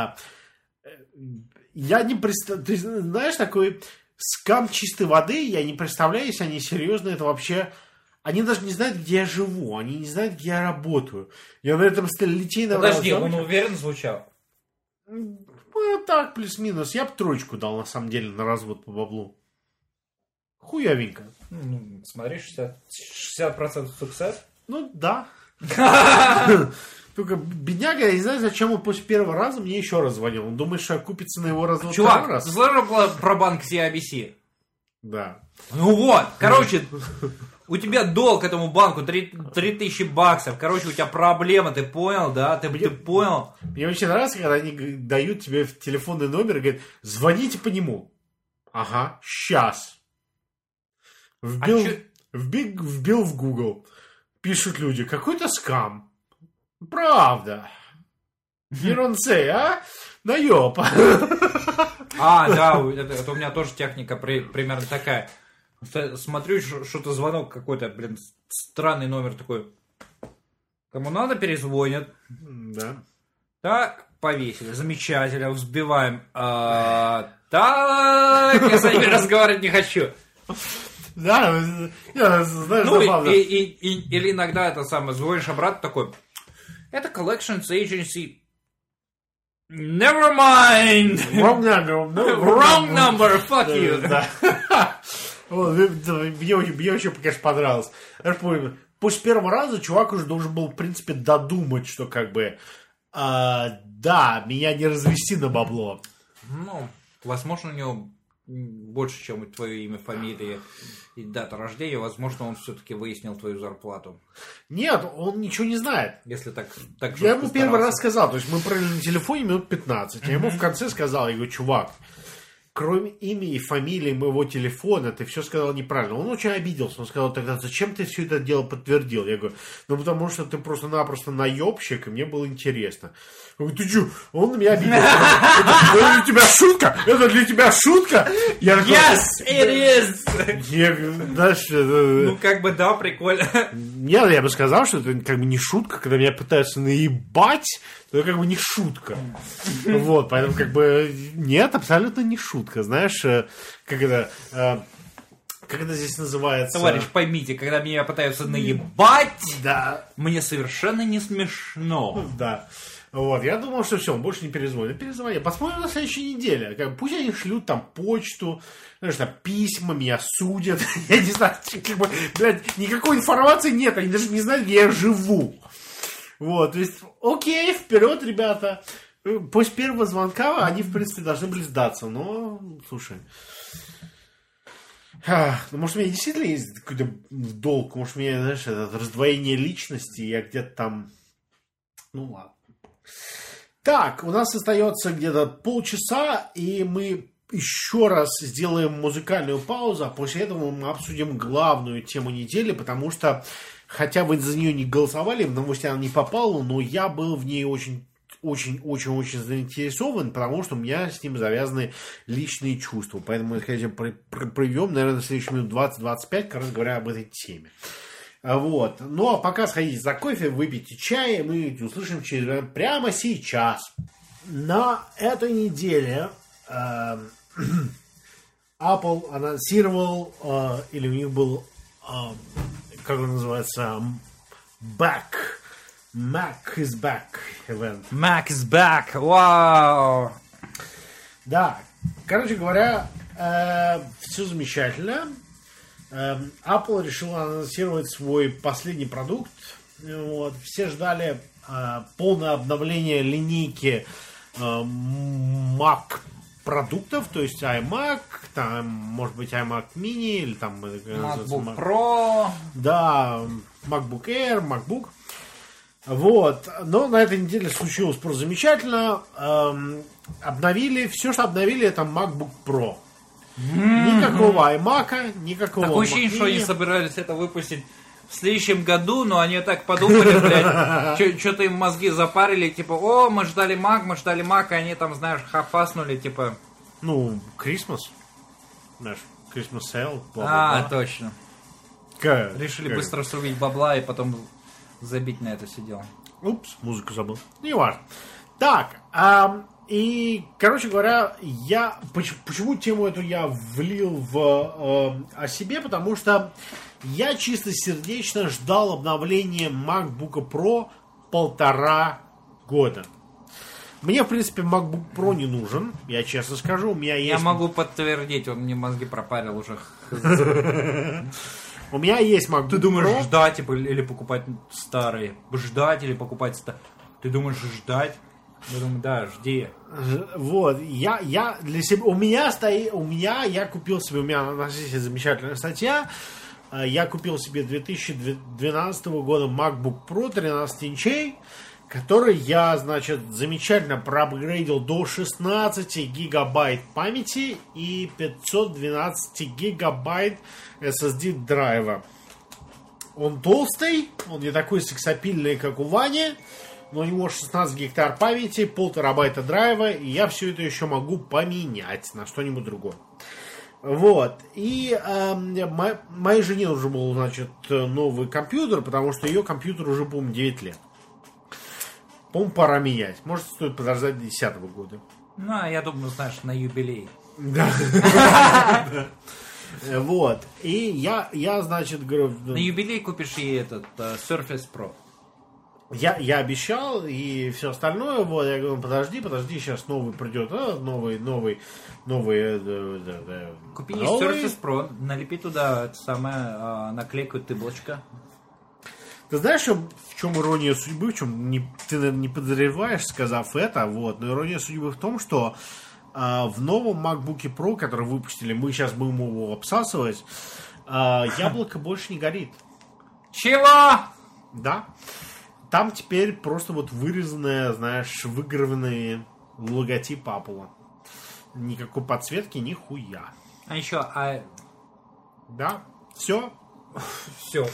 я не представляю. Ты знаешь, такой скам чистой воды, я не представляю, если они серьезно, это вообще... Они даже не знают, где я живу, они не знают, где я работаю. Я на этом сталелитейном... Подожди, он уверенно звучал? Так, плюс-минус. Я бы 3 дал, на самом деле, на развод по баблу. Хуявенько. Смотри, 60% суксесс. Ну, да. Только бедняга, я не знаю, зачем он после первого раза мне еще раз звонил. Он думает, что окупится на его развод Чувак, раз. ты слышал про банк CIBC? Да. Ну вот, короче, у тебя долг этому банку 3000 баксов. Короче, у тебя проблема, ты понял, да? Ты понял? Мне очень нравится, когда они дают тебе телефонный номер и говорят, звоните по нему. Ага, сейчас. Вбил в Google. Пишут люди, какой-то скам. Правда. You don't say, а? Наёб. Да, это у меня тоже техника примерно такая. Смотрю, что-то звонок какой-то, странный номер такой. Кому надо, перезвонят. Да. Так, повесили. Замечательно, взбиваем. Так, я с ними разговаривать не хочу. Да, знаешь, забавно. Или иногда это самое, звонишь обратно такой, это collections agency. Never mind. Wrong number, fuck you. Да. Мне очень, конечно, понравилось. После первого раза чувак уже должен был, в принципе, додумать, что как бы, да, меня не развести на бабло. Ну, возможно, у него больше, чем твое имя, фамилия и дата рождения, возможно, он все-таки выяснил твою зарплату. Нет, он ничего не знает. Если так я ему первый раз сказал, то есть мы провели на телефоне минут 15, я ему в конце сказал, я говорю, чувак, кроме имени и фамилии моего телефона, ты все сказал неправильно. Он очень обиделся, он сказал, тогда зачем ты все это дело подтвердил? Я говорю, потому что ты просто-напросто наебщик, и мне было интересно. Я говорю, ты что? Он на меня обиделся. Это для тебя шутка? Это для тебя шутка? Yes, it is! Я говорю, дальше... Ну, как бы, да, прикольно. Нет, я бы сказал, что это как бы не шутка, когда меня пытаются наебать, то это как бы не шутка. Вот, поэтому как бы нет, абсолютно не шутка. Знаешь, как это здесь называется? Товарищ, поймите, когда меня пытаются наебать, да, мне совершенно не смешно. Да. Вот, я думал, что все, он больше не перезвонит. Посмотрим на следующей неделе. Пусть они шлют там почту, знаешь, там письма, меня судят. Я не знаю, как бы, блядь, никакой информации нет. Они даже не знают, где я живу. Вот, то есть, окей, вперед, ребята. После первого звонка они, в принципе, должны были сдаться. Но, слушай... Ну, может, у меня действительно есть какой-то долг. Может, у меня, знаешь, это раздвоение личности. Я где-то там... Ну, ладно. Так, у нас остается где-то полчаса, и мы еще раз сделаем музыкальную паузу, а после этого мы обсудим главную тему недели, потому что, хотя вы за нее не голосовали, в новости она не попала, но я был в ней очень заинтересован, потому что у меня с ним завязаны личные чувства. Поэтому мы, конечно, проведем, наверное, в следующие минут 20-25, короче говоря, об этой теме. Вот. Ну, а пока сходите за кофе, выпейте чай, мы услышим прямо сейчас. На этой неделе Apple анонсировал, или у них был, как он называется, Mac is back event. Mac is back, вау! Да, короче говоря, все замечательно. Apple решила анонсировать свой последний продукт. Вот. Все ждали полное обновление линейки Mac продуктов, то есть iMac, там, может быть, iMac mini, или там MacBook Pro. Да, MacBook Air, MacBook. Вот. Но на этой неделе случилось просто замечательно. Обновили, все, что обновили, это MacBook Pro. Никакого iMac, никакого Такое ощущение, что они собирались это выпустить в следующем году, но они так подумали, блядь, что-то им мозги запарили, типа, о, мы ждали Mac, и они там, знаешь, хафаснули, типа... Ну, Christmas, знаешь, Christmas sale, бла-бла-бла. Точно. Решили быстро срубить бабла и потом забить на это все дело. Упс, музыку забыл. Не важно. Так, и, короче говоря, почему тему эту я влил о себе, потому что я чисто сердечно ждал обновления MacBook Pro 1,5 года. Мне, в принципе, MacBook Pro не нужен, я честно скажу. У меня есть... Я могу подтвердить, он мне мозги пропарил уже. У меня есть MacBook Pro. Ты думаешь, ждать или покупать старые? Ждать или покупать старые? Ты думаешь, ждать? Я думаю, да, жди. Вот, я для себя, я купил себе, у меня на сайте замечательная статья, я купил себе 2012 года MacBook Pro 13 инчей, который я, значит, замечательно проапгрейдил до 16 гигабайт памяти и 512 гигабайт SSD драйва. Он толстый, он не такой сексапильный, как у Вани, но у него 16 гектар памяти, 1,5 терабайта драйва, и я все это еще могу поменять на что-нибудь другое. Вот. И моей жене уже был, значит, новый компьютер, потому что ее компьютер уже, по-моему, 9 лет. По-моему, пора менять. Может, стоит подождать до 2010 года. Ну, я думаю, знаешь, на юбилей. Да. Вот. И я, значит, говорю... На юбилей купишь ей этот Surface Pro. Я обещал и все остальное, вот, я говорю, подожди, сейчас новый придет, новый, Купи Surface Pro, налепи туда это самое, наклейку «Тыблочка». Ты знаешь, в чем ирония судьбы, в чем ты, наверное, не подозреваешь, сказав это, вот, но ирония судьбы в том, что в новом MacBook Pro, который выпустили, мы сейчас будем его обсасывать, яблоко больше не горит. Чего? Да. Там теперь просто вот вырезанные, знаешь, выгравленный логотип Apple. Никакой подсветки, нихуя. А еще, Да, все. Все.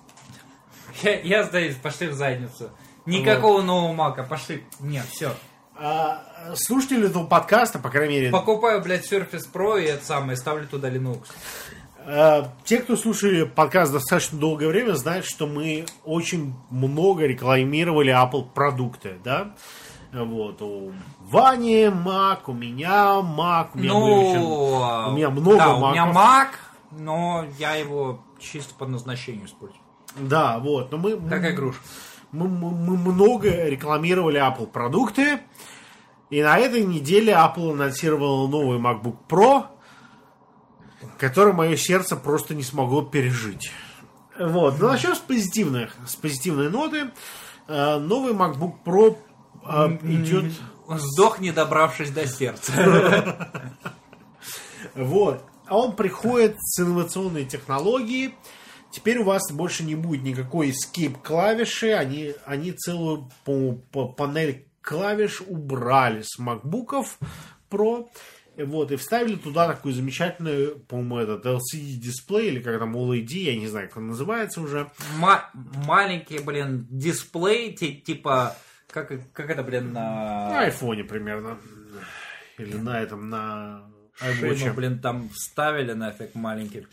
Я сдаюсь, пошли в задницу. Никакого нового мака, пошли. Нет, все. Слушатели этого подкаста, по крайней мере... Покупаю, блядь, Surface Pro и это самое, ставлю туда Linux. Те, кто слушали подкаст достаточно долгое время, знают, что мы очень много рекламировали Apple продукты, да? Вот, у Вани Mac, у меня Mac, у меня много да, Mac'ов. у меня Mac, но я его чисто по назначению использую. Да, вот, но мы... Как игрушка. Мы много рекламировали Apple продукты, и на этой неделе Apple анонсировала новый MacBook Pro, который мое сердце просто не смогло пережить. Вот, но начнем с позитивной ноты. Новый MacBook Pro идет... Сдохни, добравшись до сердца. Вот. А он приходит с инновационной технологией. Теперь у вас больше не будет никакой escape клавиши. Они целую панель клавиш убрали с MacBook'ов Pro. Вот, и вставили туда такой замечательный, по-моему, этот LCD-дисплей, или как там, OLED, я не знаю, как он называется уже. Маленький, дисплей, типа, как это, на айфоне примерно. Или на этом, на iWatch. Там вставили нафиг маленький.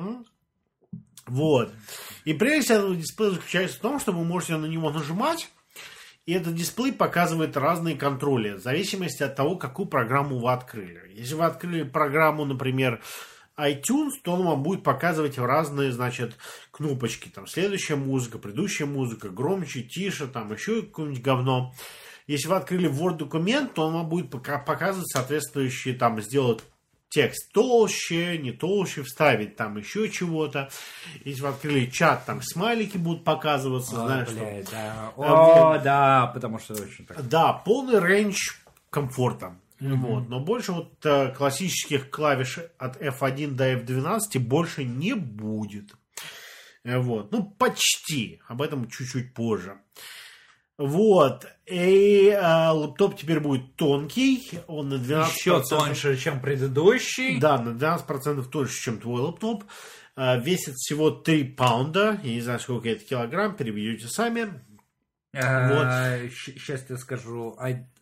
Вот. И прелесть этого дисплея заключается в том, что вы можете на него нажимать, и этот дисплей показывает разные контроли, в зависимости от того, какую программу вы открыли. Если вы открыли программу, например, iTunes, то он вам будет показывать разные, значит, кнопочки. Там следующая музыка, предыдущая музыка, громче, тише, там еще какое-нибудь говно. Если вы открыли Word-документ, то он вам будет показывать соответствующие, там, сделать текст толще, не толще, вставить там еще чего-то. Если вы открыли чат, там смайлики будут показываться, знаешь, блядь, что... Да. Потому что очень так. Да, полный рейндж комфорта. Вот. Но больше вот классических клавиш от F1 до F12 больше не будет. Вот. Ну, почти. Об этом чуть-чуть позже. Вот. И лэптоп теперь будет тонкий. Он на 12%... Еще тоньше, чем предыдущий. Да, на 12% тоньше, чем твой лэптоп. Весит всего 3 паунда. Я не знаю, сколько это килограмм. Переведете сами. Вот. Сейчас я скажу.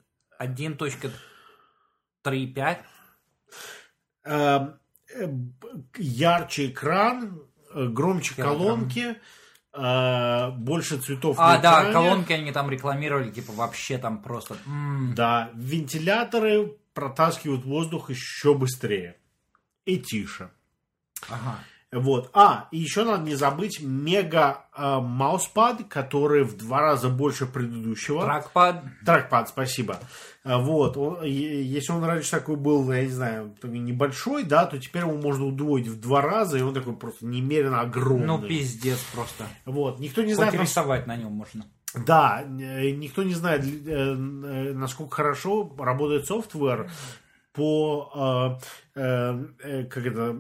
1.35. Ярче экран. Громче колонки. Больше цветов на экране. Да, колонки они там рекламировали, типа вообще там просто... Да, вентиляторы протаскивают воздух еще быстрее и тише. Ага. Вот. И еще надо не забыть мега мауспад, который в 2 раза больше предыдущего. Тракпад, спасибо. Вот. Если он раньше такой был, я не знаю, небольшой, да, то теперь его можно удвоить в 2 раза, и он такой просто немерено огромный. Ну, пиздец просто. Вот. Никто не знает... рисовать на нем можно. Да, никто не знает, насколько хорошо работает софтвер по... как это...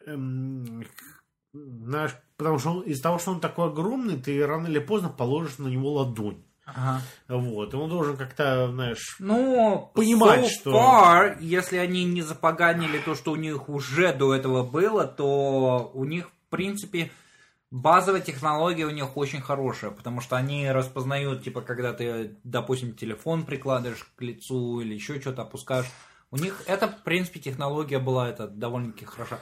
знаешь, потому что из-за того, что он такой огромный, ты рано или поздно положишь на него ладонь. Ага. Вот. И он должен как-то, знаешь, понимать, что... если они не запоганили то, что у них уже до этого было, то у них, в принципе, базовая технология у них очень хорошая, потому что они распознают, типа, когда ты, допустим, телефон прикладываешь к лицу или еще что-то опускаешь. У них это, в принципе, технология была довольно-таки хороша.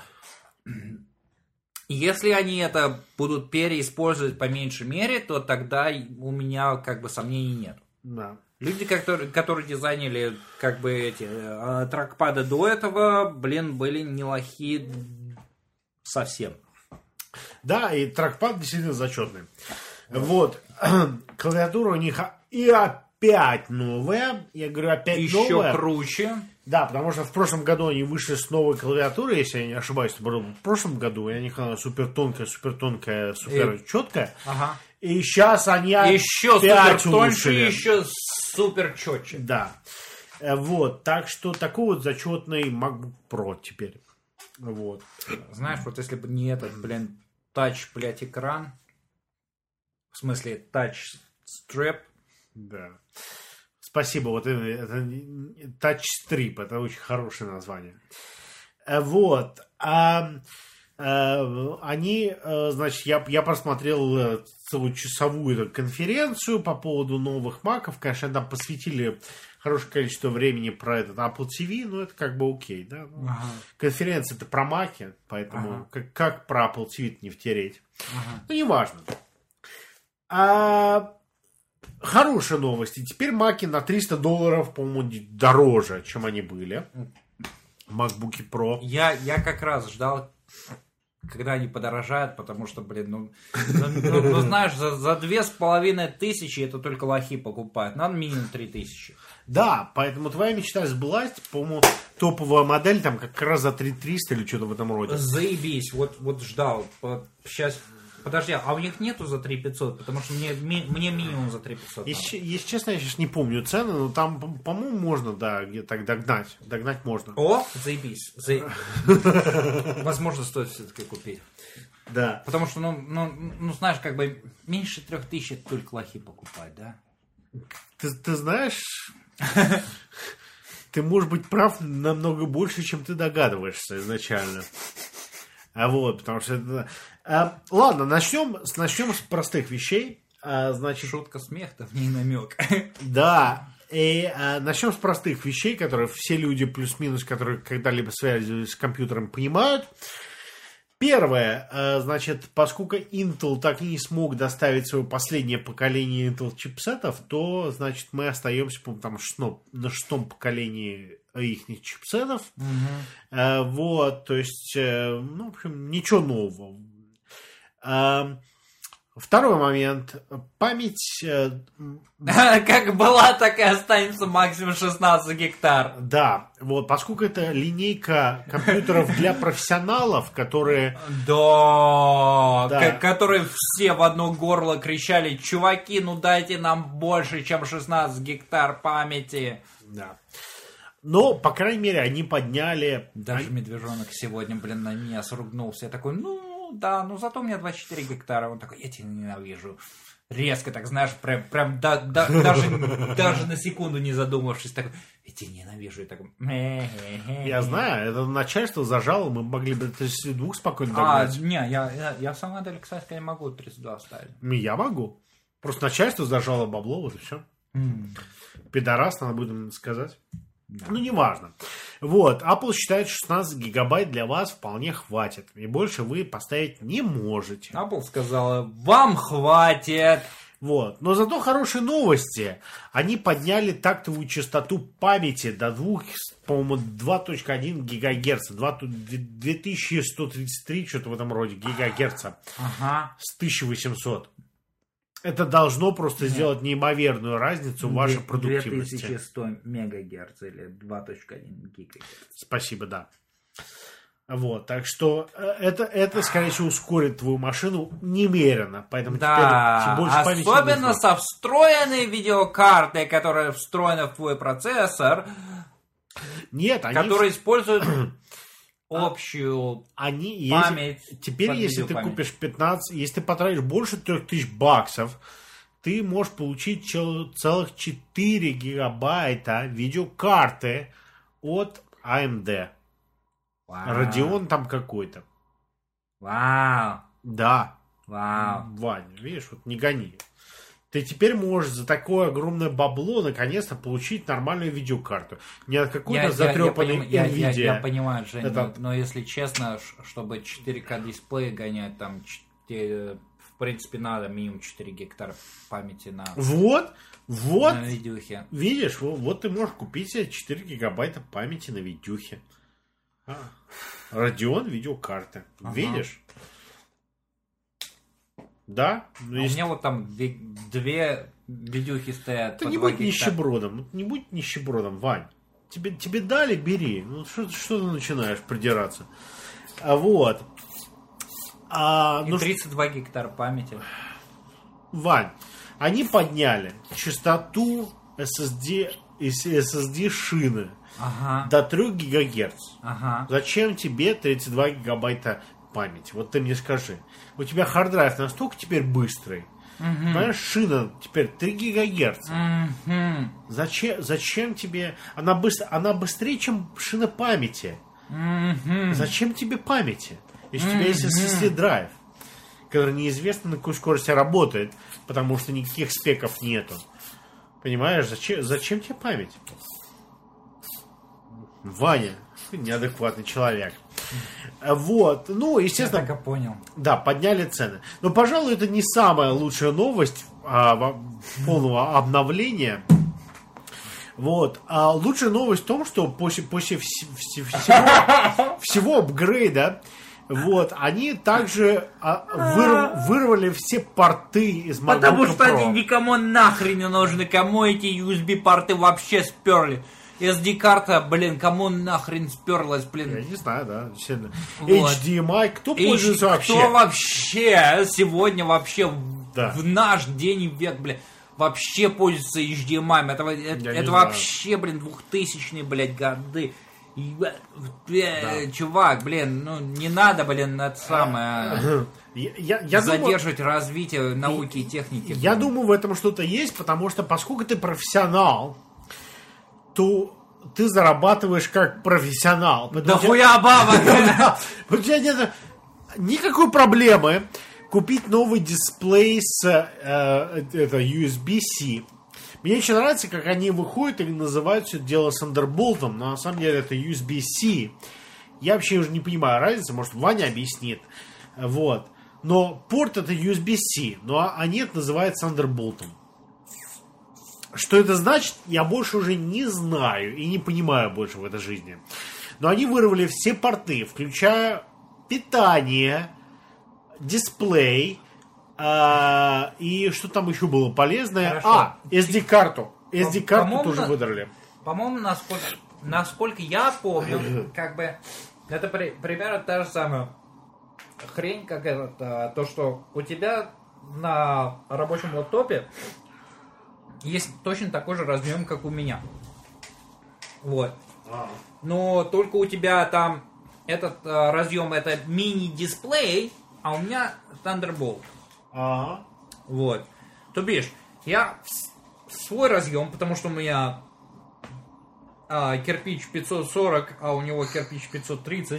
Если они это будут переиспользовать по меньшей мере, то тогда у меня как бы сомнений нет. Да. Люди, которые дизайнили как бы эти тракпады до этого, были не лохи совсем. Да, и тракпад действительно зачетный. Вот. Клавиатура у них и опять новая. Я говорю, опять еще новая. Еще круче. Да, потому что в прошлом году они вышли с новой клавиатурой, если я не ошибаюсь, это было в прошлом году, и они супер тонкая, супер четкая. Ага. И сейчас они еще опять супер тоньше, еще супер четче. Да. Вот, так что такой вот зачетный MacBook Pro теперь. Вот. Знаешь, вот если бы не этот, тач, экран, в смысле, тач стрип. Да. Спасибо, вот это Touch Strip, это очень хорошее название. Вот. Они, значит, я просмотрел целочасовую конференцию по поводу новых маков. Конечно, там посвятили хорошее количество времени про этот Apple TV, но это как бы окей, да? Ага. Конференция-то про маки, поэтому как про Apple TV не втереть? Ага. Ну, неважно. Хорошие новости. Теперь маки на $300, по-моему, дороже, чем они были. MacBook Pro. Я как раз ждал, когда они подорожают, потому что, знаешь, за 2500 это только лохи покупают. Надо минимум 3000. Да, поэтому твоя мечта сбылась. По-моему, топовая модель там как раз за 3300 или что-то в этом роде. Заебись. Вот ждал. Сейчас Подожди, а у них нету за 3500? Потому что мне минимум за 3500 Если честно, я сейчас не помню цены, но там, по-моему, можно, да, где-то догнать. Догнать можно. О, заебись. Возможно, стоит все-таки купить. Да. Потому что, ну, знаешь, как бы меньше 3000 только лохи покупать, да? Ты знаешь, ты можешь быть прав намного больше, чем ты догадываешься изначально. Вот, потому что... ладно, начнем с простых вещей. Значит, шутка, смех-то в ней намек. Да, и начнем с простых вещей, которые все люди плюс-минус, которые когда-либо связывались с компьютером, понимают. Первое, значит, поскольку Intel так и не смог доставить свое последнее поколение Intel чипсетов, то, значит, мы остаемся, по-моему, там на шестом поколении их чипсетов. Вот, то есть, ну, в общем, ничего нового. Второй момент. Память... Как была, так и останется максимум 16 гектар. Да, вот, поскольку это линейка компьютеров для профессионалов, которые... Да, которые все в одно горло кричали: чуваки, ну дайте нам больше, чем 16 гектар памяти. Да. Но, по крайней мере, они подняли... Даже медвежонок сегодня, блин, на меня сругнулся. Я такой, да, ну зато у меня 24 гектара. Он такой: я тебя ненавижу. Резко так, знаешь, прям даже на секунду не задумавшись, такой: я тебя ненавижу. И такой... Я знаю, это начальство зажало, мы могли бы 32 спокойно догнать. Не, я сама до Александра не могу 32 оставить. Я могу. Просто начальство зажало бабло, вот и все. Пидорас, надо будет сказать. Да. Ну, неважно. Вот, Apple считает, 16 гигабайт для вас вполне хватит. И больше вы поставить не можете. Apple сказала: вам хватит. Вот. Но зато хорошие новости. Они подняли тактовую частоту памяти до 2.1 гигагерца. 2133, что-то в этом роде, гигагерца. С 1800. Это должно просто сделать неимоверную разницу в вашей продуктивности. 2100 мегагерц или 2.1 гигагерц. Спасибо, да. Вот, так что это, скорее всего, ускорит твою машину немерено. Поэтому да, теперь больше памяти особенно со встроенной видеокартой, которая встроена в твой процессор. Нет, они... Которые используют... общую память. Теперь, если ты купишь 15, если ты потратишь больше 3000 баксов, ты можешь получить целых 4 гигабайта видеокарты от AMD. Radeon там какой-то. Вау. Да. Вау. Ваня, видишь, вот не гони. Ты теперь можешь за такое огромное бабло наконец-то получить нормальную видеокарту. Не от какой-то затрепанной NVIDIA. Я понимаю, Женя, но если честно, чтобы 4К дисплей гонять, там, в принципе, надо минимум 4 гектара памяти на видюхе. Видишь, вот ты можешь купить себе 4 гигабайта памяти на видюхе. Radeon видеокарты. Видишь? Да. У меня вот там две видюхи стоят. Ты не будь нищебродом. Не будь нищебродом, Вань. Тебе дали, бери. Ну что ты начинаешь придираться? Вот. И 32 гектара памяти. Вань, они подняли частоту SSD шины до 3 гигагерц. Зачем тебе 32 гигабайта памяти? Вот ты мне скажи. У тебя харддрайв настолько теперь быстрый. Понимаешь, шина теперь 3 гигагерца. Зачем тебе... Она быстрее, чем шина памяти. Зачем тебе памяти? Если у тебя есть SSD-драйв, который неизвестно на какой скорости работает, потому что никаких спеков нету. Понимаешь, зачем тебе память? Ваня, неадекватный человек. Вот, ну, естественно... Я так и понял. Да, подняли цены. Но, пожалуй, это не самая лучшая новость полного обновления. Вот. А лучшая новость в том, что после всего апгрейда, вот, они также вырвали все порты из MacBook Pro. Потому что они никому нахрен не нужны, кому эти USB-порты вообще сперли. SD-карта, блин, кому нахрен сперлась, Я блин. не знаю, да. Действительно. Вот. HDMI, кто пользуется вообще? Кто вообще сегодня вообще Да. в наш день и век, блин, вообще пользуется HDMI? Это вообще, блин, 2000-е, блядь, годы. Чувак, блин, ну не надо, блин, это самое... Я задерживать развитие науки и техники. Я думаю, в этом что-то есть, потому что поскольку ты профессионал, то ты зарабатываешь как профессионал. Да хуя бабок! У тебя нет никакой проблемы купить новый дисплей с это USB-C. Мне очень нравится, как они выходят и называют все это дело Thunderbolt, но на самом деле это USB-C. Я вообще уже не понимаю разницы, может Ваня объяснит. Вот. Но порт это USB-C, но они это называют Thunderbolt. Что это значит, я больше уже не знаю и не понимаю больше в этой жизни. Но они вырвали все порты, включая питание, дисплей, и что там еще было полезное? Хорошо. SD-карту. SD-карту По-моему, тоже выдрали. По-моему, насколько я помню, как бы это примерно та же самая хрень, как то, что у тебя на рабочем лаптопе есть точно такой же разъем, как у меня. Вот. Но только у тебя там этот разъем это мини-дисплей, а у меня Thunderbolt. Вот. То бишь, я свой разъем, потому что у меня кирпич 540, а у него кирпич 530.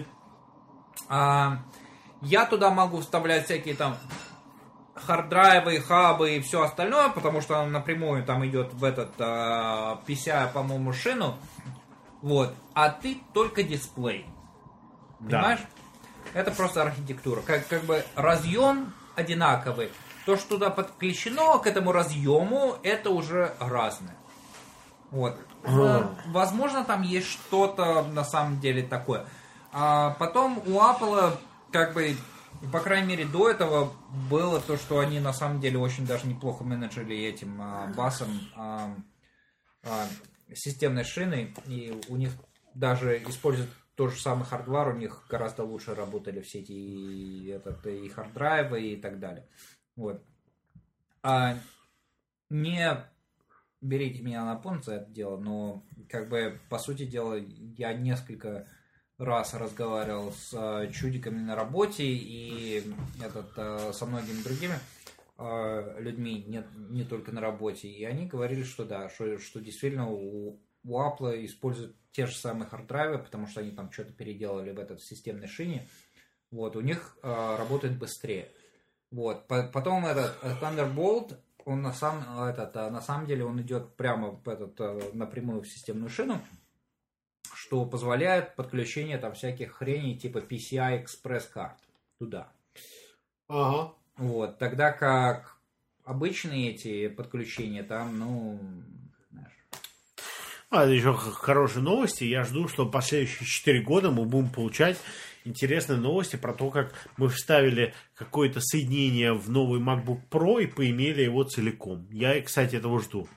Я туда могу вставлять всякие там харддрайвы, хабы и все остальное, потому что он напрямую там идет в этот PCI, по-моему, шину. Вот. А ты только дисплей. Понимаешь? Да. Это просто архитектура. Как бы разъем одинаковый. То, что туда подключено к этому разъему, это уже разное. Вот. Возможно, там есть что-то на самом деле такое. А потом у Apple, как бы, по крайней мере, до этого было то, что они на самом деле очень даже неплохо менеджили этим басом системной шины. И у них даже используют тот же самый хардвар, у них гораздо лучше работали все эти и харддрайвы и так далее. Вот. Не берите меня на понт за это дело, но как бы по сути дела я несколько раз разговаривал с чудиками на работе и со многими другими людьми, не только на работе, и они говорили, что да, что действительно у Apple используют те же самые харддрайвы, потому что они там что-то переделали в этой системной шине. Вот, у них работает быстрее. Вот, потом этот Thunderbolt, он на самом деле он идет прямо напрямую в системную шину, что позволяет подключение там всяких хреней типа PCI Express карт туда. Ага. Вот, тогда как обычные эти подключения там, ну, знаешь. Это еще хорошие новости. Я жду, что последующие 4 года мы будем получать интересные новости про то, как мы вставили какое-то соединение в новый MacBook Pro и поимели его целиком. Я, кстати, этого жду.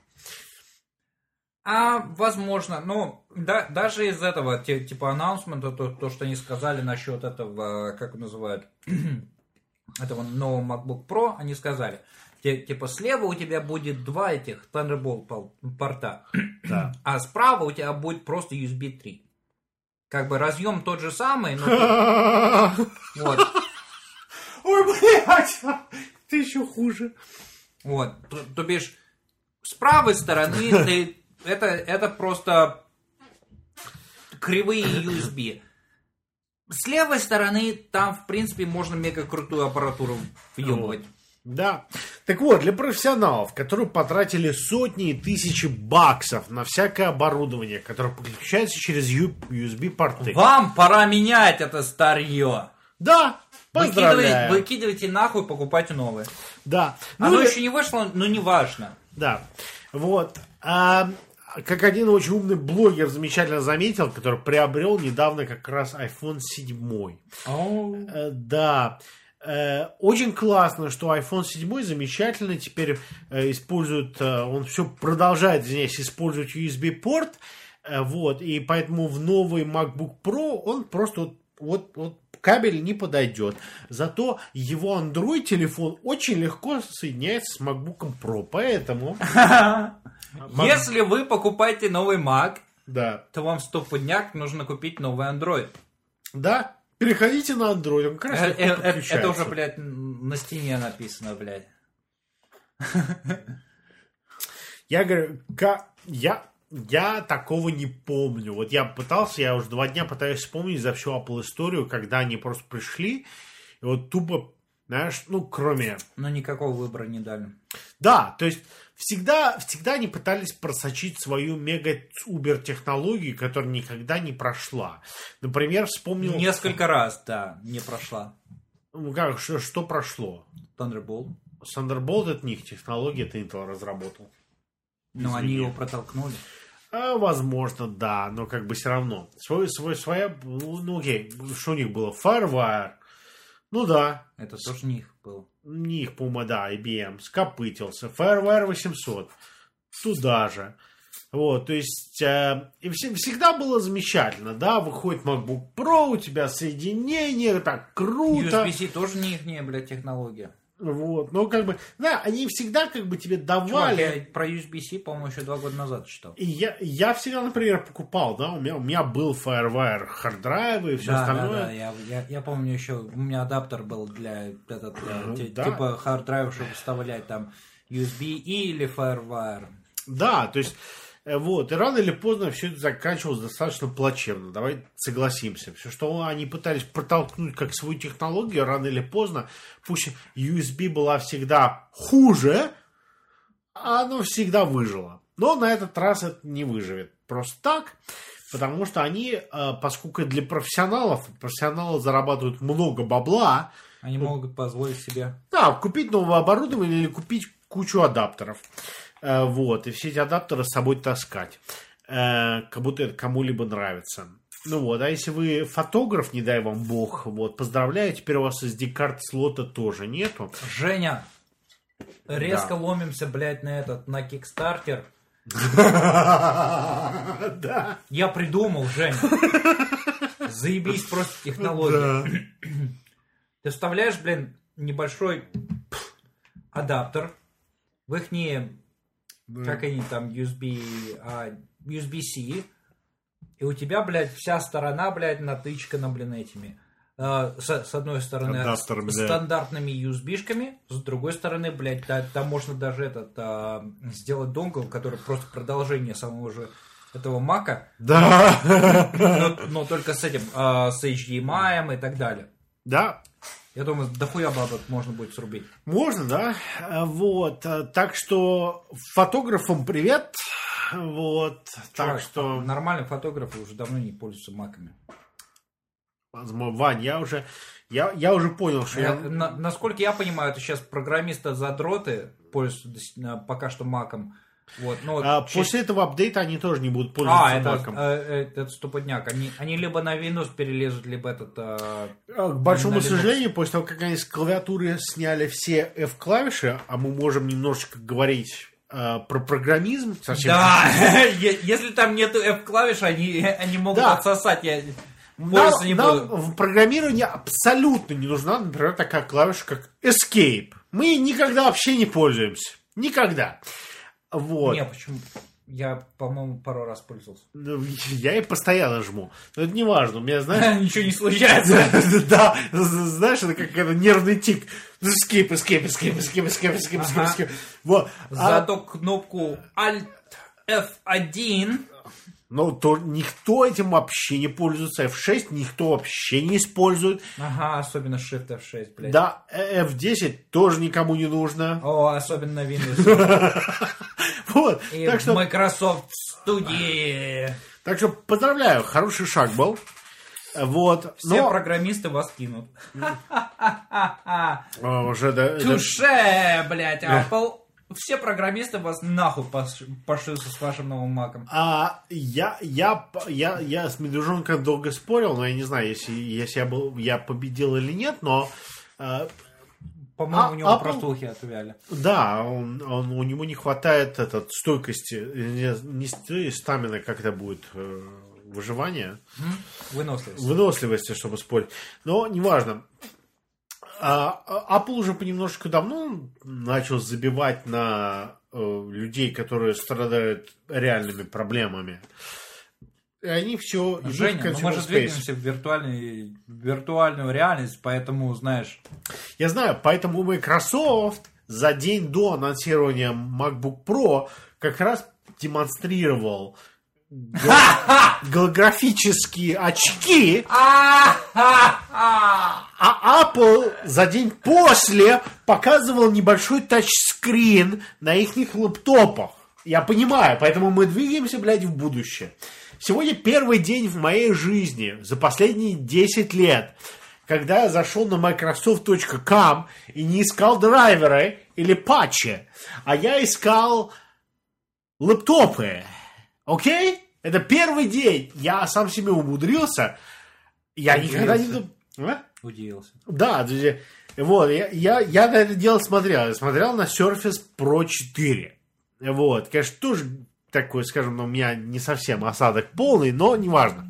Возможно, но даже из этого, типа анонсмента, то, что они сказали насчет этого, как называют, этого нового MacBook Pro, они сказали, типа слева у тебя будет 2 этих Thunderbolt порта, да. А справа у тебя будет просто USB 3. Как бы разъем тот же самый, но... Вот. Ой, блядь, ты еще хуже. Вот, то бишь, с правой стороны это просто кривые USB. С левой стороны там, в принципе, можно мега крутую аппаратуру въебывать. Да. Так вот, для профессионалов, которые потратили сотни и тысячи баксов на всякое оборудование, которое подключается через USB-порты. Вам пора менять это старье. Да, поздравляю. Выкидывайте нахуй, покупайте новые. Да. Оно еще не вышло, но не важно. Да. Вот. Как один очень умный блогер замечательно заметил, который приобрел недавно как раз iPhone 7. Да. Очень классно, что iPhone 7 замечательно теперь использует, он все продолжает, использовать USB-порт Вот, и поэтому в новый MacBook Pro он просто вот кабель не подойдет. Зато его Android телефон очень легко соединяется с MacBook Pro, поэтому... Если вы покупаете новый Mac, да, то вам стопудняк нужно купить новый Android. Да, переходите на Android, он как раз легко подключается. Это уже, блядь, на стене написано, блядь. Я говорю, я такого не помню. Вот я уже 2 дня пытаюсь вспомнить за всю Apple историю, когда они просто пришли, и вот тупо, знаешь, кроме... Но никакого выбора не дали. Да, то есть всегда они пытались просочить свою мега-убер-технологию, которая никогда не прошла. Например, вспомнил... Несколько раз, да, не прошла. Что прошло? Thunderbolt. Thunderbolt это не их технология, это Intel разработал. Но они его протолкнули. Возможно, да, но все равно. Своя, окей, что у них было? FireWire. Да. Это тоже не их было. Не их, по-моему, да, IBM. Скопытился. FireWire 800. Туда же. Вот, то есть, и всегда было замечательно, да, выходит MacBook Pro, у тебя соединение, так круто. USB-C тоже не их, блядь, технология. Вот, да, они всегда тебе давали. Чувак, я про USB-C, по-моему, еще 2 года назад читал. И я всегда, например, покупал, да, у меня был FireWire харддрайвы и все остальное. Да, я помню еще, у меня адаптер был для типа харддрайва, чтобы вставлять там USB или FireWire. Да, то есть, вот, и рано или поздно все это заканчивалось достаточно плачевно. Давай согласимся. Все, что они пытались протолкнуть как свою технологию, рано или поздно, пусть USB была всегда хуже, оно всегда выжило. Но на этот раз это не выживет просто так, потому что они, поскольку для профессионалы зарабатывают много бабла, они могут позволить себе... Да, купить новое оборудование или купить кучу адаптеров. Вот, и все эти адаптеры с собой таскать. Как будто это кому-либо нравится. А если вы фотограф, не дай вам бог, вот, поздравляю, теперь у вас SD-карт слота тоже нету. Женя, резко ломимся, блядь, на Kickstarter. Да. Я придумал, Женя. Заебись просто технология. Ты вставляешь, небольшой адаптер в ихние... Как они там, USB-C, и у тебя, блядь, вся сторона, блядь, натычкана, этими. С одной стороны, стандартными USB-шками, с другой стороны, блядь, там можно даже сделать донгл, который просто продолжение самого же этого Мака. Да. Но только с этим, с HDMI и так далее. Да. Я думаю, дохуя бабок можно будет срубить. Можно, да. Вот. Так что фотографам привет. Вот. Чувак, так что... Нормальные фотографы уже давно не пользуются маками. Вань, я уже понял, что насколько я понимаю, это сейчас программисты-задроты пользуются пока что маком. Вот, после этого апдейта они тоже не будут пользоваться маком. Это стопудняк. Они либо на Windows перелезут, либо к большому сожалению, после того, как они с клавиатуры сняли все F-клавиши, а мы можем немножечко говорить про программизм. Да, если там нету F-клавиш, они могут отсосать. Нам в программировании абсолютно не нужна, например, такая клавиша, как Escape. Мы никогда вообще не пользуемся. Никогда. Вот. Не, почему? Я, по-моему, пару раз пользовался. Я и постоянно жму. Но это не важно. У меня, знаешь... Ничего не случается. Да. Знаешь, это как нервный тик. Escape. Вот. Зато кнопку Alt F1... Но то никто этим вообще не пользуется. F6 никто вообще не использует. Ага, особенно Shift F6, блядь. Да, F10 тоже никому не нужно. О, особенно Windows. Вот. И так что... Microsoft студии. Так что поздравляю, хороший шаг был. Вот. Все программисты вас кинут. Туше, блядь, Apple. Все программисты вас нахуй пошлются с вашим новым маком. Я с Медвежонком долго спорил, но я не знаю, если я победил или нет, но По-моему, у него просто ухи отвяли. Да, у него не хватает стойкости, не стамина, как это будет, выживание. Выносливости, чтобы спорить. Но неважно. Apple уже понемножку давно начал забивать на людей, которые страдают реальными проблемами. И они все... Женя, мы же двигаемся в виртуальную реальность, поэтому, знаешь... Я знаю, поэтому Microsoft за день до анонсирования MacBook Pro как раз демонстрировал голографические очки, а Apple за день после показывал небольшой тачскрин на их лэптопах. Я понимаю, поэтому мы двигаемся, блядь, в будущее. Сегодня первый день в моей жизни за последние 10 лет, когда я зашел на Microsoft.com и не искал драйверы или патчи, а я искал лэптопы. Окей? Это первый день. Я сам себе умудрился. Я никогда не... Удивился. Да, вот, я на это дело смотрел. Я смотрел на Surface Pro 4. Вот, конечно, тоже такой, скажем, у меня не совсем осадок полный, но неважно.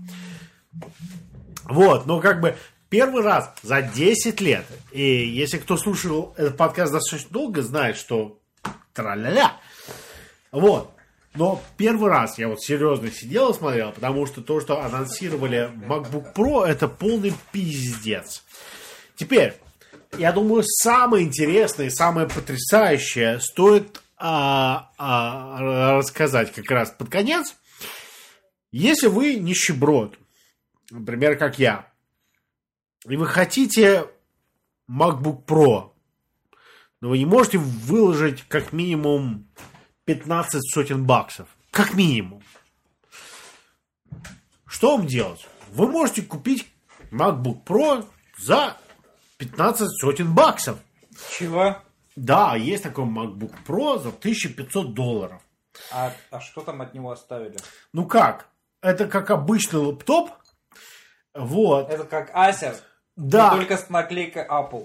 Вот, но как бы первый раз за 10 лет. И если кто слушал этот подкаст достаточно долго, знает, что тра-ля-ля. Вот. Но первый раз я вот серьезно сидел и смотрел, потому что то, что анонсировали MacBook Pro, это полный пиздец. Теперь, я думаю, самое интересное и самое потрясающее стоит рассказать как раз под конец. Если вы нищеброд, например, как я, и вы хотите MacBook Pro, но вы не можете выложить как минимум 15 сотен баксов. Как минимум. Что вам делать? Вы можете купить MacBook Pro за 15 сотен баксов. Чего? Да, есть такой MacBook Pro за $1500. А что там от него оставили? Ну как? Это как обычный лэптоп. Вот. Это как Acer. Да. Только с наклейкой Apple.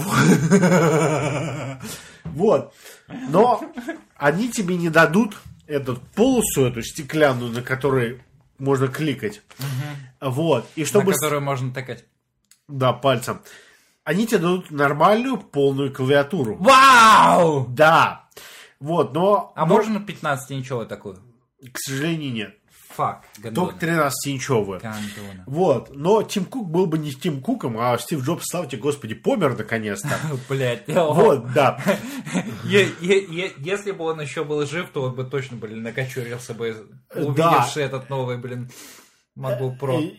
Вот. Но они тебе не дадут эту полосу, эту стеклянную, на которой можно кликать. Вот. И чтобы... На которую можно тыкать. Да, пальцем. Они тебе дадут нормальную полную клавиатуру. Вау! Да. Вот, но... А можно 15-инчовую такую? К сожалению, нет. Фак, гандона. Только 13-инчовую. Гандона. Вот. Но Тим Кук был бы не Тим Куком, а Стив Джобс, слава тебе, Господи, помер наконец-то. Блять. Вот, да. Если бы он еще был жив, то он бы точно, накочурился бы, увидевший этот новый, MacBook Pro.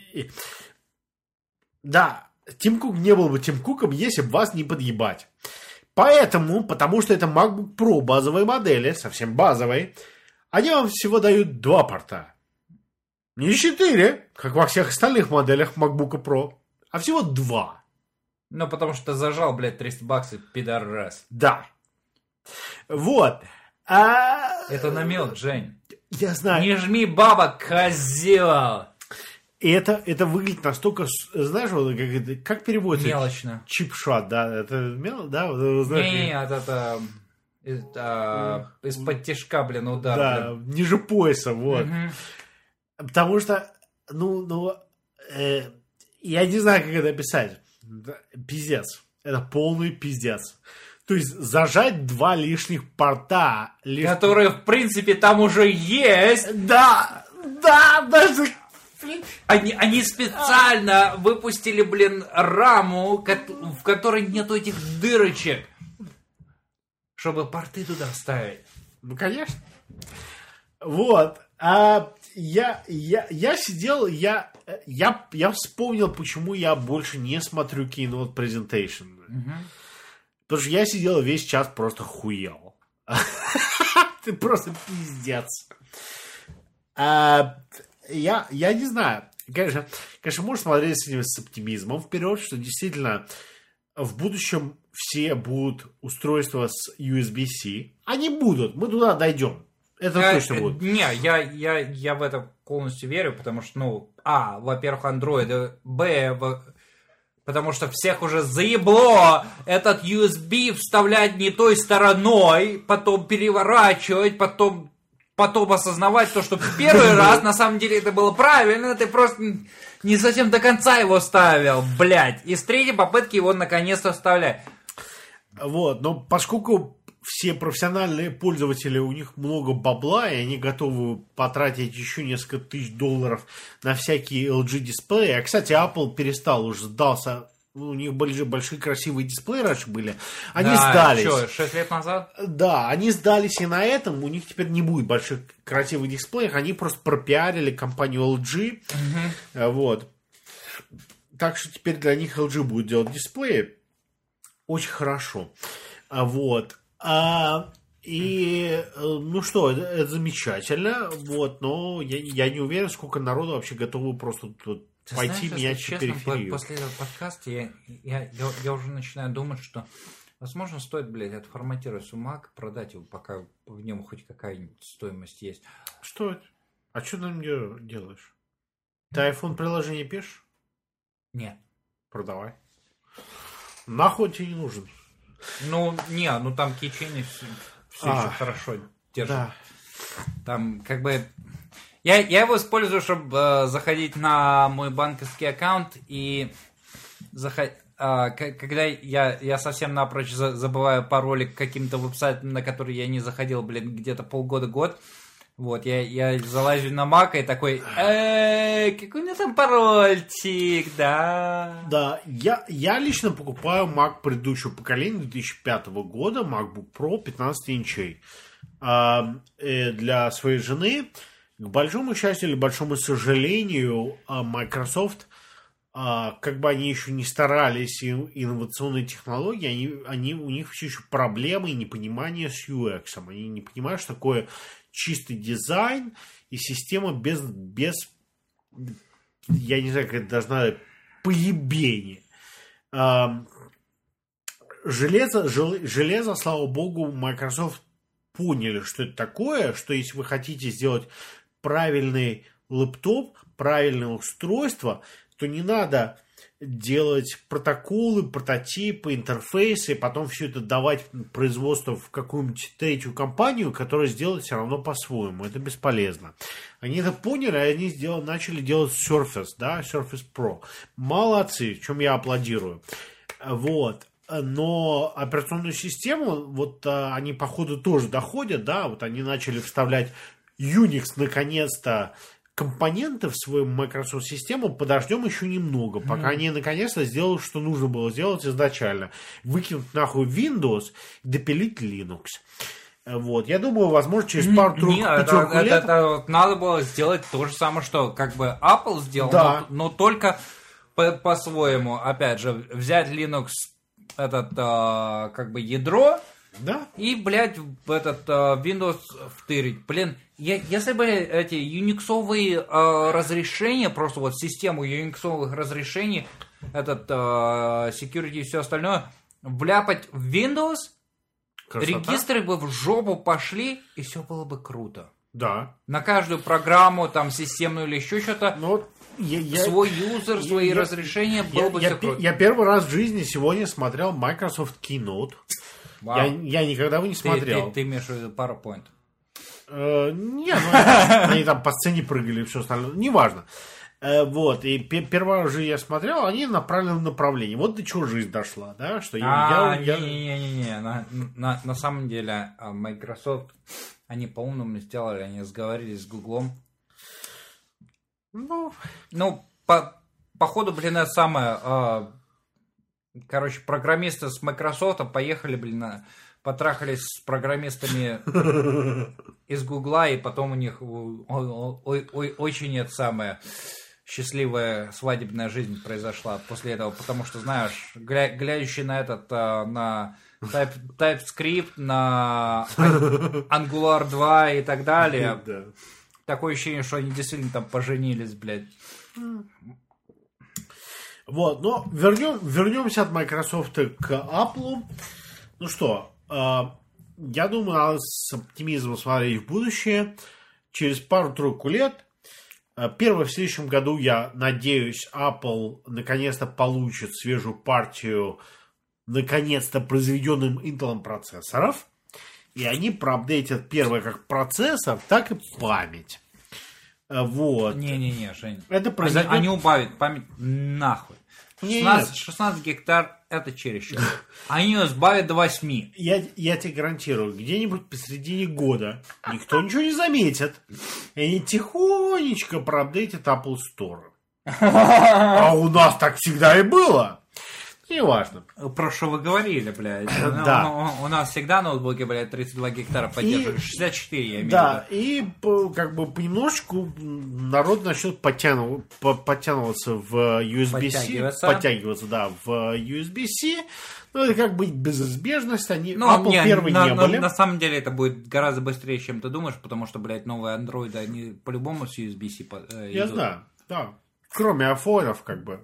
Да. Тим Кук не был бы Тим Куком, если бы вас не подъебать. Поэтому, потому что это MacBook Pro базовой модели, совсем базовой, они вам всего дают 2 порта. Не 4, как во всех остальных моделях MacBook Pro, а всего 2. Ну, потому что зажал, $300, пидорас. Да. Вот. Это намек, Жень. Я знаю. Не жми, баба, козел. И это выглядит настолько, знаешь, вот, как переводится? Мелочно. Чипшот, да? Это да? Нет, это из-под тишка, удар. Да, ниже пояса, вот. Потому что, я не знаю, как это описать. Пиздец. Это полный пиздец. То есть зажать 2 лишних порта. Которые, в принципе, там уже есть. Да, даже... Они специально выпустили, раму, в которой нету этих дырочек, чтобы порты туда вставить. Ну, конечно. Вот. Я сидел, я вспомнил, почему я больше не смотрю Keynote Presentation. Потому что я сидел весь час просто хуел. Ты просто пиздец. Я не знаю. Конечно, можно смотреть с оптимизмом вперед, что действительно в будущем все будут устройства с USB-C. Они будут, мы туда дойдем. Это точно будет. Не, я в это полностью верю, потому что, во-первых, Android, Потому что всех уже заебло этот USB вставлять не той стороной, потом переворачивать, потом осознавать то, что в первый раз на самом деле это было правильно, ты просто не совсем до конца его ставил, блядь. И с третьей попытки его наконец-то вставлять. Вот, но поскольку все профессиональные пользователи, у них много бабла, и они готовы потратить еще несколько тысяч долларов на всякие LG-дисплеи. А, кстати, Apple перестал, уже сдался. У них были же большие красивые дисплеи раньше были. Они сдались. Что, 6 лет назад? Да, они сдались и на этом. У них теперь не будет больших красивых дисплеев. Они просто пропиарили компанию LG. Вот. Так что теперь для них LG будет делать дисплеи. Очень хорошо. Вот. Ну что, это замечательно. Вот, но я не уверен, сколько народу вообще готовы просто тут пойти менять периферию. После этого подкаста я уже начинаю думать, что возможно стоит, блядь, отформатировать свой Mac, продать его, пока в нем хоть какая-нибудь стоимость есть. Что это? А что ты на нем делаешь? Ты iPhone приложение пишешь? Нет. Продавай. Нахуй тебе не нужен. Ну там кейчейны все еще хорошо держат. Да. Там как бы... Я его использую, чтобы заходить на мой банковский аккаунт и когда я совсем напрочь забываю пароли к каким-то веб-сайтам, на которые я не заходил, блин, где-то полгода-год. Вот, я залазю на Mac и такой, какой у меня там парольчик, да. Да, я лично покупаю Mac предыдущего поколения 2005 года, MacBook Pro 15 инчей. Для своей жены, к большому счастью или большому сожалению, Microsoft, как бы они еще не старались, инновационные технологии, у них все еще проблемы и непонимание с UX. Они не понимают, что такое чистый дизайн и система без я не знаю, как это должна поебения. Железо, слава богу, Microsoft поняли, что это такое, что если вы хотите сделать правильный лэптоп, правильное устройство, то не надо делать протоколы, прототипы, интерфейсы, и потом все это давать производство в какую-нибудь третью компанию, которая сделает все равно по-своему. Это бесполезно. Они это поняли, и они начали делать Surface, да, Surface Pro. Молодцы, в чем я аплодирую. Вот. Но операционную систему, вот они, походу, тоже доходят, да, вот они начали вставлять Unix, наконец-то, компоненты в свою Microsoft систему. Подождем еще немного, пока они наконец-то сделают, что нужно было сделать изначально. Выкинуть нахуй Windows и допилить Linux. Вот. Я думаю, возможно, через пару-пятерку лет... Это надо было сделать то же самое, что как бы Apple сделал, да. но только по-своему. Опять же, взять Linux, этот как бы ядро, да? И, блядь, в этот Windows втырить. Блин, если бы эти юниксовые разрешения, просто вот систему юниксовых разрешений, этот security и все остальное, вляпать в Windows, красота. Регистры бы в жопу пошли, и все было бы круто. Да. На каждую программу, там, системную или еще что-то, свой юзер, свои разрешения, было бы все круто. Я первый раз в жизни сегодня смотрел Microsoft Keynote. Я никогда его не смотрел. Ты имеешь в виду PowerPoint? Нет, они там по сцене прыгали и все остальное. Неважно. Вот, и первый раз же я смотрел, они направлены в направлении. Вот до чего жизнь дошла, да? Что Не-не-не. На самом деле, Microsoft, они по-умному сделали, они сговорились с Гуглом. Ну, походу, блин, это самое... Короче, программисты с Microsoft поехали, блин, потрахались с программистами из Гугла, и потом у них очень это самое счастливая свадебная жизнь произошла после этого, потому что, знаешь, глядящий на этот, на TypeScript, на Angular 2 и так далее, такое ощущение, что они действительно там поженились, блядь. Вот, но вернемся от Microsoft к Apple. Ну что, я думаю, надо с оптимизмом смотреть в будущее. Через пару-тройку лет Первое, в следующем году, я надеюсь, Apple наконец-то получит свежую партию наконец-то произведенным Intel процессоров. И они проапдейтят первое как процессор, так и память. Вот. Не-не-не, Жень. Это произойдет... Они убавят память нахуй. 16 гектар это чересчур. Они ее сбавят до 8. Я тебе гарантирую, где-нибудь посредине года никто ничего не заметит. И они тихонечко проапдейтят Apple Store. А у нас так всегда и было. Неважно. Про что вы говорили, блядь. Да. У нас всегда ноутбуки, блядь, 32 гектара поддерживают. 64, я имею в виду. Да, и как бы понемножечку народ начнет подтягиваться в USB-C. Подтягиваться, да, в USB-C. Ну, это как бы безизбежность. Они Apple первые не были. На самом деле это будет гораздо быстрее, чем ты думаешь, потому что, блядь, новые Android, они по-любому с USB-C Я знаю, да. Кроме айфонов, как бы.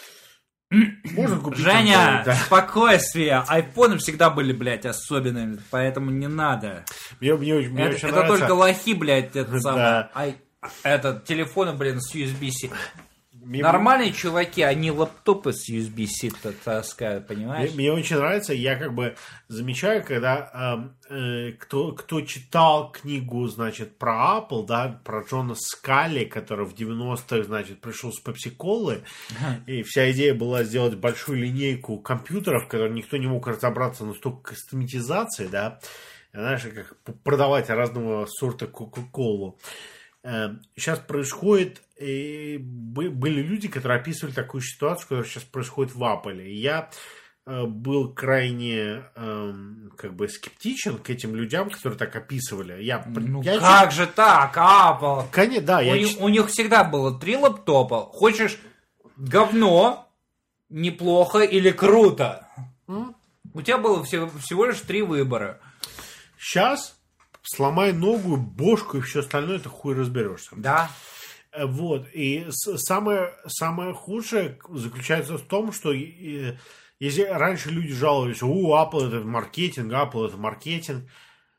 Можно купить Женя, Android, да. Спокойствие. Айфоны всегда были, блядь, особенными, поэтому не надо. Мне очень Это нравится. только лохи, блядь, это Да. самое. Это телефоны, блин, с USB-C. Нормальные чуваки, они лаптопы с USB-C таскают, понимаешь? Мне очень нравится, я как бы замечаю, когда кто читал книгу, значит, про Apple, да, про Джона Скалли, который в 90-х, значит, пришел с Пепси-колы, и вся идея была сделать большую линейку компьютеров, в которых никто не мог разобраться на столько кастомизации, да, знаешь, как продавать разного сорта Кока-колу. Сейчас происходит, и были люди, которые описывали такую ситуацию, которая сейчас происходит в Apple. И я был крайне как бы скептичен к этим людям, которые так описывали. Как же так, Apple? Конечно, да. У них всегда было 3 лаптопа. Хочешь говно, неплохо или круто? У тебя было всего лишь 3 выбора. Сейчас сломай ногу, бошку и все остальное, ты хуй разберешься. Да. Вот. И самое худшее заключается в том, что если раньше люди жаловались, Apple это маркетинг.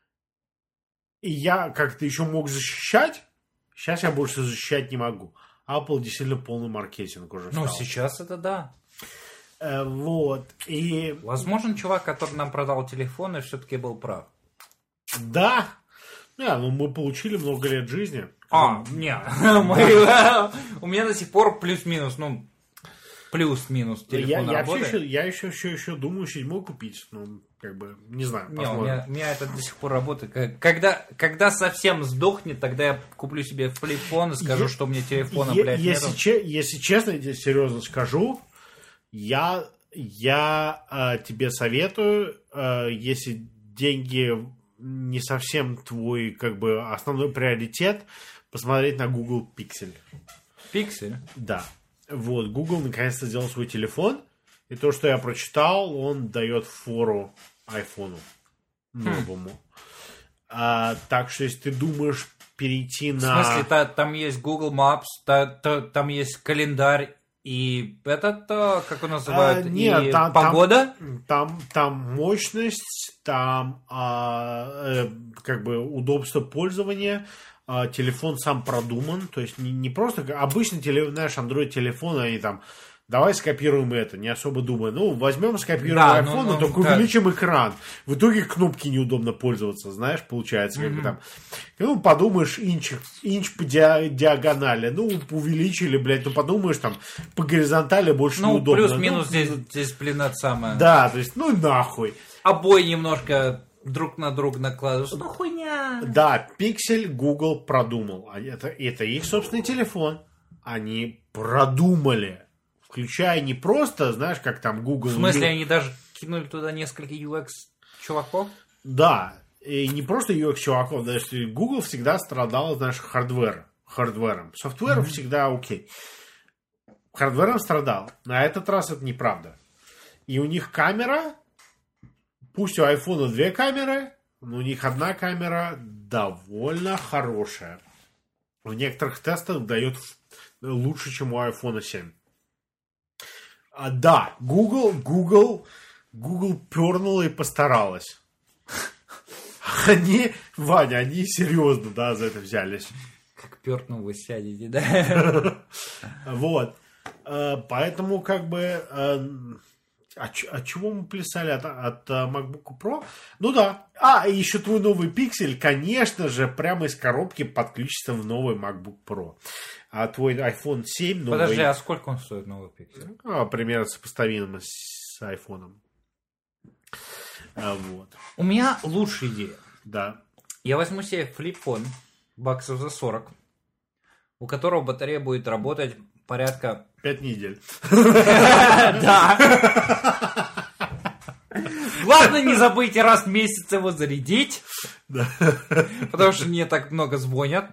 И я как-то еще мог защищать, сейчас я больше защищать не могу. Apple действительно полный маркетинг уже стал. Ну, сейчас это да. Вот. И... Возможно, чувак, который нам продал телефон, и все-таки был прав. Да. Ну мы получили много лет жизни. Нет. У меня до сих пор плюс-минус, плюс-минус телефон работает. Я еще думаю 7 купить. Ну, как бы, не знаю. Не, у меня это до сих пор работает. Когда совсем сдохнет, тогда я куплю себе флип-фон и скажу, что у меня телефона, блядь, нет. Если честно, я тебе серьезно скажу, я тебе советую, если деньги не совсем твой, как бы, основной приоритет, посмотреть на Google Pixel. Pixel? Да. Вот, Google наконец-то сделал свой телефон, и то, что я прочитал, он дает фору айфону новому. Так что, если ты думаешь перейти на... В смысле, там есть Google Maps, там есть календарь, и как его называют, нет, погода? Там мощность, там как бы удобство пользования, телефон сам продуман, то есть не просто обычный знаешь, Android телефон, они там давай скопируем это, не особо думая. Возьмем, скопируем iPhone, но только увеличим экран. В итоге кнопки неудобно пользоваться, знаешь, получается. Как бы там, подумаешь, инч по диагонали. Увеличили, блядь, подумаешь, там, по горизонтали больше неудобно. Плюс-минус здесь, блин, это самое. Да, то есть, нахуй. Обои немножко друг на друга накладываются. Хуйня. Да, Pixel Google продумал. Это их собственный телефон. Они продумали. Включая не просто, знаешь, как там Google... В смысле, они даже кинули туда несколько UX-чуваков? Да, и не просто UX-чуваков, да, что Google всегда страдал, знаешь, хардвером. Софтвером всегда окей. Хардвером страдал. На этот раз это неправда. И у них камера, пусть у iPhone 2 камеры, но у них одна камера довольно хорошая. В некоторых тестах дает лучше, чем у iPhone 7. Да, Google пернула и постаралась. Они серьезно, да, за это взялись. Как пернул вы сядете, да? Вот. Поэтому, как бы... От чего мы плясали? От MacBook Pro? Ну да. И еще твой новый пиксель, конечно же, прямо из коробки подключится в новый MacBook Pro. А твой iPhone 7 новый... Подожди, а сколько он стоит, новый пиксель? Примерно сопоставимо с iPhone. Вот. У меня лучшая идея. Да. Я возьму себе флип-фон баксов за 40, у которого батарея будет работать порядка... 5 недель. Да. Главное, не забудьте раз в месяц его зарядить. Да. Потому что мне так много звонят.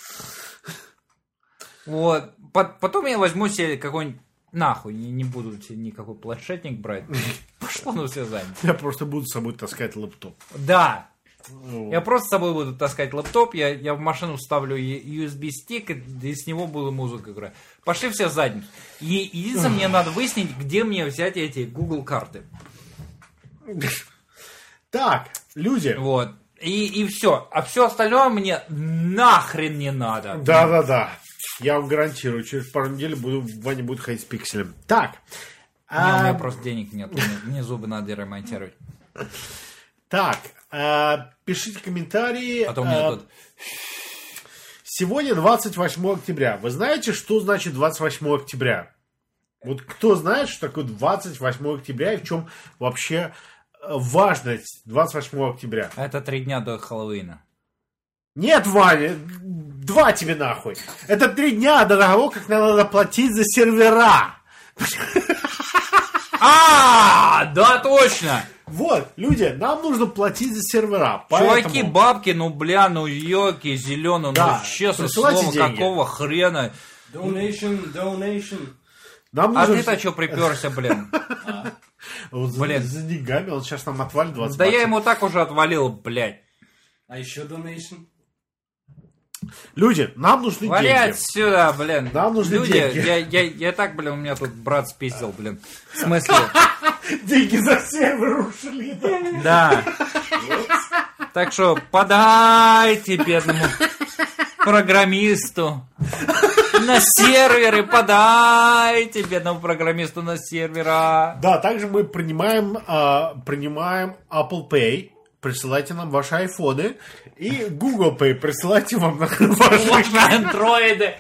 Вот. Потом я возьму себе какой-нибудь... Нахуй, не буду себе никакой планшетник брать. Пошло на все занято. Я просто буду с собой таскать лэптоп. Да. Вот. Я просто с собой буду таскать лэптоп, я в машину вставлю USB-стик, и с него буду музыку играть. Пошли все в задницу. И единственное, мне надо выяснить, где мне взять эти Google карты. Так, люди. Вот. И все. А все остальное мне нахрен не надо. Да. Я вам гарантирую, через пару недель Ваня будет ходить с пикселем. Так. Не, у меня просто денег нет. Мне зубы надо ремонтировать. Так. Пишите комментарии. Потом мне тут... Сегодня 28 октября. Вы знаете, что значит 28 октября? Вот кто знает, что такое 28 октября и в чем вообще важность 28 октября? Это 3 дня до Хэллоуина. Нет, Ваня, 2 тебе нахуй. Это 3 дня до того, как надо платить за сервера. Да, точно! Вот, люди, нам нужно платить за сервера. Чуваки, бабки, ну ёки, зеленые, Да, честное присылайте слово, деньги. какого хрена? Donation. Нам А нужно... ты-то что приперся, блин? Вот Блин. За деньгами, он сейчас нам отвалит 20 Да баксов. я ему так уже отвалил, блядь. А еще donation? Люди, нам нужны Вали деньги. отсюда, блин. Нам нужны Люди, деньги. я так, блин, у меня тут брат спиздил, блин. В смысле? Деньги за сервер ушли. Да. Так что подайте бедному программисту на серверы, подайте бедному программисту на сервера. Да, также мы принимаем Apple Pay. Присылайте нам ваши айфоны. И Google Pay. Присылайте вам на ваши... Вот на андроиды.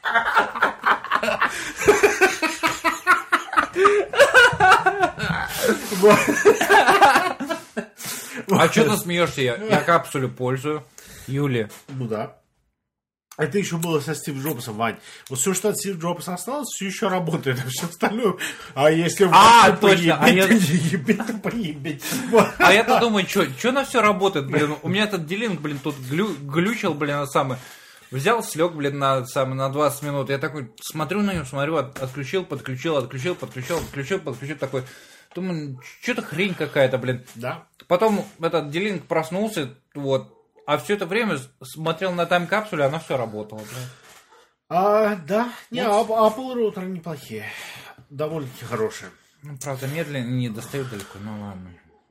А что ты смеешься? Я капсулю пользую. Юли. Ну да. Это еще было со Стив Джобсом, Вань. Вот все, что от Стив Джобса осталось, все еще работает, а все остальное... А если... точно. Поебить. А я-то думаю, что на все работает, блин. У меня этот D-Link, блин, тут глючил, блин, самый. Взял, слег, блин, на 20 минут. Я такой смотрю на нее, отключил, подключил, такой. Думаю, что-то хрень какая-то, блин. Да. Потом этот D-Link проснулся, вот. А все это время смотрел на тайм-капсуле, она все работала, блин. Да. Не, Apple роутеры неплохие. Довольно-таки хорошие. Ну, правда, медленно, не достают далеко, ну ладно.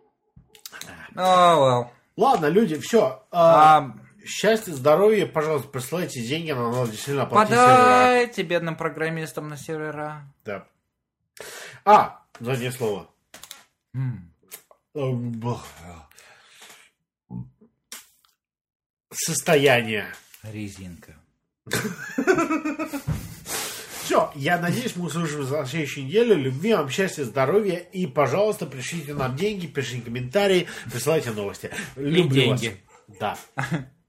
Well. Ладно, люди, все. Счастья, здоровья, пожалуйста, присылайте деньги, нам надо действительно оплатить сервера. Подайте бедным программистам на сервера. Да. Заднее слово. Состояние. Резинка. Все, я надеюсь, мы услышимся на следующей неделе. Любви вам, счастья, здоровья. И, пожалуйста, пришлите нам деньги, пишите комментарии, присылайте новости. Люблю деньги. вас. Да.